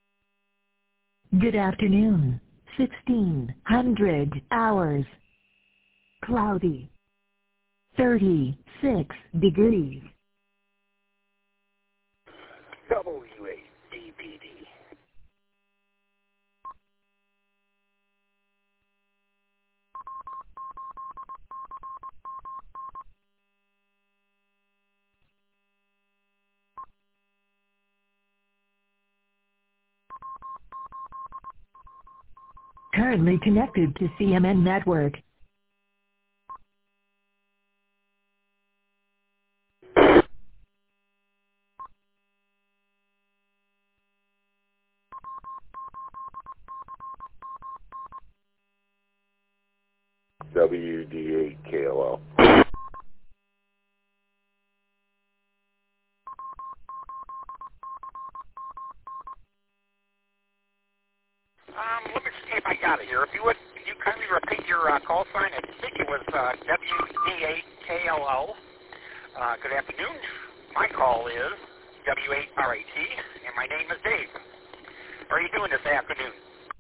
Good afternoon. sixteen hundred hours. Cloudy. thirty-six degrees. W A D B D. Currently connected to C M N Network. W D eight K L L. Um, let me see if I got it here. If you would, could you kindly repeat your uh, call sign? I think it was uh, W D eight K L L. Uh, good afternoon. My call is W eight R A T, and my name is Dave. How are you doing this afternoon?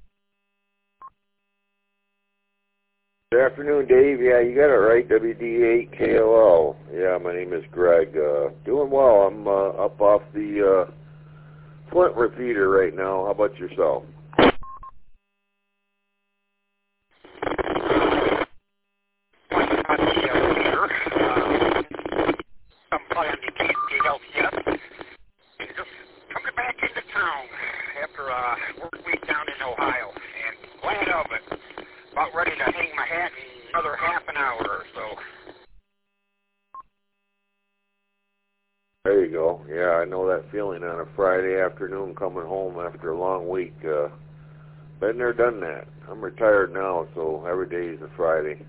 Good afternoon, Dave. Yeah, you got it right. W D eight K L L. Yeah, my name is Greg. Uh, doing well. I'm uh, up off the uh, Flint repeater right now. How about yourself? I'm playing the K L T S, and just coming back into town after a work week down in Ohio, and glad of it. About ready to hang my hat in another half an hour or so. There you go. Yeah, I know that feeling on a Friday afternoon coming home after a long week. Uh, been there, done that. I'm retired now, so every day is a Friday.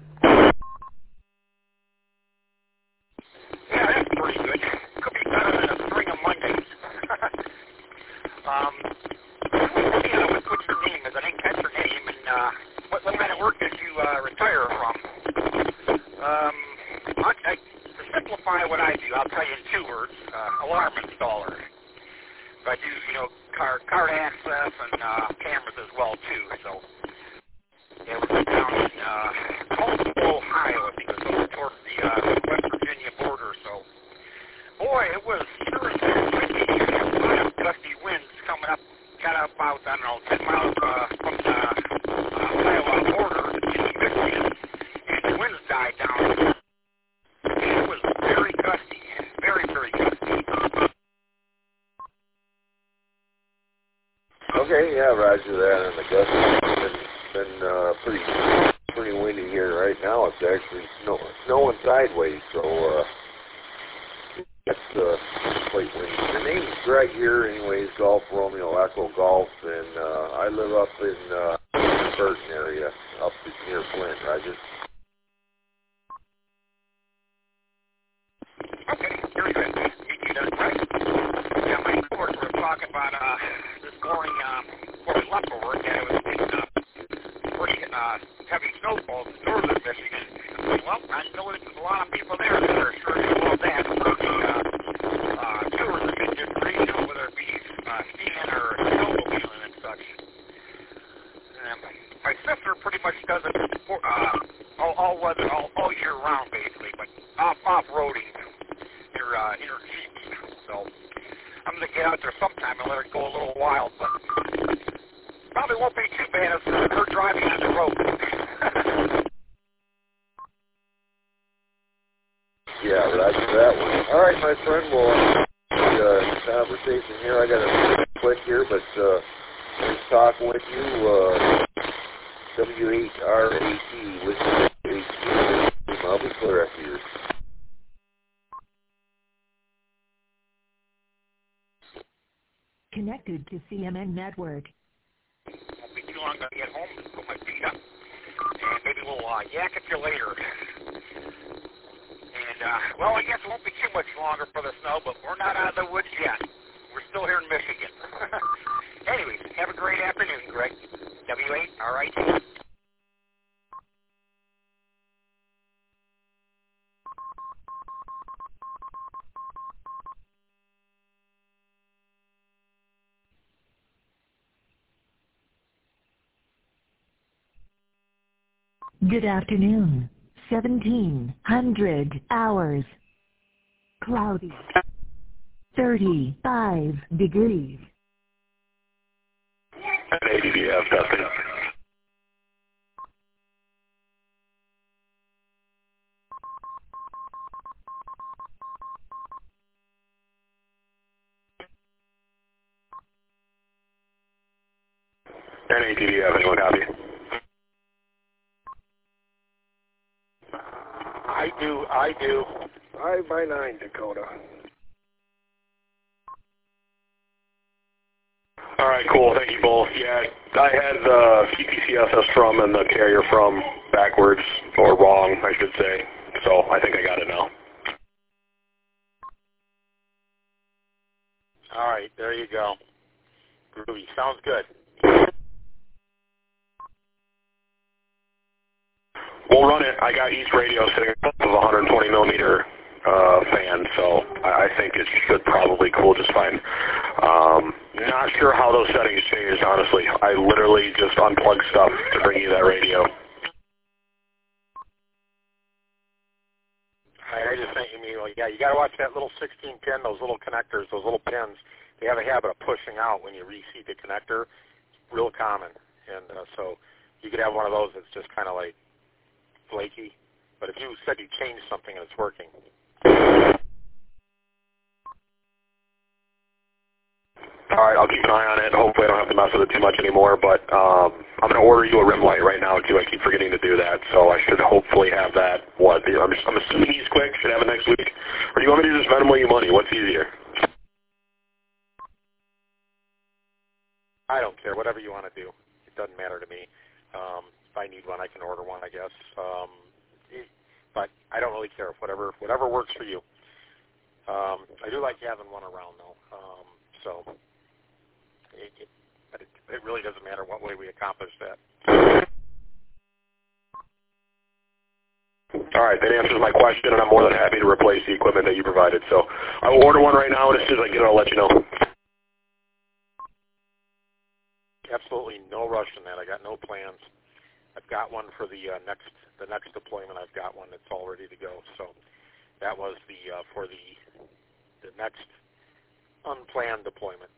Yeah, that's pretty good. Could be better than a string of Mondays. um, yeah, what's, what's your name? Is I didn't catch your name, and uh, what, what kind of work did you uh, retire from? Um, I, I, to simplify what I do, I'll tell you in two words: uh, alarm installer. But I do, you know, car card access and uh, cameras as well too. So it was down in uh, Coldwell, Ohio. I think it was over towards the uh, West Virginia border. So, boy, it was sure as windy. A lot of gusty winds coming up. Got up about, I don't know, ten miles uh, from the uh, Iowa border into Michigan, and the winds died down. It was very gusty, very, very gusty. Okay, yeah, roger that. And the gust has been, been uh, pretty pretty windy here right now. It's actually snow, snowing sideways, so uh, it's uh, quite windy. The name's Greg here, anyways, Golf Romeo Echo Golf, and uh, I live up in uh, the Burton area, up near Flint, Roger. Okay, very good. You did it right. Yeah, my course were talking about uh, this morning um, before we left for work, that it was getting uh, pretty uh, heavy snowfalls in northern Michigan. Well, I know there's a lot of people there that are sure to love that for the uh, uh, tourism industry, you know, whether it be uh, skiing or snowmobiling and such. Um, my sister pretty much does it for, uh, all, all weather, all, all year round, basically, but off off-roading in her, uh, in her Jeep. So I'm going to get out there sometime and let her go a little wild, but probably won't be too bad as her driving on the road. Yeah, roger that one. All right, my friend, well, the uh, conversation here, I got to click here, but uh, nice talking with you. Uh, W eight R A T with W eight T. I'll be clear after yours. Connected to C M N Network. Won't be too long to get home and put my feet up, and maybe we'll uh, yak at you later. And, uh, well, I guess it won't be too much longer for the snow, but we're not out of the woods yet. We're still here in Michigan. Anyways, have a great afternoon, Greg. W eight R A T. Good afternoon. seventeen hundred hours. Cloudy. thirty-five degrees. A D D F, testing. N A D D F, anyone copy? I do, I do. Five by nine, Dakota. All right, cool. Thank you both. Yeah, I had the C P C S S from and the carrier from backwards, or wrong, I should say. So I think I got it now. All right, there you go. Groovy. Sounds good. We'll run it. I got each radio sitting above a one hundred twenty millimeter uh, fan, so I think it should probably cool just fine. Um, not sure how those settings changed, honestly. I literally just unplugged stuff to bring you that radio. I just think you mean, well, yeah, you got to watch that little sixteen pin, those little connectors, those little pins. They have a habit of pushing out when you reseat the connector. It's real common, and uh, so you could have one of those that's just kind of like flaky. But if you said you changed something and it's working. All right, I'll keep an eye on it. Hopefully I don't have to mess with it too much anymore, but um, I'm going to order you a rim light right now, too. I keep forgetting to do that, so I should hopefully have that, what, I'm, just, I'm assuming he's quick, should have it next week. Or do you want me to just Venmo you money? What's easier? I don't care, whatever you want to do. It doesn't matter to me. Um, if I need one, I can order one, I guess. Um, it, but I don't really care. Whatever whatever works for you. Um, I do like having one around, though. Um, so it, it, but it, it really doesn't matter what way we accomplish that. All right, that answers my question, and I'm more than happy to replace the equipment that you provided. So I will order one right now, and as soon as I get it, I'll let you know. Absolutely no rush in that. I got no plans. I've got one for the uh, next the next deployment. I've got one that's all ready to go. So that was the uh, for the the next unplanned deployment.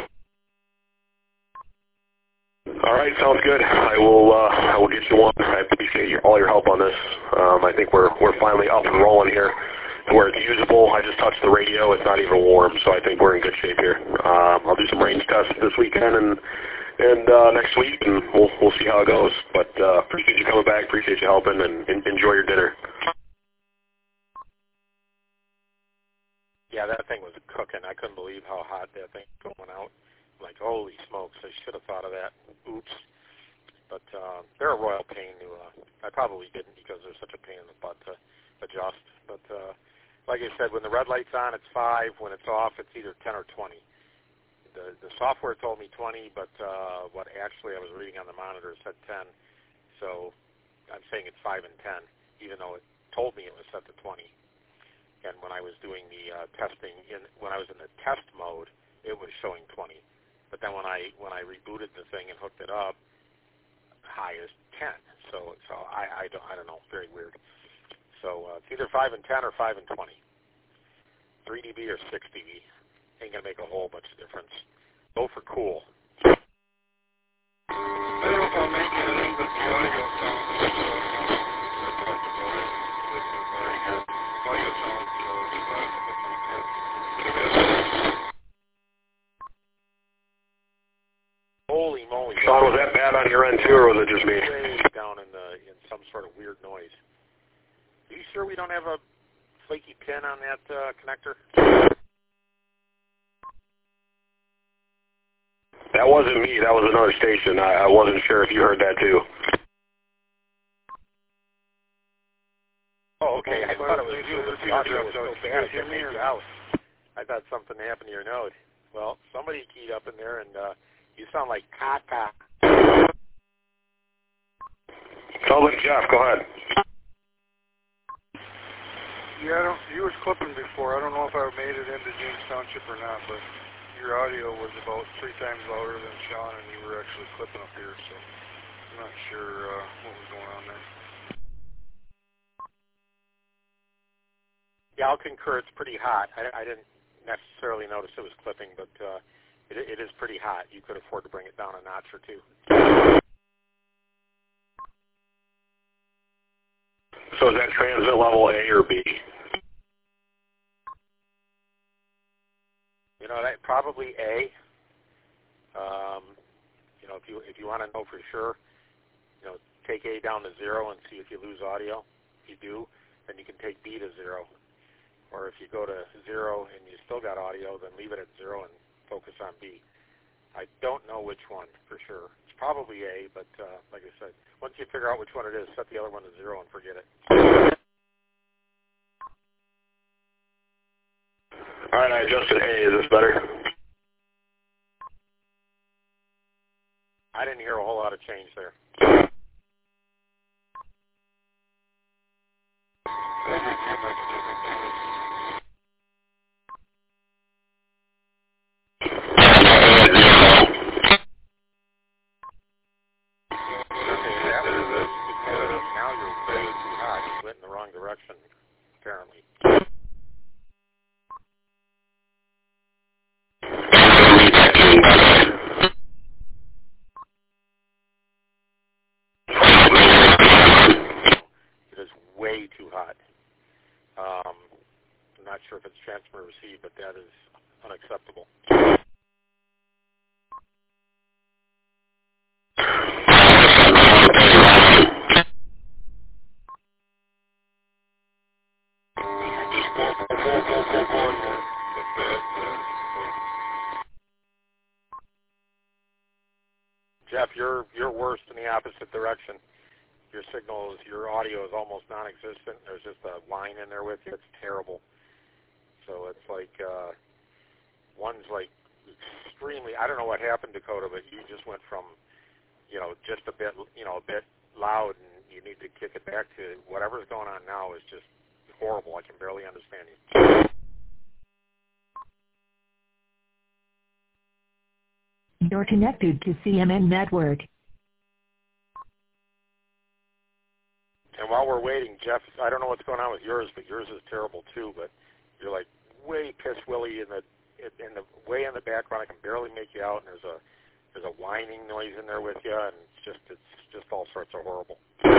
All right, sounds good. I will uh, I will get you one. I appreciate your, all your help on this. Um, I think we're we're finally up and rolling here to where it's usable. I just touched the radio. It's not even warm, so I think we're in good shape here. Um, I'll do some range tests this weekend and and uh, next week, and we'll we'll see how it goes. But uh, appreciate you coming back. Appreciate you helping, and, and enjoy your dinner. Yeah, that thing was cooking. I couldn't believe how hot that thing was going out. Like, holy smokes, I should have thought of that. Oops. But uh, they're a royal pain to, uh, I probably didn't because they're such a pain in the butt to adjust. But uh, like I said, when the red light's on, it's five. When it's off, it's either ten or twenty. The, the software told me twenty, but uh, what actually I was reading on the monitor said ten. So I'm saying it's five and ten, even though it told me it was set to twenty. And when I was doing the uh, testing, in when I was in the test mode, it was showing twenty. But then when I when I rebooted the thing and hooked it up, high is ten. So so I, I don't I don't know, very weird. So uh, it's either five and ten or five and twenty. three D B or six D B. Ain't gonna make a whole bunch of difference. Go for cool. I don't know if I'll make anything but the audio sounds. Uh, I talked about it. Audio sounds. Holy moly! Sean, was that bad on your end too, or was it just me? Way down in the in some sort of weird noise. Are you sure we don't have a flaky pin on that uh, connector? That wasn't me. That was another station. I, I wasn't sure if you heard that too. Oh, okay. I thought it was you. The audio was so bad it made you out. I thought something happened to your node. Well, somebody keyed up in there, and uh, you sound like Kaka. Tell them, Jeff. Go ahead. Yeah, I don't, you was clipping before. I don't know if I made it into James Township or not, but your audio was about three times louder than Sean, and you were actually clipping up here, so I'm not sure uh, what was going on there. I'll concur it's pretty hot. I, I didn't necessarily notice it was clipping, but uh, it, it is pretty hot. You could afford to bring it down a notch or two. So is that transmit level A or B? You know, that probably A. Um, you know, if you if you want to know for sure, you know, take A down to zero and see if you lose audio. If you do, then you can take B to zero. Or if you go to zero and you still got audio, then leave it at zero and focus on B. I don't know which one for sure. It's probably A, but uh, like I said, once you figure out which one it is, set the other one to zero and forget it. All right, I adjusted A. Is this better? I didn't hear a whole lot of change there. Now you're way too high. You went in the wrong direction, apparently. It is way too hot. Um, I'm not sure if it's transfer or receive, but that is unacceptable. Jeff, you're you're worse in the opposite direction. Your signal is, your audio is almost non-existent. There's just a line in there with you. It's terrible. So it's like, uh, one's like extremely, I don't know what happened, Dakota, but you just went from, you know, just a bit, you know, a bit loud, and you need to kick it back to whatever's going on now is just horrible. I can barely understand you. You're connected to C M N Network. And while we're waiting, Jeff, I don't know what's going on with yours, but yours is terrible too. But you're like way piss willy in the in the way in the background. I can barely make you out, and there's a there's a whining noise in there with you, and it's just it's just all sorts of horrible.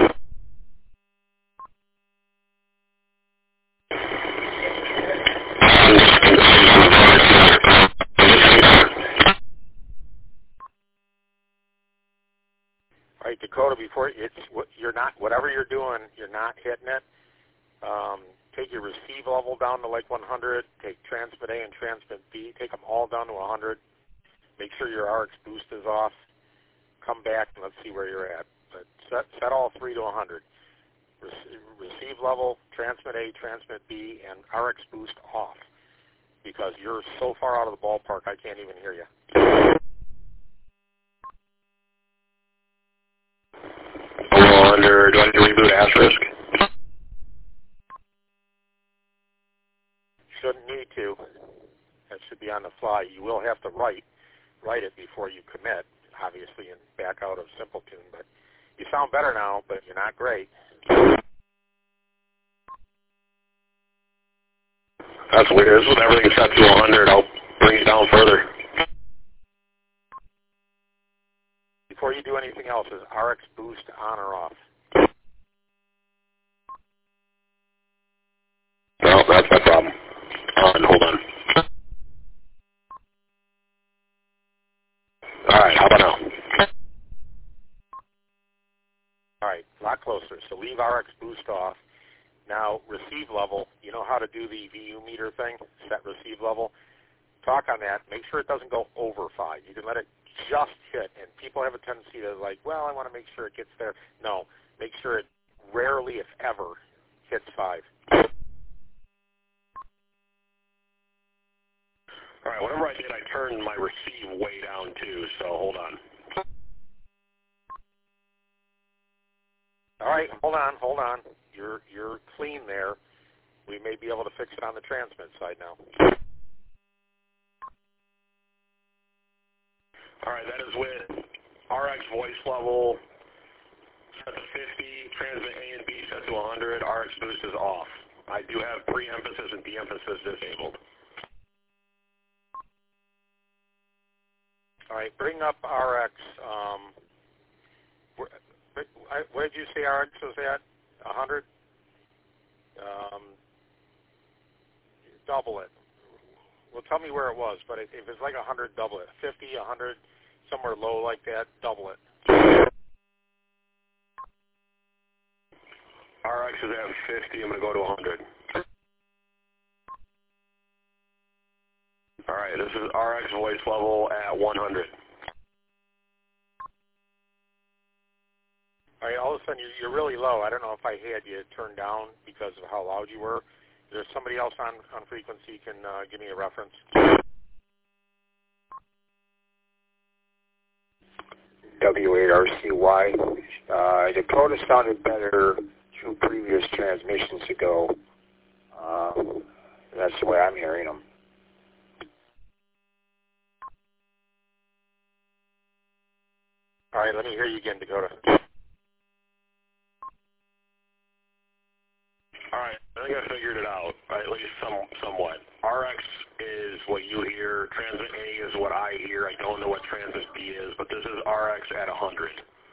All right, Dakota, before it's you're not whatever you're doing, you're not hitting it. Um, take your receive level down to like one hundred. Take transmit A and transmit B. Take them all down to one hundred. Make sure your R X boost is off. Come back and let's see where you're at. But set set all three to one hundred. Receive, receive level, transmit A, transmit B, and R X boost off, because you're so far out of the ballpark I can't even hear you. Under, do I need to reboot Asterisk? Shouldn't need to. That should be on the fly. You will have to write write it before you commit, obviously, and back out of Simpletune. But you sound better now, but you're not great. That's weird. This is everything set to one hundred. I'll bring it down further. Before you do anything else, is R X boost on or off? No, that's my problem. On, hold on. All right, how about now? All right, a lot closer. So leave R X boost off. Now, receive level, you know how to do the V U meter thing, set receive level? Talk on that. Make sure it doesn't go over five. You can let it just hit, and people have a tendency to like, well, I want to make sure it gets there. No, make sure it rarely, if ever, hits five. All right, whatever I did, I turned my receive way down too, so hold on. All right, hold on, hold on. You're you're clean there. We may be able to fix it on the transmit side now. All right, that is with R X voice level set to fifty, transmit A and B set to one hundred, R X boost is off. I do have pre-emphasis and de-emphasis disabled. All right, bring up R X. Um, where, where did you say R X was at? one hundred? Um, double it. Well, tell me where it was, but if it's like one hundred, double it. fifty, one hundred, somewhere low like that, double it. R X is at fifty. I'm going to go to one hundred. All right, this is R X voice level at one hundred. All right, all of a sudden you're, you're really low. I don't know if I had you turned down because of how loud you were. Is there somebody else on, on frequency can uh, give me a reference? W eight R C Y. Uh, Dakota sounded better two previous transmissions ago. Uh, that's the way I'm hearing them. All right, let me hear you again, Dakota. All right, I think I figured it out, at least some, somewhat. R X is what you hear. Transmit A is what I hear. I don't know what Transmit B is, but this is R X at one hundred.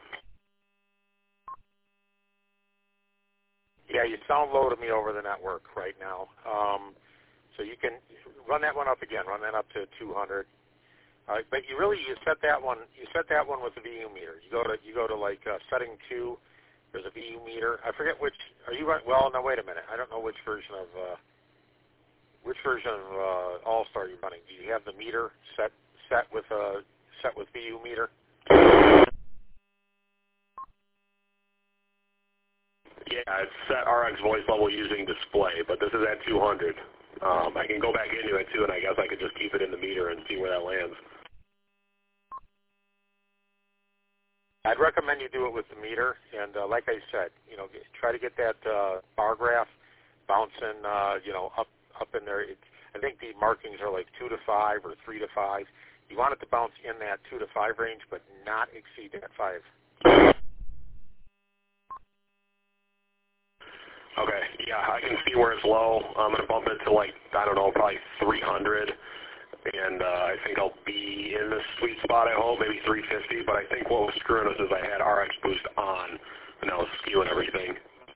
Yeah, you sound low to me over the network right now. Um, so you can run that one up again. Run that up to two hundred. All right, but you really you set that one you set that one with the V U meter. You go to you go to like uh, setting two. There's a V U meter. I forget which. Are you right? Well, no. Wait a minute. I don't know which version of uh, which version of uh, All-Star you're running. Do you have the meter set set with a uh, set with V U meter? Yeah, it's set R X voice level using display, but this is at two hundred. Um, I can go back into it too, and I guess I could just keep it in the meter and see where that lands. I'd recommend you do it with the meter, and uh, like I said, you know, get, try to get that uh, bar graph bouncing, uh, you know, up up in there. It, I think the markings are like two to five or three to five. You want it to bounce in that two to five range, but not exceed that five. Okay, yeah, I can see where it's low. I'm going to bump it to like, I don't know, probably three hundred, and uh, I think I'll be in the sweet spot, I hope, maybe three fifty, but I think what was screwing us is I had R X boost on, and I was skewing everything.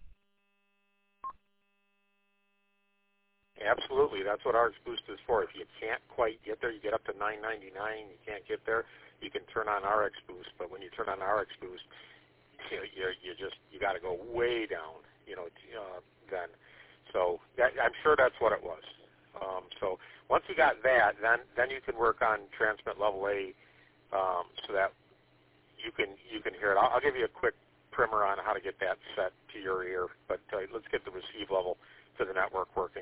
Absolutely, that's what R X boost is for. If you can't quite get there, you get up to nine ninety-nine, you can't get there, you can turn on R X boost, but when you turn on R X boost, you know, you you just, you got to go way down. You know, uh, then, so that, I'm sure that's what it was. Um, so once you got that, then then you can work on transmit level A, um, so that you can you can hear it. I'll, I'll give you a quick primer on how to get that set to your ear, but uh, let's get the receive level to the network working.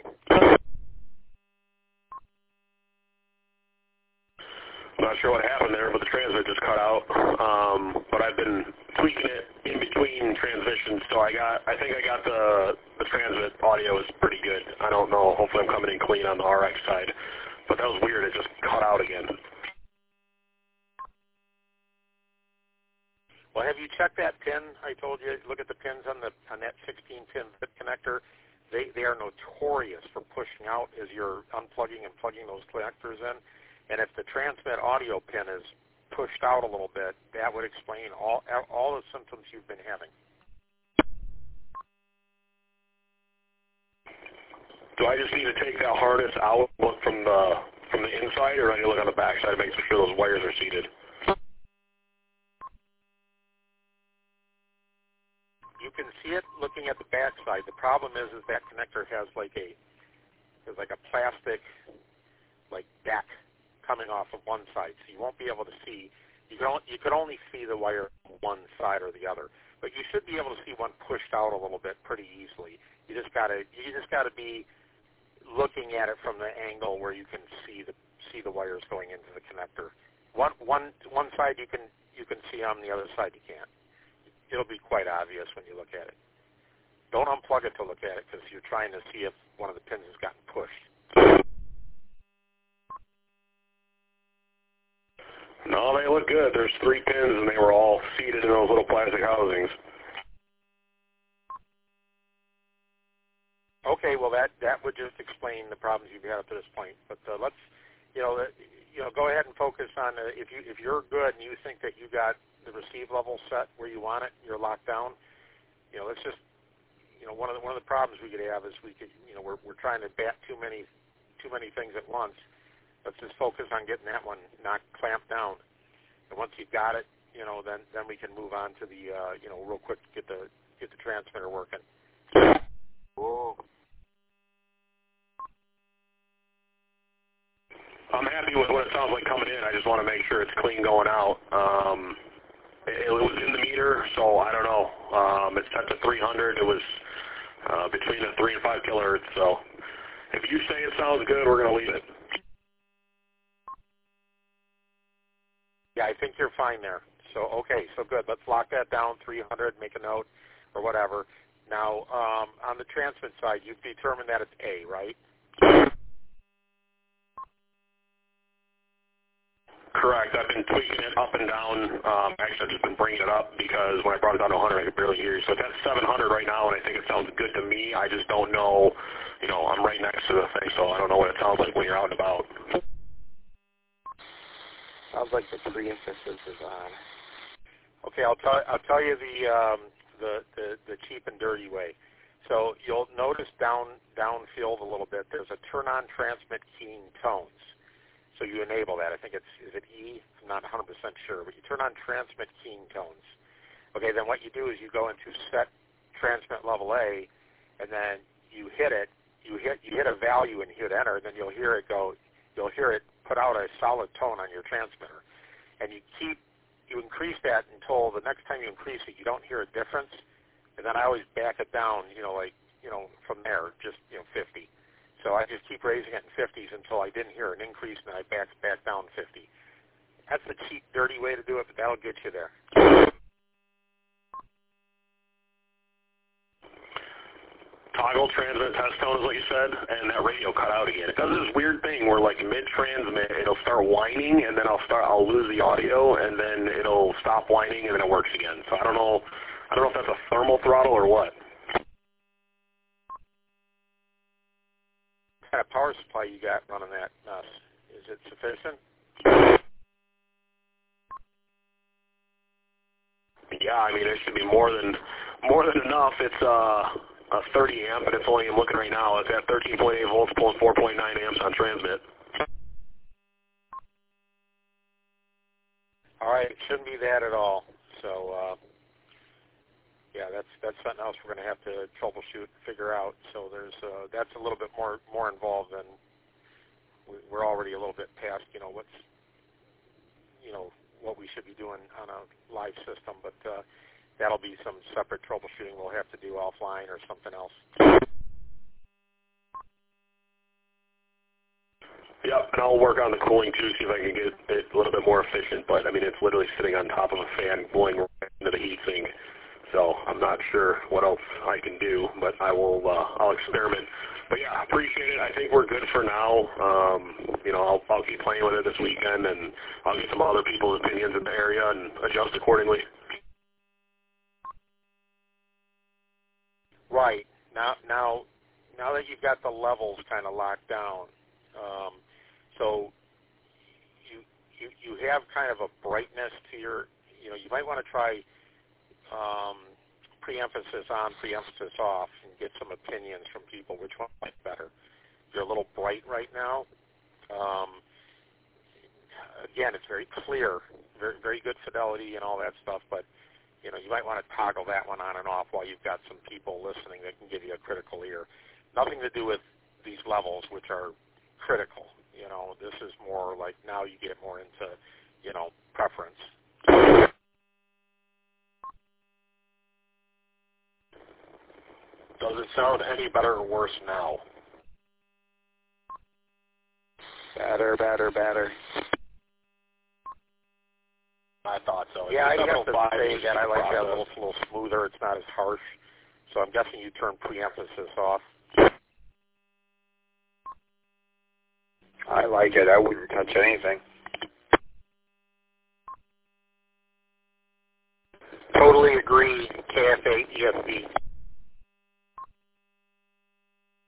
I'm not sure what happened there, but the transmit just cut out. Um, but I've been tweaking it in between transmissions, so I got, I think I got the the transmit audio is pretty good. I don't know. Hopefully, I'm coming in clean on the R X side. But that was weird. It just cut out again. Well, have you checked that pin? I told you. Look at the pins on the on that sixteen pin bit connector. They they are notorious for pushing out as you're unplugging and plugging those connectors in. And if the transmit audio pin is pushed out a little bit, that would explain all all the symptoms you've been having. Do I just need to take that harness out, look from the from the inside, or do I need to look on the back side to make sure those wires are seated? You can see it looking at the back side. The problem is, is that connector has like a there's like a plastic like deck coming off of one side, so you won't be able to see. You can only, you could only see the wire on one side or the other, but you should be able to see one pushed out a little bit pretty easily. You just gotta you just gotta be looking at it from the angle where you can see the see the wires going into the connector. One one one side you can you can see on the other side you can't. It'll be quite obvious when you look at it. Don't unplug it to look at it because you're trying to see if one of the pins has gotten pushed. No, they look good. There's three pins, and they were all seated in those little plastic housings. Okay, well that that would just explain the problems you've had up to this point. But uh, let's, you know, uh, you know, go ahead and focus on uh, if you if you're good and you think that you got the receive level set where you want it, you're locked down. You know, let's just, you know, one of the one of the problems we could have is we could, you know, we're we're trying to bat too many too many things at once. Let's just focus on getting that one not clamped down. And once you've got it, you know, then then we can move on to the, uh, you know, real quick get the get the transmitter working. Whoa. I'm happy with what it sounds like coming in. I just want to make sure it's clean going out. Um, it, it was in the meter, so I don't know. Um, it's set to three hundred. It was uh, between the three and five kilohertz. So if you say it sounds good, we're going to leave it. Yeah, I think you're fine there. So, okay, so good. Let's lock that down, three hundred, make a note, or whatever. Now, um, on the transmit side, you've determined that it's A, right? Correct. I've been tweaking it up and down. Um, actually, I've just been bringing it up because when I brought it down to one hundred, I could barely hear you. So it's at seven hundred right now, and I think it sounds good to me. I just don't know. You know, I'm right next to the thing, so I don't know what it sounds like when you're out and about. Sounds like the pre-emphasis is on. Okay, I'll tell I'll tell you the um, the, the the cheap and dirty way. So you'll notice down downfield a little bit. There's a turn on transmit keying tones. So you enable that. I think it's is it E? I'm not one hundred percent sure, but you turn on transmit keying tones. Okay, then what you do is you go into set transmit level A, and then you hit it. You hit you hit a value and hit enter, and then you'll hear it go. You'll hear it put out a solid tone on your transmitter, and you keep you increase that until the next time you increase it, you don't hear a difference, and then I always back it down. You know, like you know from there, just you know fifty. So I just keep raising it in fifties until I didn't hear an increase, and then I back back down fifty. That's the cheap, dirty way to do it, but that'll get you there. Toggle transmit test tone is what you said, and that radio cut out again. It does this weird thing where, like mid-transmit, it'll start whining, and then I'll start, I'll lose the audio, and then it'll stop whining, and then it works again. So I don't know, I don't know if that's a thermal throttle or what. What kind of power supply you got running that mess? Is it sufficient? Yeah, I mean it should be more than more than enough. It's uh, a thirty amp, and it's only I'm looking right now. It's at thirteen point eight volts, pulling four point nine amps on transmit. All right, it shouldn't be that at all. So uh, yeah, that's that's something else we're going to have to troubleshoot and figure out. So there's uh, that's a little bit more more involved than we, we're already a little bit past. You know what's you know what we should be doing on a live system, but uh, that'll be some separate troubleshooting we'll have to do offline or something else. Yep, and I'll work on the cooling too, see if I can get it a little bit more efficient. But I mean, it's literally sitting on top of a fan, blowing right into the heat sink. So I'm not sure what else I can do, but I will. Uh, I'll experiment. But yeah, appreciate it. I think we're good for now. Um, you know, I'll, I'll keep playing with it this weekend, and I'll get some other people's opinions in the area and adjust accordingly. Right now, now, now that you've got the levels kind of locked down, um, so you you you have kind of a brightness to your. You know, you might want to try. Um, pre-emphasis on, pre-emphasis off, and get some opinions from people. Which one might be better? You're a little bright right now. Um, again, it's very clear, very very good fidelity and all that stuff. But you know, you might want to toggle that one on and off while you've got some people listening that can give you a critical ear. Nothing to do with these levels, which are critical. You know, this is more like now you get more into, you know, preference. Does it sound any better or worse now? Better, better, better. I thought so. Yeah, I have to say that I like process. that a little, little smoother. It's not as harsh. So I'm guessing you turn pre-emphasis off. I like it. I wouldn't touch anything. Totally agree. K F A E S B.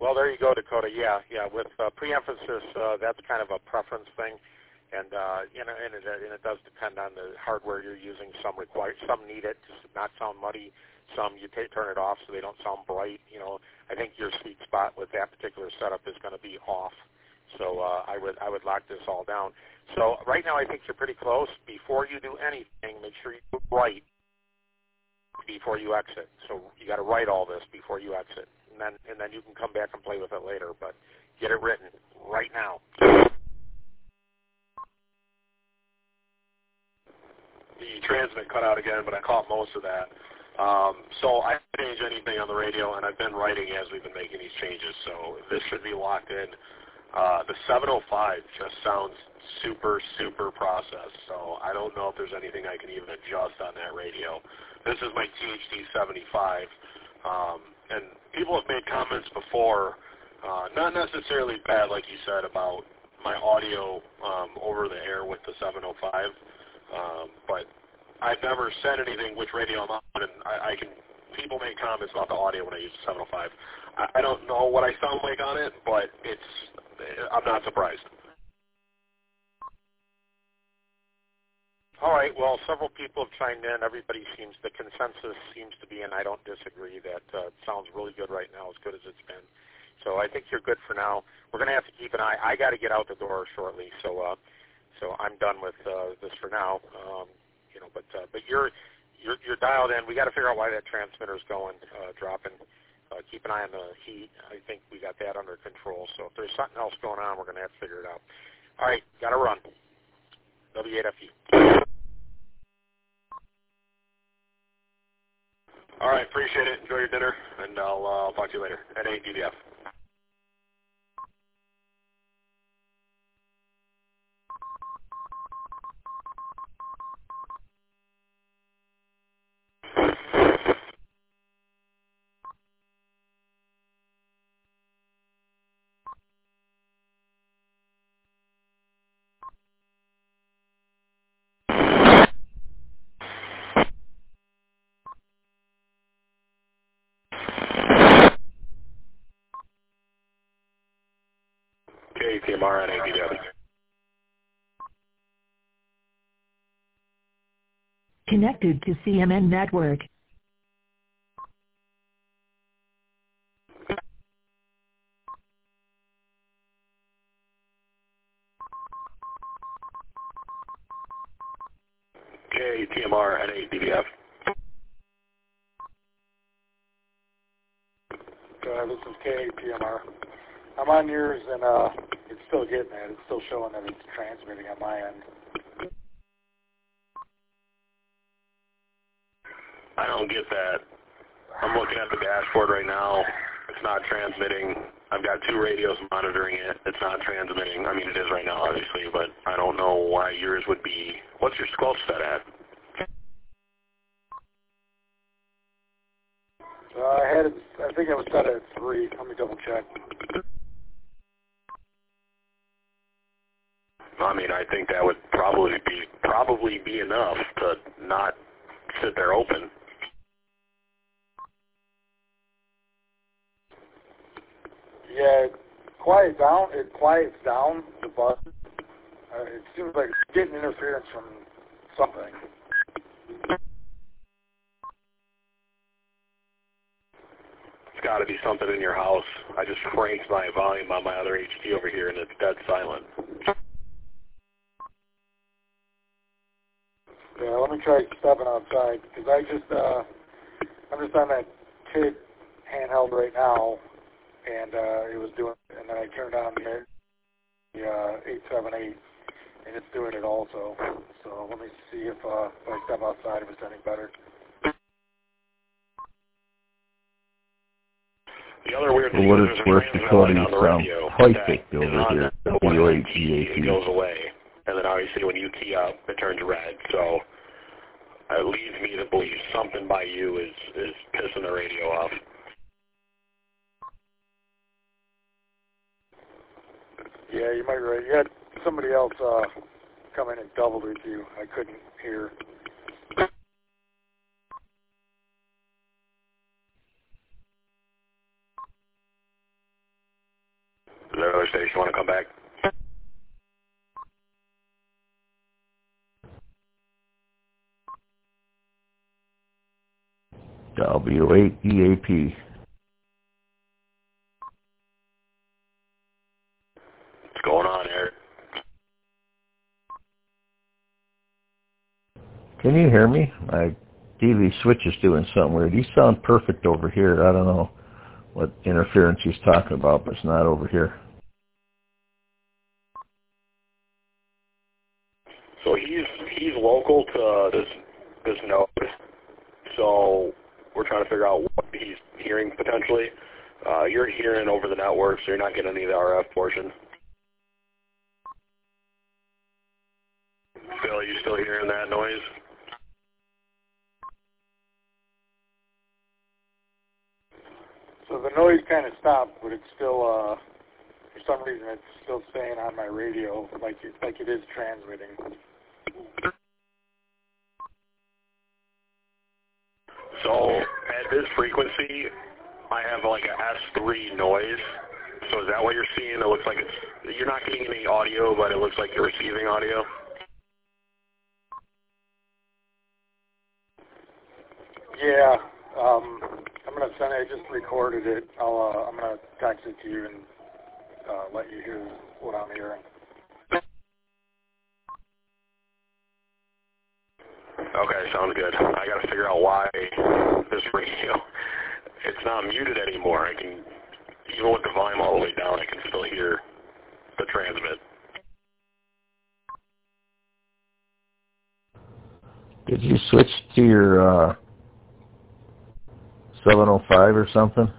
Well, there you go, Dakota. Yeah, yeah. With uh, pre-emphasis, uh, that's kind of a preference thing, and uh, you know, and it, and it does depend on the hardware you're using. Some require, some need it to not sound muddy. Some you t- turn it off so they don't sound bright. You know, I think your sweet spot with that particular setup is going to be off. So uh, I would I would lock this all down. So right now I think you're pretty close. Before you do anything, make sure you write before you exit. So you got to write all this before you exit, and then and then you can come back and play with it later. But get it written right now. The transmit cut out again, but I caught most of that. Um, so I didn't change anything on the radio, and I've been writing as we've been making these changes. So this should be locked in. Uh, the seven oh five just sounds super, super processed, so I don't know if there's anything I can even adjust on that radio. This is my T H D seventy-five, um, and people have made comments before, uh, not necessarily bad, like you said, about my audio um, over the air with the seven oh five, um, but I've never said anything which radio I'm on, and I, I can, people make comments about the audio when I use the seven oh five. I, I don't know what I sound like on it, but it's, I'm not surprised. All right. Well, several people have chimed in. Everybody seems, the consensus seems to be, and I don't disagree, that uh, it sounds really good right now, as good as it's been. So I think you're good for now. We're going to have to keep an eye. I got to get out the door shortly, so uh, so I'm done with uh, this for now. Um, you know, but uh, but you're you're you're dialed in. We got to figure out why that transmitter's going uh, dropping. Uh, keep an eye on the heat. I think we got that under control. So if there's something else going on, we're going to have to figure it out. All right, got to run. W eight F U. All right, appreciate it. Enjoy your dinner, and I'll, uh, I'll talk to you later. N A D D F. K T M R N A D D F. Connected to C M N Network. K T M R N A D D F. Uh, this is K T M R. I'm on yours, and uh, it's still getting it. It's still showing that it's transmitting on my end. I don't get that. I'm looking at the dashboard right now. It's not transmitting. I've got two radios monitoring it. It's not transmitting. I mean, it is right now, obviously, but I don't know why yours would be. What's your squelch set at? Uh, I had it, I think I was set at three. Let me double check. I mean, I think that would probably be probably be enough to not sit there open. Yeah, it quiets down. It quiets down the bus. Uh, it seems like it's getting interference from something. It's got to be something in your house. I just cranked my volume on my other H D over here, and it's dead silent. Yeah, let me try stepping outside, because I just, uh, I'm just on that kid handheld right now, and uh, it was doing, and then I turned on the, the uh, eight seven eight, and it's doing it also. So let me see if, uh, if I step outside, if it's any better. The other weird For thing what is it's there's worth, a transmitter Dakota, line on you the sound radio perfect that over is on here. the W one H key, E A it T. goes away, and then obviously when you key up, it turns red. So it leads me to believe something by you is is pissing the radio off. Yeah, you might be right. You had somebody else uh, come in and doubled with you. I couldn't hear. there another station want to come back? W eight E A P. What's going on, Eric? Can you hear me? My D V switch is doing something weird. You sound perfect over here. I don't know what interference he's talking about, but it's not over here. So he's he's local to this this node. So we're trying to figure out what he's hearing potentially. Uh, you're hearing over the network, so you're not getting any of the R F portion. Phil, are you still hearing that noise? So the noise kind of stopped, but it's still, uh, for some reason, it's still staying on my radio, like it, like it is transmitting. So at this frequency, I have like a S three noise. So is that what you're seeing? It looks like it's, you're not getting any audio, but it looks like you're receiving audio. Yeah, um, I'm gonna send it. I just recorded it. I'll, uh, I'm gonna text it to you and uh, let you hear what I'm hearing. Okay, sounds good. I got to figure out why this radio, it's not muted anymore. I can, even with the volume all the way down, I can still hear the transmit. Did you switch to your uh, seven oh five or something?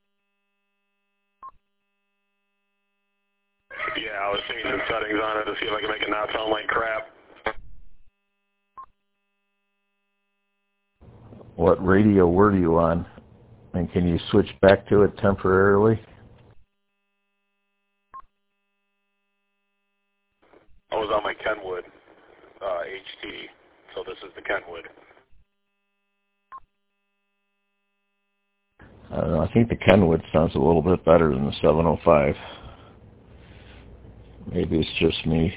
Yeah, I was changing settings on it to see if I can make it not sound like crap. What radio were you on? And can you switch back to it temporarily? I was on my Kenwood uh, H T, so this is the Kenwood. I don't know, I think the Kenwood sounds a little bit better than the seven oh five. Maybe it's just me.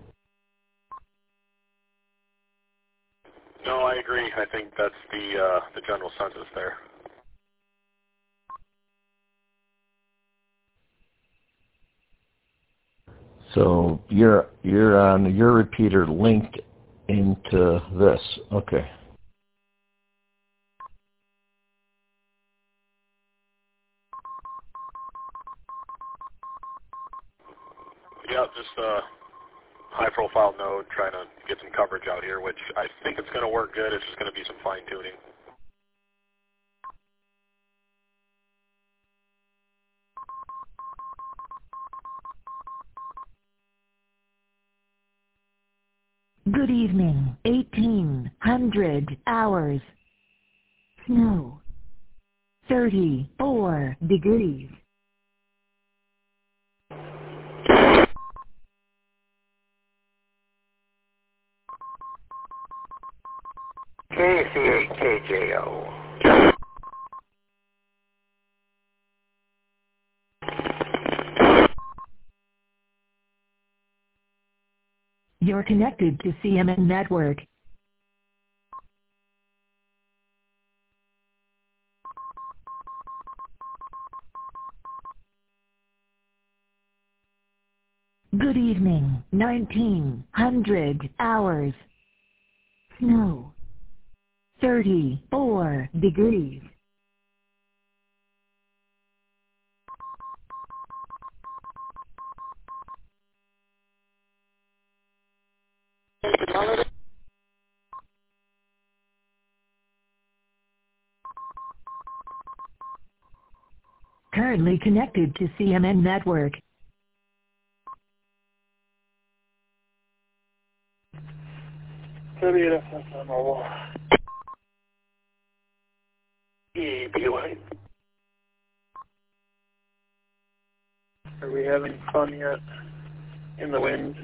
No, I agree. I think that's the uh, the general census there. So you're you're on your repeater linked into this. Okay. Yeah, just a high-profile node trying to get some coverage out here, which I think it's going to work good. It's just going to be some fine-tuning. Good evening. eighteen hundred hours. Snow. thirty-four degrees. K C eight K J O. You're connected to C M N Network. Good evening. nineteen hundred hours. Snow. thirty-four degrees. Currently connected to C M N Network. W F S on mobile. E B Y. Are we having fun yet in the wind?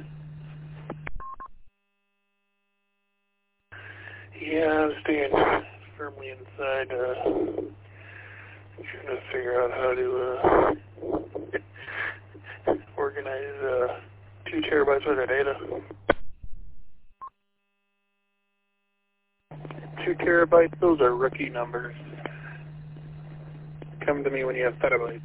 Yeah, I'm staying firmly inside, uh, trying to figure out how to, uh, organize uh, two terabytes worth of data. Two terabytes, those are rookie numbers. Come to me when you have petabytes.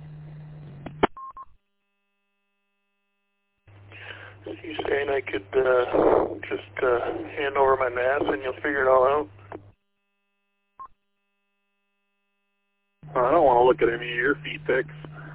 You saying I could uh, just uh, hand over my N A S and you'll figure it all out? Well, I don't want to look at any of your feed pics.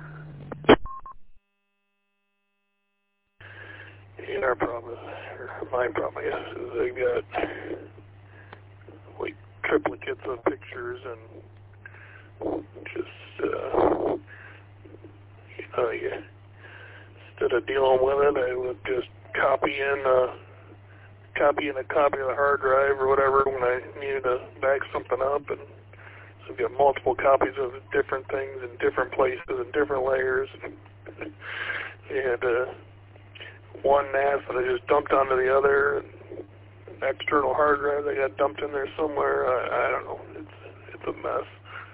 Yeah, our problem, or my problem, I guess, is I got like triplicates of pictures and just, uh, you know, yeah. Instead of dealing with it, I would just copy in a copy in a copy of the hard drive or whatever when I needed to back something up, and so I've got multiple copies of different things in different places and different layers. And uh, one N A S that I just dumped onto the other, and an external hard drive that got dumped in there somewhere. I, I don't know. It's it's a mess.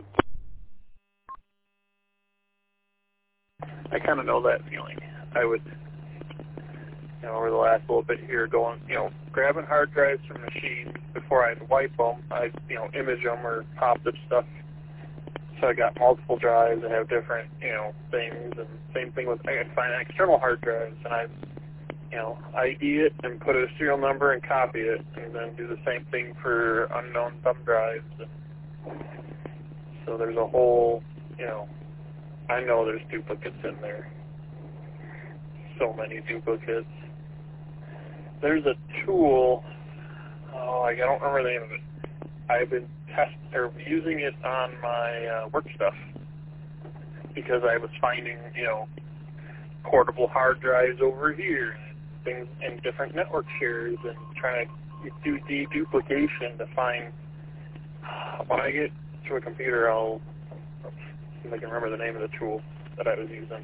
I kind of know that feeling. I would, you know, over the last little bit here, going, you know, grabbing hard drives from machines before I'd wipe them, I'd, you know, image them or pop this stuff. So I got multiple drives that have different, you know, things, and same thing with, I could find external hard drives, and I, you know, I D it and put a serial number and copy it, and then do the same thing for unknown thumb drives. And so there's a whole, you know, I know there's duplicates in there. So many duplicates. There's a tool, oh, I don't remember the name of it. I've been test or using it on my uh, work stuff because I was finding, you know, portable hard drives over here, things in different network shares, and trying to do deduplication to find. When I get to a computer, I'll see if I can remember the name of the tool that I was using.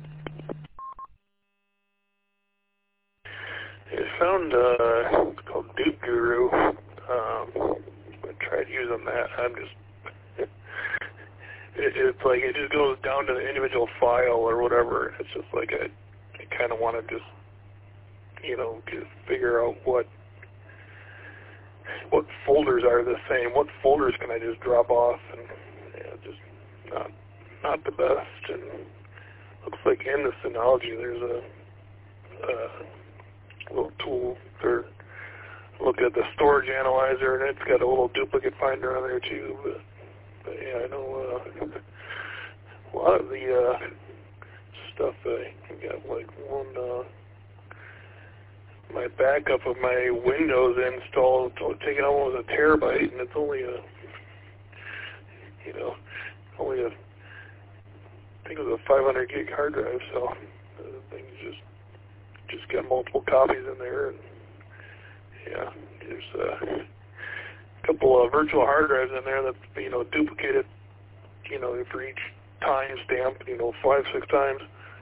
I found uh, it's called Dupe Guru. Um, I tried using that. I'm just, it, it's like it just goes down to the individual file or whatever. It's just like I, I kind of want to just, you know, just figure out what what folders are the same. What folders can I just drop off? And yeah, just not not the best. And looks like in the Synology there's a. a little tool for look at the storage analyzer, and it's got a little duplicate finder on there too. But, but yeah, I know uh, a lot of the uh, stuff. I got like one. Uh, my backup of my Windows install taking almost a terabyte, and it's only a, you know, only a. I think it was a five hundred gig hard drive, so the thing's just. Just got multiple copies in there, and yeah, there's uh, a couple of virtual hard drives in there that, you know, duplicated, you know, for each time stamp, you know, five, six times.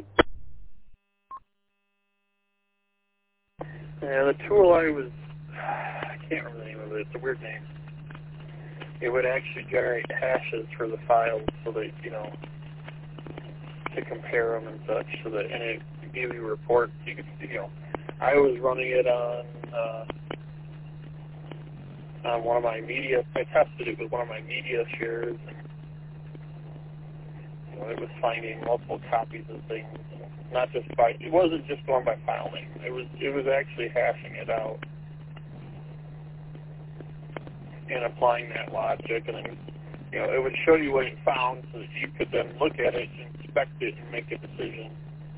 Yeah, the tool I was, I can't remember the name of it, it's a weird name. It would actually generate hashes for the files so that, you know, to compare them and such, so that, and it give you reports. You could, you know, I was running it on uh, on one of my media. I tested it with one of my media shares. And, you know, it was finding multiple copies of things, not just by. It wasn't just going by file name. It was it was actually hashing it out and applying that logic, and then, you know, it would show you what it found, so that you could then look at it, inspect it, and make a decision.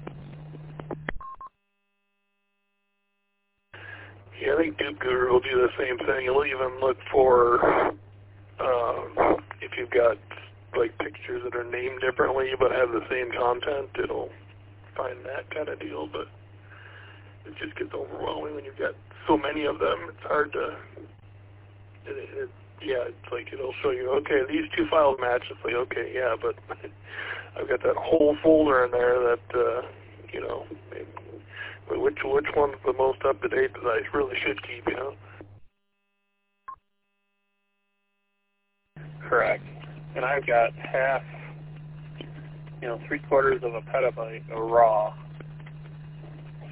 Yeah, I think Dupe Guru will do the same thing. It'll even look for um, if you've got like pictures that are named differently but have the same content. It'll find that kind of deal, but it just gets overwhelming when you've got so many of them. It's hard to. It, it, yeah, it's like it'll show you. Okay, these two files match. It's like, okay, yeah, but I've got that whole folder in there that uh, you know. Maybe, But which which one's the most up to date that I really should keep, you know? Correct. And I've got half, you know, three quarters of a petabyte of raw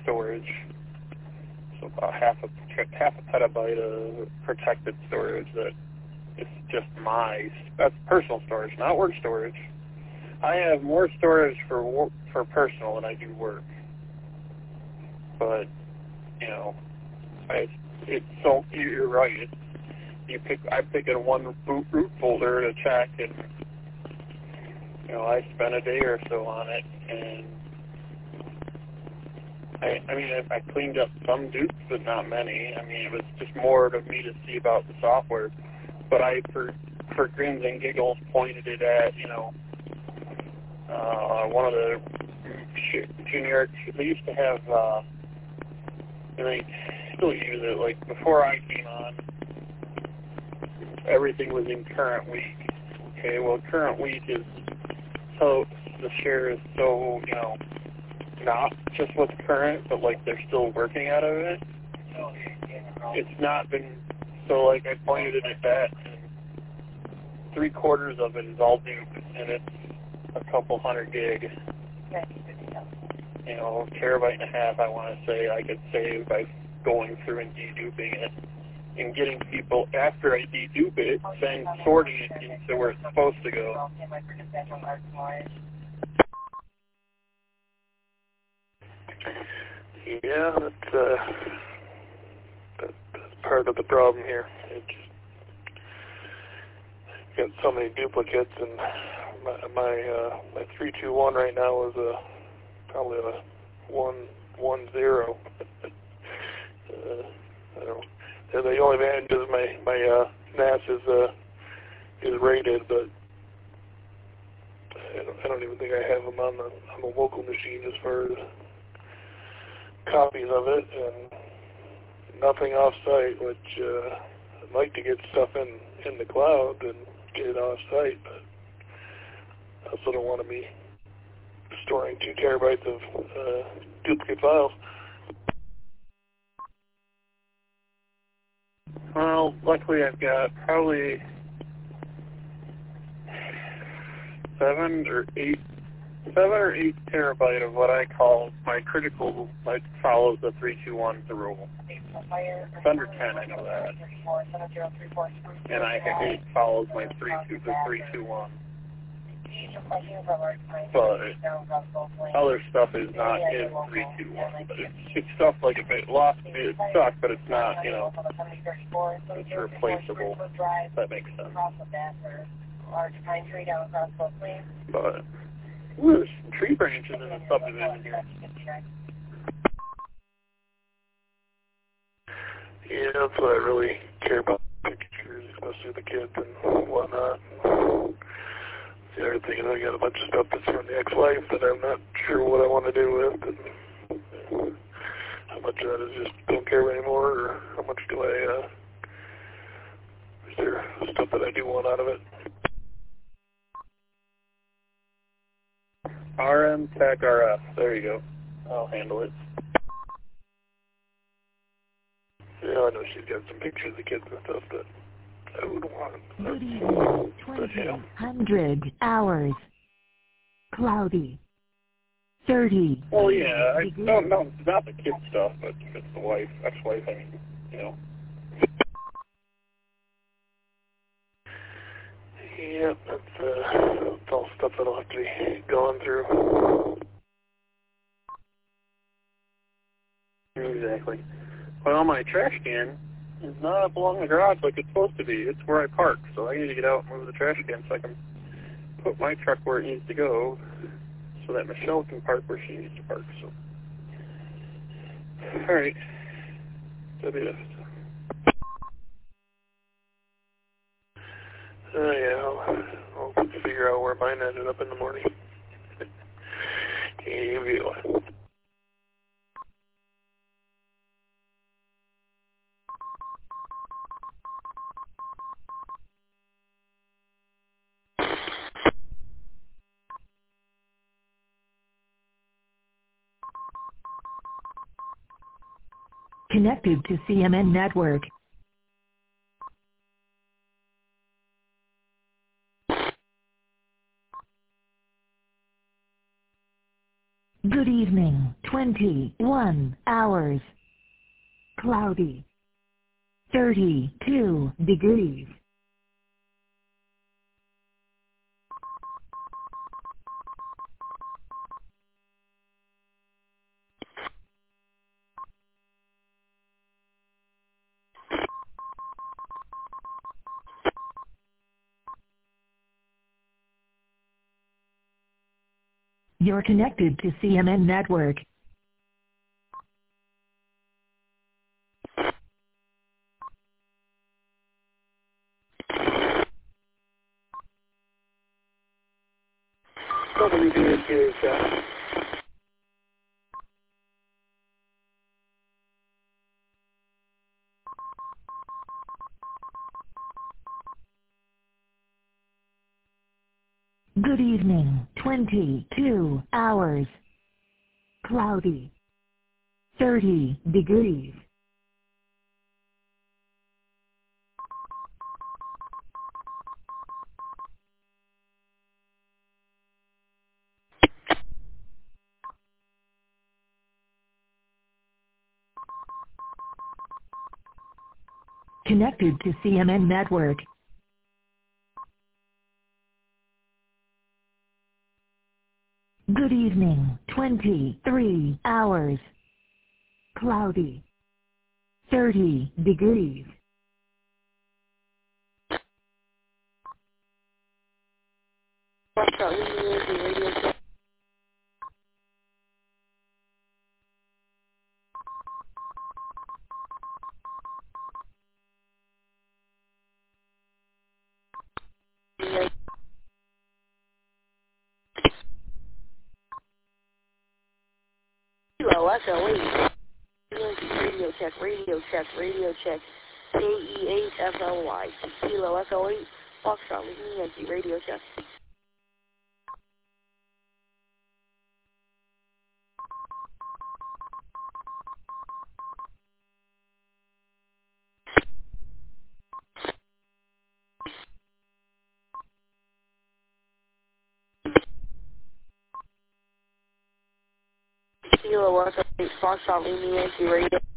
storage. So about half a half a petabyte of protected storage that is just my that's personal storage, not work storage. I have more storage for work, for personal than I do work. But you know, I it's so you're right. It's, you pick I pick a one boot root folder to check, and you know I spent a day or so on it, and I, I mean, I, I cleaned up some dupes, but not many. I mean, it was just more to me to see about the software. But I, for for grins and giggles, pointed it at, you know, uh, one of the generic. They used to have, uh, and they still use it. Like before I came on, everything was in current week. Okay, well, current week is so the share is so, you know. Not just what's current, but like they're still working out of it. It's not been so like I pointed it at that, and three quarters of it is all dupe, and it's a couple hundred gig. You know, terabyte and a half. I want to say I could save by going through and deduping it, and getting people after I dedupe it, then sorting it into where it's supposed to go. Yeah, that's, uh, that, that's part of the problem here. It just got so many duplicates, and my my, uh, my three two one right now is a probably a one one zero. uh, I don't. And the only advantage is my my uh, N A S is uh, is rated, but I don't, I don't even think I have them on the on the local machine as far as copies of it, and nothing off-site, which uh, I'd like to get stuff in, in the cloud and get it off-site, but I also don't want to be storing two terabytes of uh, duplicate files. Well, luckily I've got probably seven or eight Seven or eight terabyte of what I call my critical, like follows the three two one rule. It's under ten, I know that. And I it follows my three two the three two one. But other stuff is not in three two one. But it's, it's stuff like if it lost me, it sucked, but it's not, you know, it's replaceable. If that makes sense. But ooh, there's some tree branches in the subdivision here. Yeah, that's what I really care about, pictures, especially the kids and whatnot. The other thing is I got a bunch of stuff that's from the ex-wife that I'm not sure what I want to do with, and how much of that is just don't care anymore, or how much do I, uh, is there stuff that I do want out of it? R M Tech R F. There you go. I'll handle it. Yeah, I know she's got some pictures of kids and stuff that I would want. Good evening. twenty hundred hours. Cloudy. thirty. Well, yeah. I, no, no, not the kid stuff, but it's the wife, ex-wife. I mean, you know. Yeah, that's, uh, that's all stuff that'll have to be going through. Exactly. Well, my trash can is not up along the garage like it's supposed to be. It's where I park, so I need to get out and move the trash can so I can put my truck where it needs to go so that Michelle can park where she needs to park. So, all right. W F. Uh, yeah, I'll, I'll figure out where mine ended up in the morning. Can't view it. Connected to C M N Network. Good evening. twenty-one hours. Cloudy. thirty-two degrees. You're connected to C M N Network. W B S is, uh, Good evening. twenty-two hours. Cloudy. thirty degrees. Connected to C M N Network. Good evening. twenty-three hours. Cloudy. thirty degrees. Kilo Echo eight. Radio check, radio check, radio check. K E eight F L Y. Kilo Echo eight. Foxtrot Lima Yankee, radio check. Kilo Echo eight. Foxtrot Lima Yankee, radio.